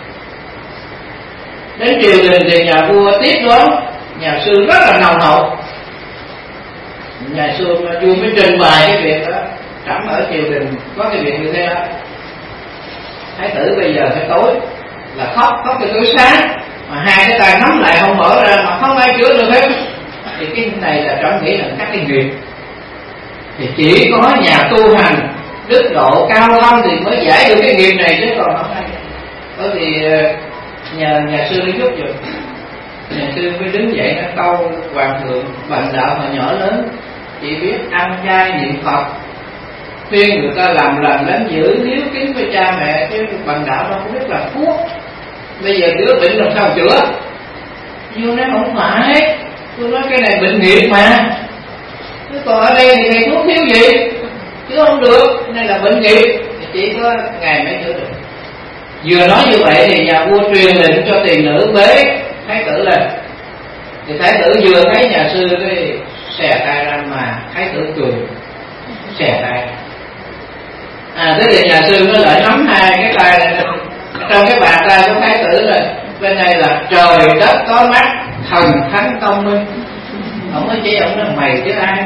đến triều đình thì nhà vua tiếp đón, nhà sư rất là nồng hậu. Nhà sư vua mới trình bày cái việc đó, trẫm ở triều đình có cái việc như thế đó. Thái tử bây giờ phải tối là khóc cho tới sáng, mà hai cái tay nắm lại không mở ra, mà không ai chữa được hết. Thì cái này là trẫm nghĩ là các cái nghiệp, thì chỉ có nhà tu hành đức độ cao thâm thì mới giải được cái nghiệp này, chứ còn không ai. Bởi vì nhà sư mới giúp được. Nhà sư mới đứng dậy nó câu hoàng thượng bần đạo mà nhỏ lớn chỉ biết ăn chay niệm Phật, khuyên người ta làm lành lánh dữ, hiếu kính với cha mẹ, chứ bần đạo đâu có biết làm thuốc. Bây giờ chữa bệnh làm sao chữa? Vua nói không phải, tôi nói cái này bệnh nghiệp mà, chứ còn ở đây thì thầy thuốc thiếu gì, chứ không được. Cái này là bệnh nghiệp thì chỉ có ngài mới chữa được. Vừa nói như vậy thì nhà vua truyền lệnh cho tỳ nữ bế thái tử lên. Thì thái tử vừa thấy nhà sư cái xè tay ra, mà thái tử cười xè tay. Thế thì nhà sư nó lại nắm hai cái tay này, trong cái bàn tay của thái tử là bên này là trời đất có mắt, thần thánh công minh. Ông nói chỉ ông nói mày chứ ai.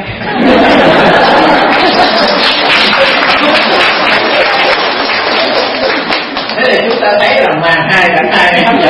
Thế thì chúng ta thấy là màn hai cảnh hai này hấp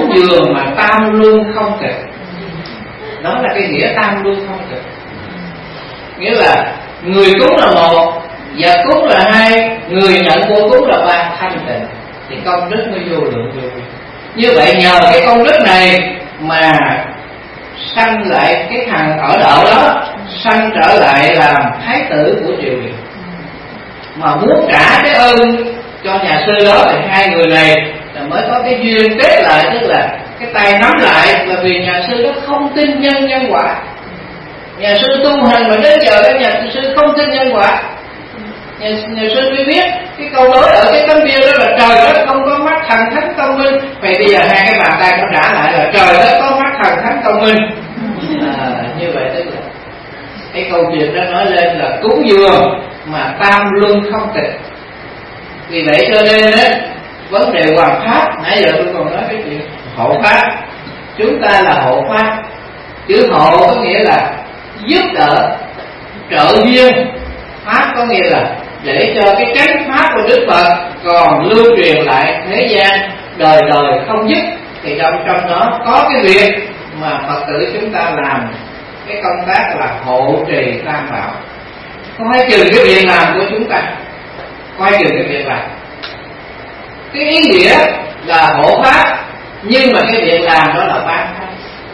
dường mà tam luân không kịch. Đó là cái nghĩa tam luân không kịch. Nghĩa là người cúng là một, vật cúng là hai, người nhận của cúng là ba, thanh tịnh, thì công đức mới vô lượng vô biên. Như vậy nhờ cái công đức này mà sanh lại cái thằng ở đậu đó, sanh trở lại làm thái tử của triều đình. Mà muốn trả cái ơn cho nhà sư đó thì hai người này là mới có cái duyên kết lại, tức là cái tay nắm lại. Là vì nhà sư đó không tin nhân quả. Nhà sư tu hành mà đến giờ các nhà sư không tin nhân quả. Nhà sư mới biết cái câu nói ở cái tấm bia đó là trời đất không có mắt thần thánh công minh. Vậy bây giờ hai cái bàn tay nó trả lại là trời đất có mắt thần thánh công minh. Như vậy tức là cái câu chuyện đó nói lên là cúng dường mà tam luân không tịch. Vì vậy cho nên á, vấn đề hoàn pháp, nãy giờ tôi còn nói cái chuyện hộ pháp. Chúng ta là hộ pháp. Chữ hộ có nghĩa là giúp đỡ, trợ duyên. Pháp có nghĩa là để cho cái chánh pháp của Đức Phật còn lưu truyền lại thế gian đời đời không dứt. Thì trong đó có cái việc mà Phật tử chúng ta làm cái công tác là hộ trì tam bảo. Coi chừng cái việc làm của chúng ta, coi chừng cái việc làm. Cái ý nghĩa là hộ pháp, nhưng mà cái việc làm đó là bán pháp.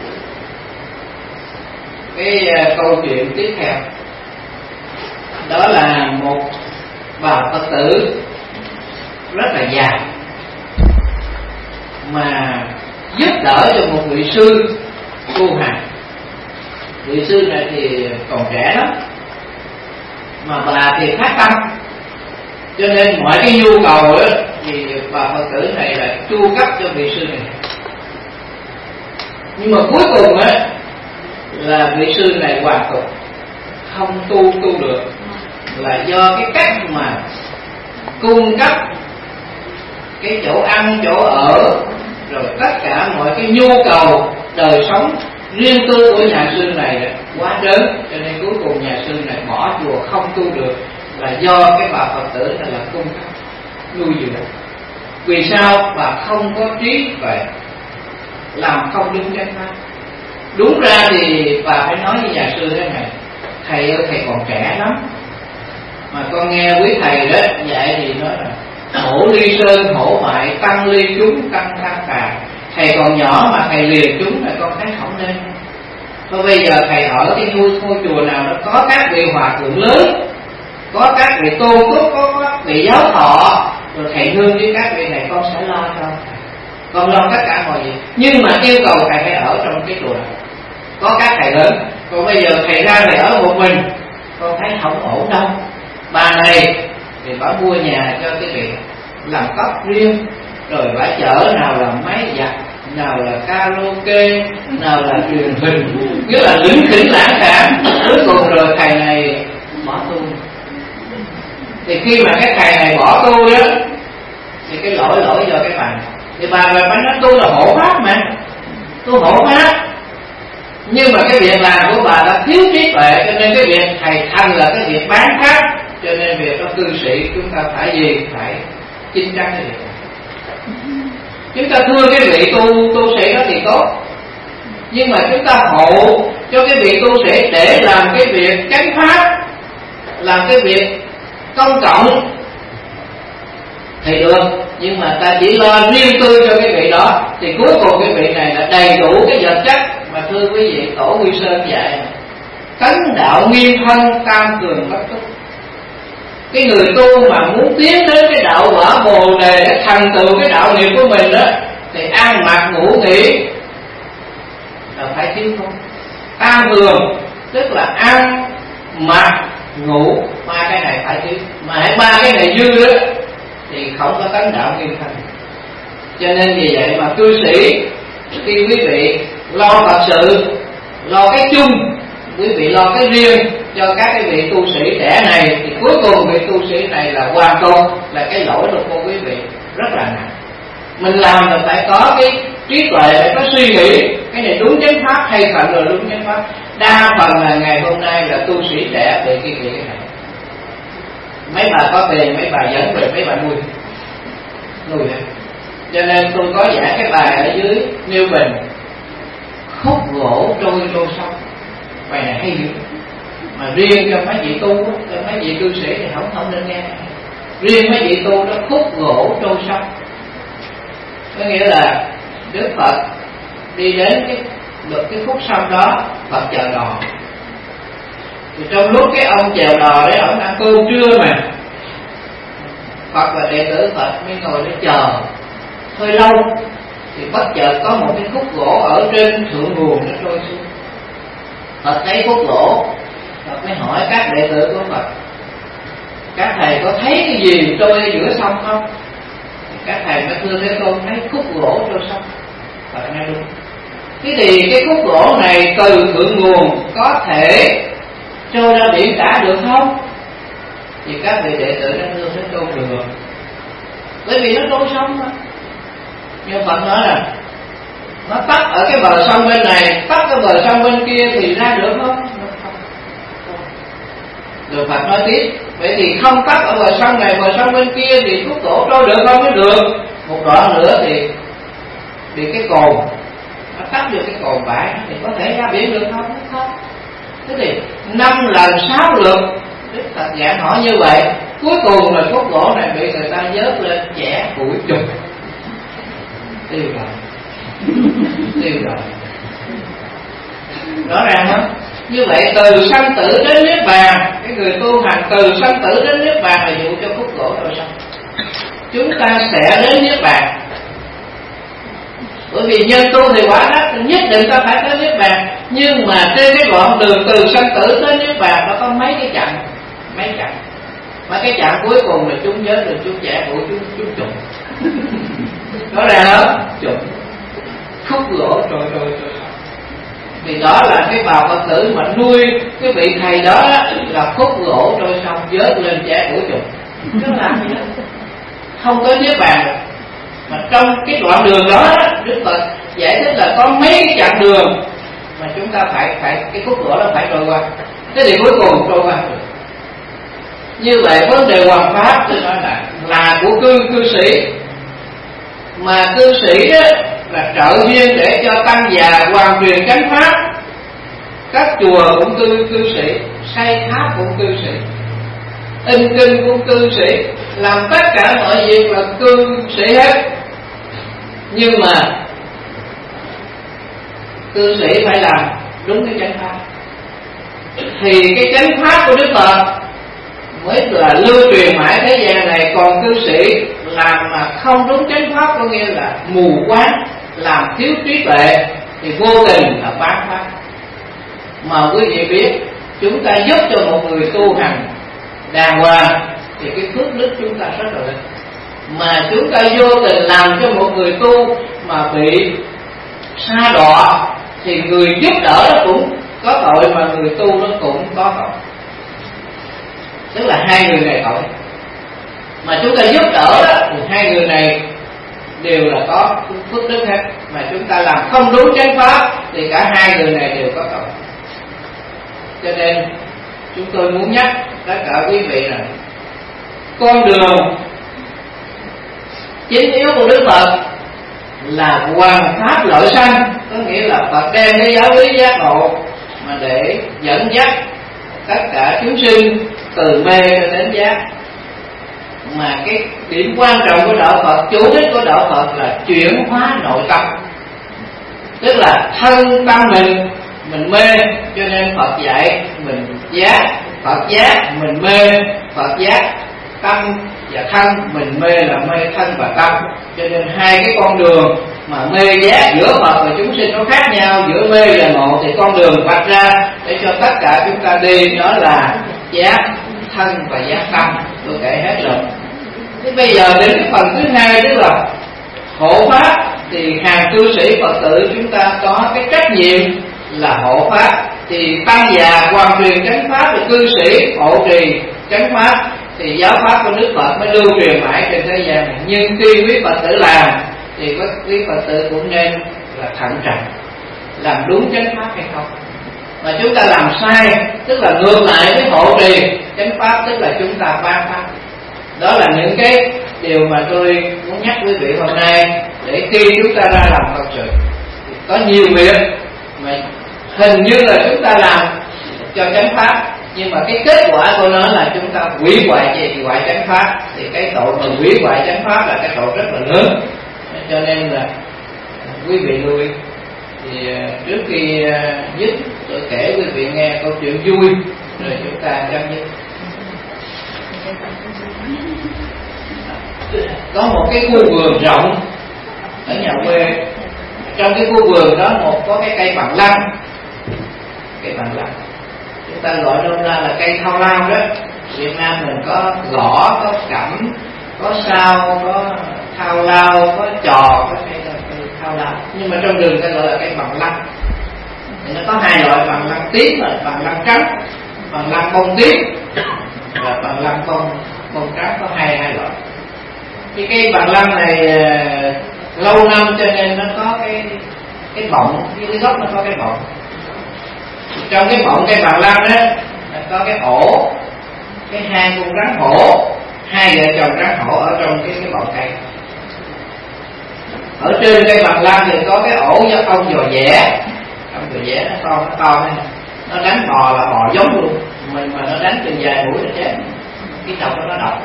Cái câu chuyện tiếp theo đó là một bà Phật tử rất là già mà giúp đỡ cho một vị sư tu hành. Vị sư này thì còn trẻ lắm, mà bà thì phát tâm, cho nên mọi cái nhu cầu đó, thì bà Phật tử này là chu cấp cho vị sư này. Nhưng mà cuối cùng á là vị sư này hoàn tục, không tu được, là do cái cách mà cung cấp cái chỗ ăn chỗ ở rồi tất cả mọi cái nhu cầu đời sống riêng tư của nhà sư này quá lớn, cho nên cuối cùng nhà sư này bỏ chùa không tu được, là do cái bà Phật tử này là cung cấp nuôi dưỡng. Vì sao? Bà không có trí tuệ, làm không đúng chánh pháp. Đúng ra thì bà phải nói với nhà sư thế này: thầy ơi, thầy còn trẻ lắm, mà con nghe quý thầy đó dạy thì nói là hổ ly sơn hổ bại, tăng ly chúng tăng thang tà. Thầy còn nhỏ mà thầy liền chúng là con thấy không nên. Thôi bây giờ thầy ở cái ngôi chùa nào nó có các vị hòa thượng lớn, có các vị tôn túc, có các vị giáo thọ, rồi thầy hương với các vị này con sẽ lo cho con lo tất cả mọi việc. Nhưng mà yêu cầu thầy phải ở trong cái chùa này có các thầy lớn. Còn bây giờ thầy ra thầy ở một mình, con thấy không ổn đâu. Bà này thì bà mua nhà cho cái vị làm tóc riêng, rồi bà chở nào là máy giặt, nào là karaoke, nào là truyền hình, nghĩa là lĩnh khỉnh lãng xả. Cuối cùng rồi thầy này bỏ tu. Thì khi mà cái thầy này bỏ tu đó, thì cái lỗi do cái bà. Thì bà nói tu là hộ pháp mà, tu hộ pháp. Nhưng mà cái việc làm của bà đã thiếu trí tuệ, cho nên cái việc thầy thành là cái việc bán pháp. Cho nên việc đó cư sĩ chúng ta phải gì? Phải chính chắn cái việc này. Chúng ta thương cái vị tu sĩ đó thì tốt, nhưng mà chúng ta hộ cho cái vị tu sĩ để làm cái việc chánh pháp, làm cái việc công cộng thì được. Nhưng mà ta chỉ lo riêng tư cho cái vị đó, thì cuối cùng cái vị này là đầy đủ cái vật chất. Mà thưa quý vị, Tổ Quy Sơn dạy tấn đạo nghiêm thân, tam cường bất túc. Cái người tu mà muốn tiến đến cái đạo quả Bồ Đề để thành tựu cái đạo nghiệp của mình đó, thì ăn mặc ngủ nghỉ là phải thiếu không. Tam cường tức là ăn mặc ngủ, ba cái này phải thiếu. Mà hãy ba cái này dư đó thì không có tấn đạo nghiêm thân. Cho nên vì vậy mà cư sĩ, khi quý vị lo thật sự, lo cái chung, quý vị lo cái riêng cho các cái vị tu sĩ trẻ này, thì cuối cùng vị tu sĩ này là hoàn công, là cái lỗi của cô quý vị rất là nặng. Mình làm là phải có cái trí tuệ, phải có suy nghĩ cái này đúng chánh pháp hay phận rồi đúng chánh pháp. Đa phần là ngày hôm nay là tu sĩ trẻ bị cái này. Mấy bà có tiền, mấy bà dẫn về mấy bà nuôi hết. Cho nên tôi có giải cái bài ở dưới nêu bình khúc gỗ trôi trôi sông. Bài này hay dữ, mà riêng cho mấy vị tu, cho mấy vị cư sĩ thì không nên nghe. Riêng mấy vị tu đó khúc gỗ trôi sông, có nghĩa là Đức Phật đi đến cái khúc sông đó, Phật chèo đò. Thì trong lúc cái ông chèo đò đấy, ông ăn cơm trưa mà, Phật và đệ tử Phật mới ngồi để chờ hơi lâu, thì bất chợt có một cái khúc gỗ ở trên thượng nguồn nó trôi xuống. Phật thấy khúc gỗ, Phật mới hỏi các đệ tử của Phật: các thầy có thấy cái gì trôi ở giữa sông không? Các thầy mới thưa Thế Tôn thấy khúc gỗ trôi sông. Phật nói đúng. Thế thì cái khúc gỗ này từ thượng nguồn có thể trôi ra biển cả được không? Thì các vị đệ tử đã thưa Thế Tôn được, bởi vì nó trôi sông mà. Nhưng Phật nói là nó tắt ở cái bờ sông bên này, tắt cái bờ sông bên kia thì ra được không? Rồi Phật nói tiếp: vậy thì không tắt ở bờ sông này, bờ sông bên kia thì khúc gỗ trôi được không? Mới được. Một đoạn nữa thì bị cái cồn nó tắt được cái cồn bãi thì có thể ra biển được không? Không. Thế thì 5 lần 6 lượt Đức Phật giảng hỏi như vậy, cuối cùng là khúc gỗ này bị người ta vớt lên chẻ củi chục, tiêu rồi. Rõ ràng không? Như vậy từ sanh tử đến niết bàn, cái người tu hành từ sanh tử đến niết bàn là dụ cho khúc gỗ rồi sao? Chúng ta sẽ đến niết bàn, bởi vì nhân tu thì quả đắc nhất định ta phải tới niết bàn. Nhưng mà trên cái đoạn đường từ sanh tử tới niết bàn nó có mấy cái chặng. Mà cái chặng cuối cùng là chúng nhớ được chúng trẻ của chúng trùng. Rõ ràng không? Trùng khúc gỗ trôi. Thì đó là cái bào Phật tử mà nuôi cái vị thầy đó là khúc gỗ trôi xong vớt lên trẻ của trùng. Nó làm gì đó không có niết bàn được. Mà trong cái đoạn đường đó Đức Phật giải thích là có mấy cái chặng đường mà chúng ta phải cái khúc gỗ đó phải trôi qua. Thế thì cuối cùng trôi qua được. Như vậy vấn đề hoàn pháp tôi nói là của cư sĩ, mà cư sĩ đó là trợ duyên để cho tăng già hoàn truyền chánh pháp. Các chùa cũng cư sĩ, xây tháp cũng cư sĩ, in kinh cũng cư sĩ, làm tất cả mọi việc là cư sĩ hết. Nhưng mà cư sĩ phải làm đúng cái chánh pháp, thì cái chánh pháp của Đức Phật mới là lưu truyền mãi thế gian này. Còn cư sĩ làm mà không đúng chánh pháp, có nghĩa là mù quáng, làm thiếu trí tuệ, thì vô tình là phá pháp. Mà quý vị biết, chúng ta giúp cho một người tu hành đàng hoàng thì cái phước đức chúng ta rất là lớn. Mà chúng ta vô tình làm cho một người tu mà bị sa đọa thì người giúp đỡ nó cũng có tội, mà người tu nó cũng có tội. Tức là hai người này tội. Mà chúng ta giúp đỡ đó, thì hai người này đều là có phước đức hết. Mà chúng ta làm không đúng chánh pháp thì cả hai người này đều có tội. Cho nên chúng tôi muốn nhắc tất cả quý vị là con đường chính yếu của Đức Phật là hoàn pháp lợi sanh, có nghĩa là Phật đem cái giáo lý giác ngộ mà để dẫn dắt tất cả chúng sinh từ mê đến giác. Mà cái điểm quan trọng của đạo Phật, chủ đích của đạo Phật là chuyển hóa nội tâm, tức là thân tâm mình mê, cho nên Phật dạy mình giác, Phật giác mình mê, Phật giác tâm và thân, mình mê là mê thân và tâm. Cho nên hai cái con đường mà mê giác giữa Phật và chúng sinh nó khác nhau, giữa mê và ngộ, thì con đường vạch ra để cho tất cả chúng ta đi đó là giác thân và giác tâm. Tôi kể hết rồi. Thế bây giờ đến cái phần thứ hai, tức là hộ pháp, thì hàng cư sĩ Phật tử chúng ta có cái trách nhiệm là hộ pháp. Thì tăng già hoàn truyền chánh pháp, thì cư sĩ hộ trì chánh pháp, thì giáo pháp của Đức Phật mới lưu truyền mãi trên thế gian này. Nhưng khi quý Phật tử làm thì quý Phật tử cũng nên là thận trọng, làm đúng chánh pháp hay không. Mà chúng ta làm sai, tức là ngược lại với hộ trì chánh pháp, tức là chúng ta phá pháp. Đó là những cái điều mà tôi muốn nhắc quý vị hôm nay, để khi chúng ta ra làm Phật sự, có nhiều việc mà hình như là chúng ta làm cho chánh pháp, nhưng mà cái kết quả của nó là chúng ta hủy hoại chánh pháp, thì cái tội mà hủy hoại chánh pháp là cái tội rất là lớn. Cho nên là quý vị lưu ý. Thì trước khi dứt, tôi kể quý vị nghe câu chuyện vui rồi chúng ta chấm dứt. Có một cái khu vườn rộng ở nhà quê. Trong cái khu vườn đó có cái cây bằng lăng. Cây bằng lăng chúng ta gọi nôm na là cây thao lao đó. Việt Nam mình có gõ, có cẩm, có sao, có thao lao, có trò, có cây thao lao. Nhưng mà trong rừng ta gọi là cây bằng lăng. Thì nó có hai loại bằng lăng tím và bằng lăng trắng. Bằng lăng bông tím và bằng lăng bông trắng, có hai loại. Cái cây bằng lăng này lâu năm cho nên nó có cái bọng, cái gốc nó có cái bọng. Trong cái bọng cây bằng lăng đó có cái ổ, cái hang con rắn hổ, hai vợ chồng rắn hổ ở trong cái bọng cây. Ở trên cây bằng lăng thì có cái ổ với ong giò vẽ. Ong giò vẽ nó to này, nó đánh bò là bò giống luôn, mình mà nó đánh chừng vài mũi là chết. Cái độc nó độc.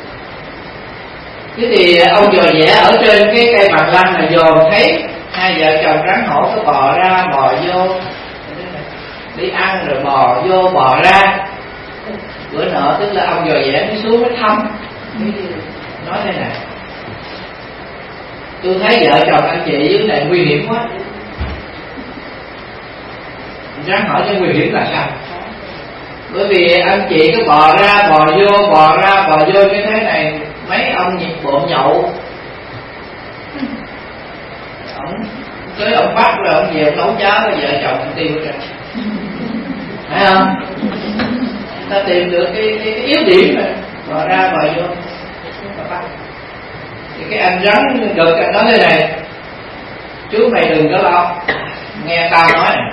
Thế thì ông dò vẽ ở trên cái cây bằng lăng này dòm thấy hai vợ chồng rắn hổ có bò ra bò vô đi ăn, rồi bò vô bò ra. Bữa nọ tức là ông dò vẽ mới xuống mới thăm, mới nói thế này: tôi thấy vợ chồng anh chị dưới này nguy hiểm quá. Rắn hỏi cho nguy hiểm là sao? Bởi vì anh chị cứ bò ra bò vô bò ra bò vô như thế này, mấy ông nhiệt bộn nhậu, ông bắt rồi ông về nấu cháo với vợ chồng anh tiêu rồi, phải không? Ta tìm được cái yếu điểm rồi, bò ra bò vô bắt. Thì cái anh rắn được anh nói thế này: chú mày đừng có lo, nghe tao nói này,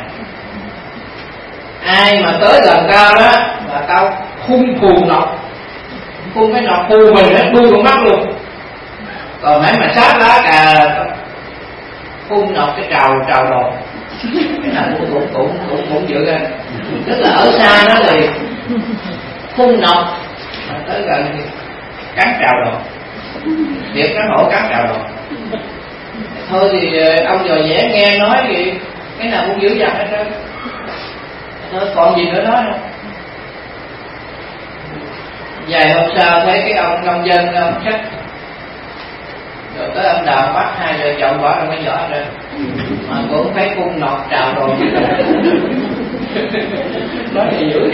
ai mà tới gần tao đó là tao khung phù nọc, phun cái nọc phù mình hết đuôi con mắt luôn. Còn mấy mà sát lá cà phun nọc cái trào đồ, cái này cũng dự ra. Tức là ở xa nó thì phun nọc, mà tới gần thì cắn trào đồ, việc nó hổ cắn trào đồ. Thôi thì ông dò vẽ nghe nói thì cái nào cũng dữ dằn hết trơn. Thôi còn gì nữa nói không? Vài hôm sau thấy cái ông nông dân ông chắc, rồi tới ông đào bắt hai vợ chồng bỏ trong cái giỏ rồi, mà cũng thấy phun nọc trào đồ. Nói thì dữ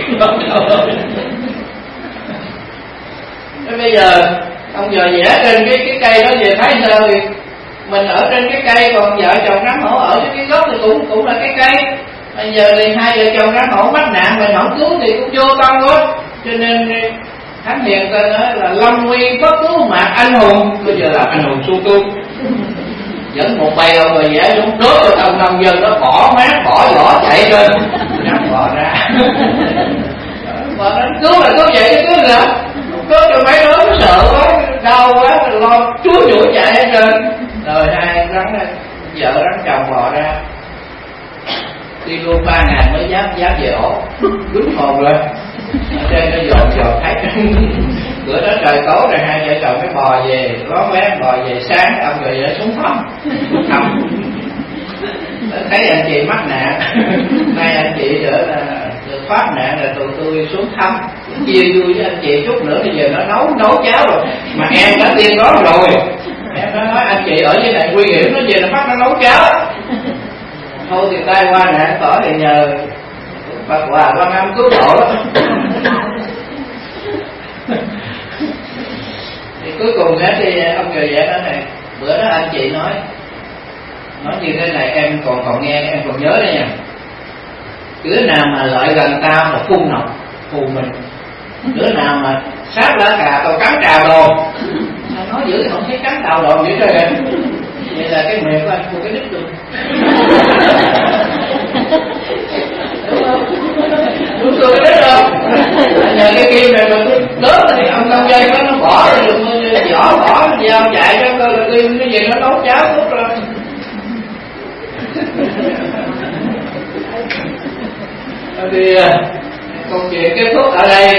thế bây giờ ông dò vẽ trên cái cây đó về thấy sao? Thì mình ở trên cái cây, còn vợ chồng rắn hổ ở trên cái gốc thì cũng là cái cây. Bây giờ thì hai vợ chồng rắn hổ mắc nạn, mình không cứu thì cũng vô tâm thôi. Cho nên Thánh Hiền ta nói là lâm nguy bất cứu mạc anh hùng. Bây giờ là anh hùng su tu, dẫn một bầy ông rồi vẽ xuống đốt cho tông nông dân nó bỏ mát bỏ vỏ chạy lên, nắm bò ra. Mà nó cứu là cứu vậy chứ cứu nữa, cứu cho mấy đứa nó sợ quá, đau quá, lo chúa nhủi chạy hết trơn. Rồi hai rắn vợ rắn chồng bò ra, đi luôn 3.000 mới dám về ổ, đúng hồn rồi. Ở trên nó dồn thấy. Bữa đó trời tối rồi hai vợ chồng mới bò về, ló vén bò về sáng, ông rồi vợ xuống thăm. Thấy anh chị mắc nạn, nay anh chị nữa là được thoát nạn rồi tụi tôi xuống thăm, chia vui với anh chị chút nữa. Bây giờ nó nấu cháo rồi, mà em đã tiên đó rồi. Em nó nói anh chị ở dưới này nguy hiểm, nó về nó bắt nó nấu cháo. Thôi thì tai qua nạn tỏ thì nhờ Phật Hòa Quan Âm cứu độ đó. Thì cuối cùng thì ông người vẽ nói này: bữa đó anh chị nói như thế này, em còn nghe, em còn nhớ đây nha. Đứa nào mà lại gần tao là phun nọc phù mình, đứa nào mà sát lá cà tao cắn trào đồ. Sao nói dữ không thấy cắn trào đồ vậy trời. Vậy là cái miệng của anh phun cái đít luôn. Đúng không? Đúng tôi cái đít không? Nhờ cái kim này mà tôi lớn thì ông nông dân nó bỏ rồi vỏ bỏ dao chạy cho coi là Kim cái gì nó nấu cháo tốt rồi. Thì câu chuyện kết thúc ở đây.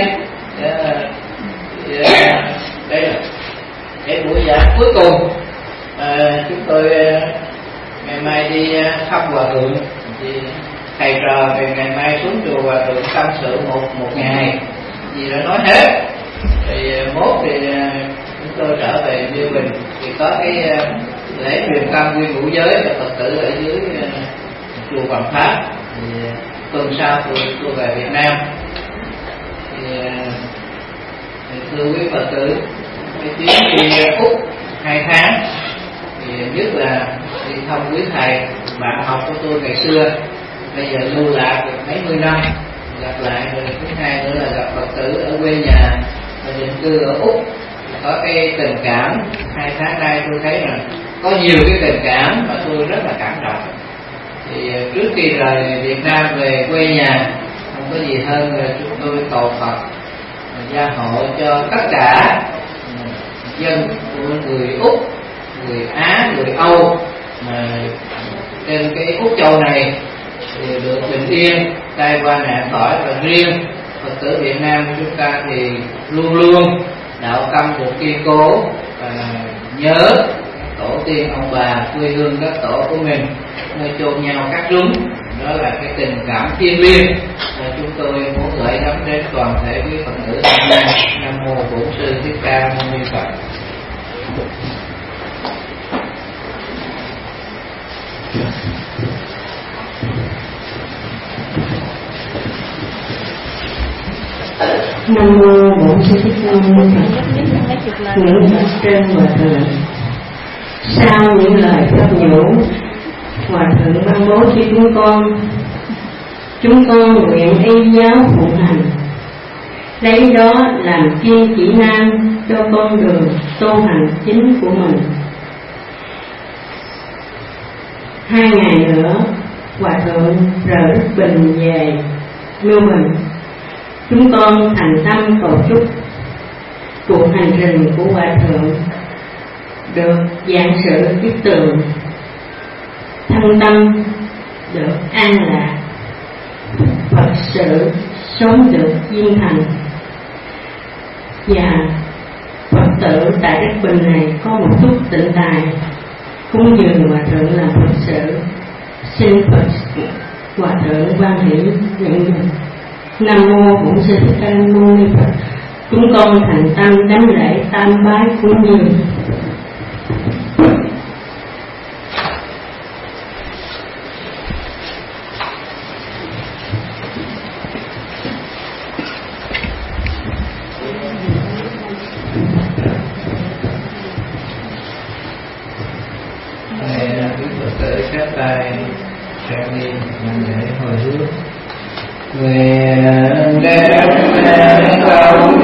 Đây là cái buổi giảng cuối cùng. Chúng tôi ngày mai đi thăm hòa thượng, thì thầy trò thì ngày mai xuống chùa hòa thượng tâm sự một ngày gì đã nói hết. Thì mốt thì chúng tôi trở về Như Bình thì có cái lễ truyền tâm nguyên ngũ giới cho Phật tử ở dưới chùa Hoàng Pháp. Thì tuần sau tôi về Việt Nam. Thì thưa quý Phật tử, cái chuyến đi Úc 2 tháng thì nhất là đi thăm quý thầy bạn học của tôi ngày xưa, bây giờ lưu lạc được mấy mươi năm gặp lại. Rồi thứ hai nữa là gặp Phật tử ở quê nhà và định cư ở Úc, có cái tình cảm. 2 tháng nay tôi thấy là có nhiều cái tình cảm mà tôi rất là cảm động. Thì trước khi rời Việt Nam về quê nhà, không có gì hơn là chúng tôi cầu Phật gia hộ cho tất cả dân của người Úc, người Á, người Âu mà trên cái Úc Châu này thì được bình yên, tai qua nạn khỏi. Và riêng Phật tử Việt Nam của chúng ta thì luôn luôn đạo tâm được kiên cố và nhớ tổ tiên ông bà, quê hương đất tổ của mình, nơi chôn nhau cắt rúng. Đó là cái tình cảm thiêng liêng mà chúng tôi muốn gửi gắm đến toàn thể quý Phật tử Việt Nam. Nam mô Bổn Sư Thích Ca Mâu Ni Phật. Nam mô Bổn Sư Thích Ca Mâu Ni Phật. Những bậc trên hòa thượng, sau những lời pháp nhũ hòa thượng ban bố cho chúng con nguyện y giáo phụng hành, lấy đó làm chuyên chỉ nam cho con đường tu hành chính của mình. 2 ngày nữa hòa thượng rời Đức Bình về Như Bình. Chúng con thành tâm cầu chúc cuộc hành trình của hòa thượng được vạn sự kiết tường, thân tâm được an lạc, Phật sự sớm được viên thành. Và Phật tử tại Đức Bình này có một chút tịnh tài cúng dường hòa thượng làm Phật sự. Xin Phật hòa thượng quan hỷ nhận được. Nam mô Bổn Sư Thích Ca Mâu Ni Phật. Chúng con thành tâm đảnh lễ tam bái cúng dường. Quý Phật tử chắp tay trang nghiêm để hồi hướng. Nguyện đem công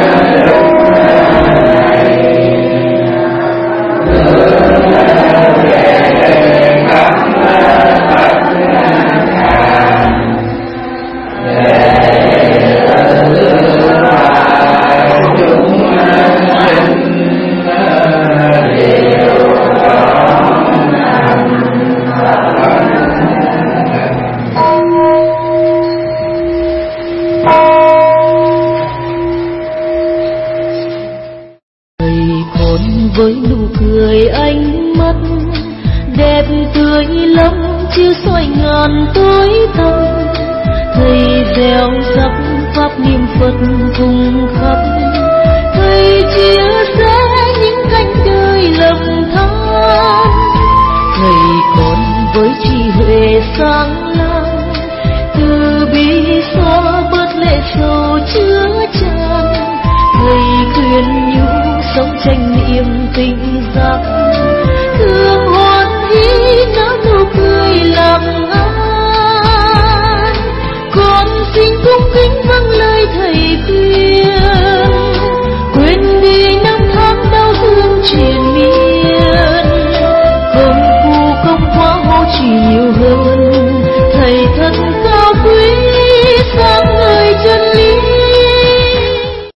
với nụ cười ánh mắt đẹp tươi lắm chiếu soi ngàn tối tăm. Thầy gieo rắc pháp niệm Phật cùng khắp, thầy chia sẻ những cánh đời lầm than. Thầy còn với trí huệ sáng láng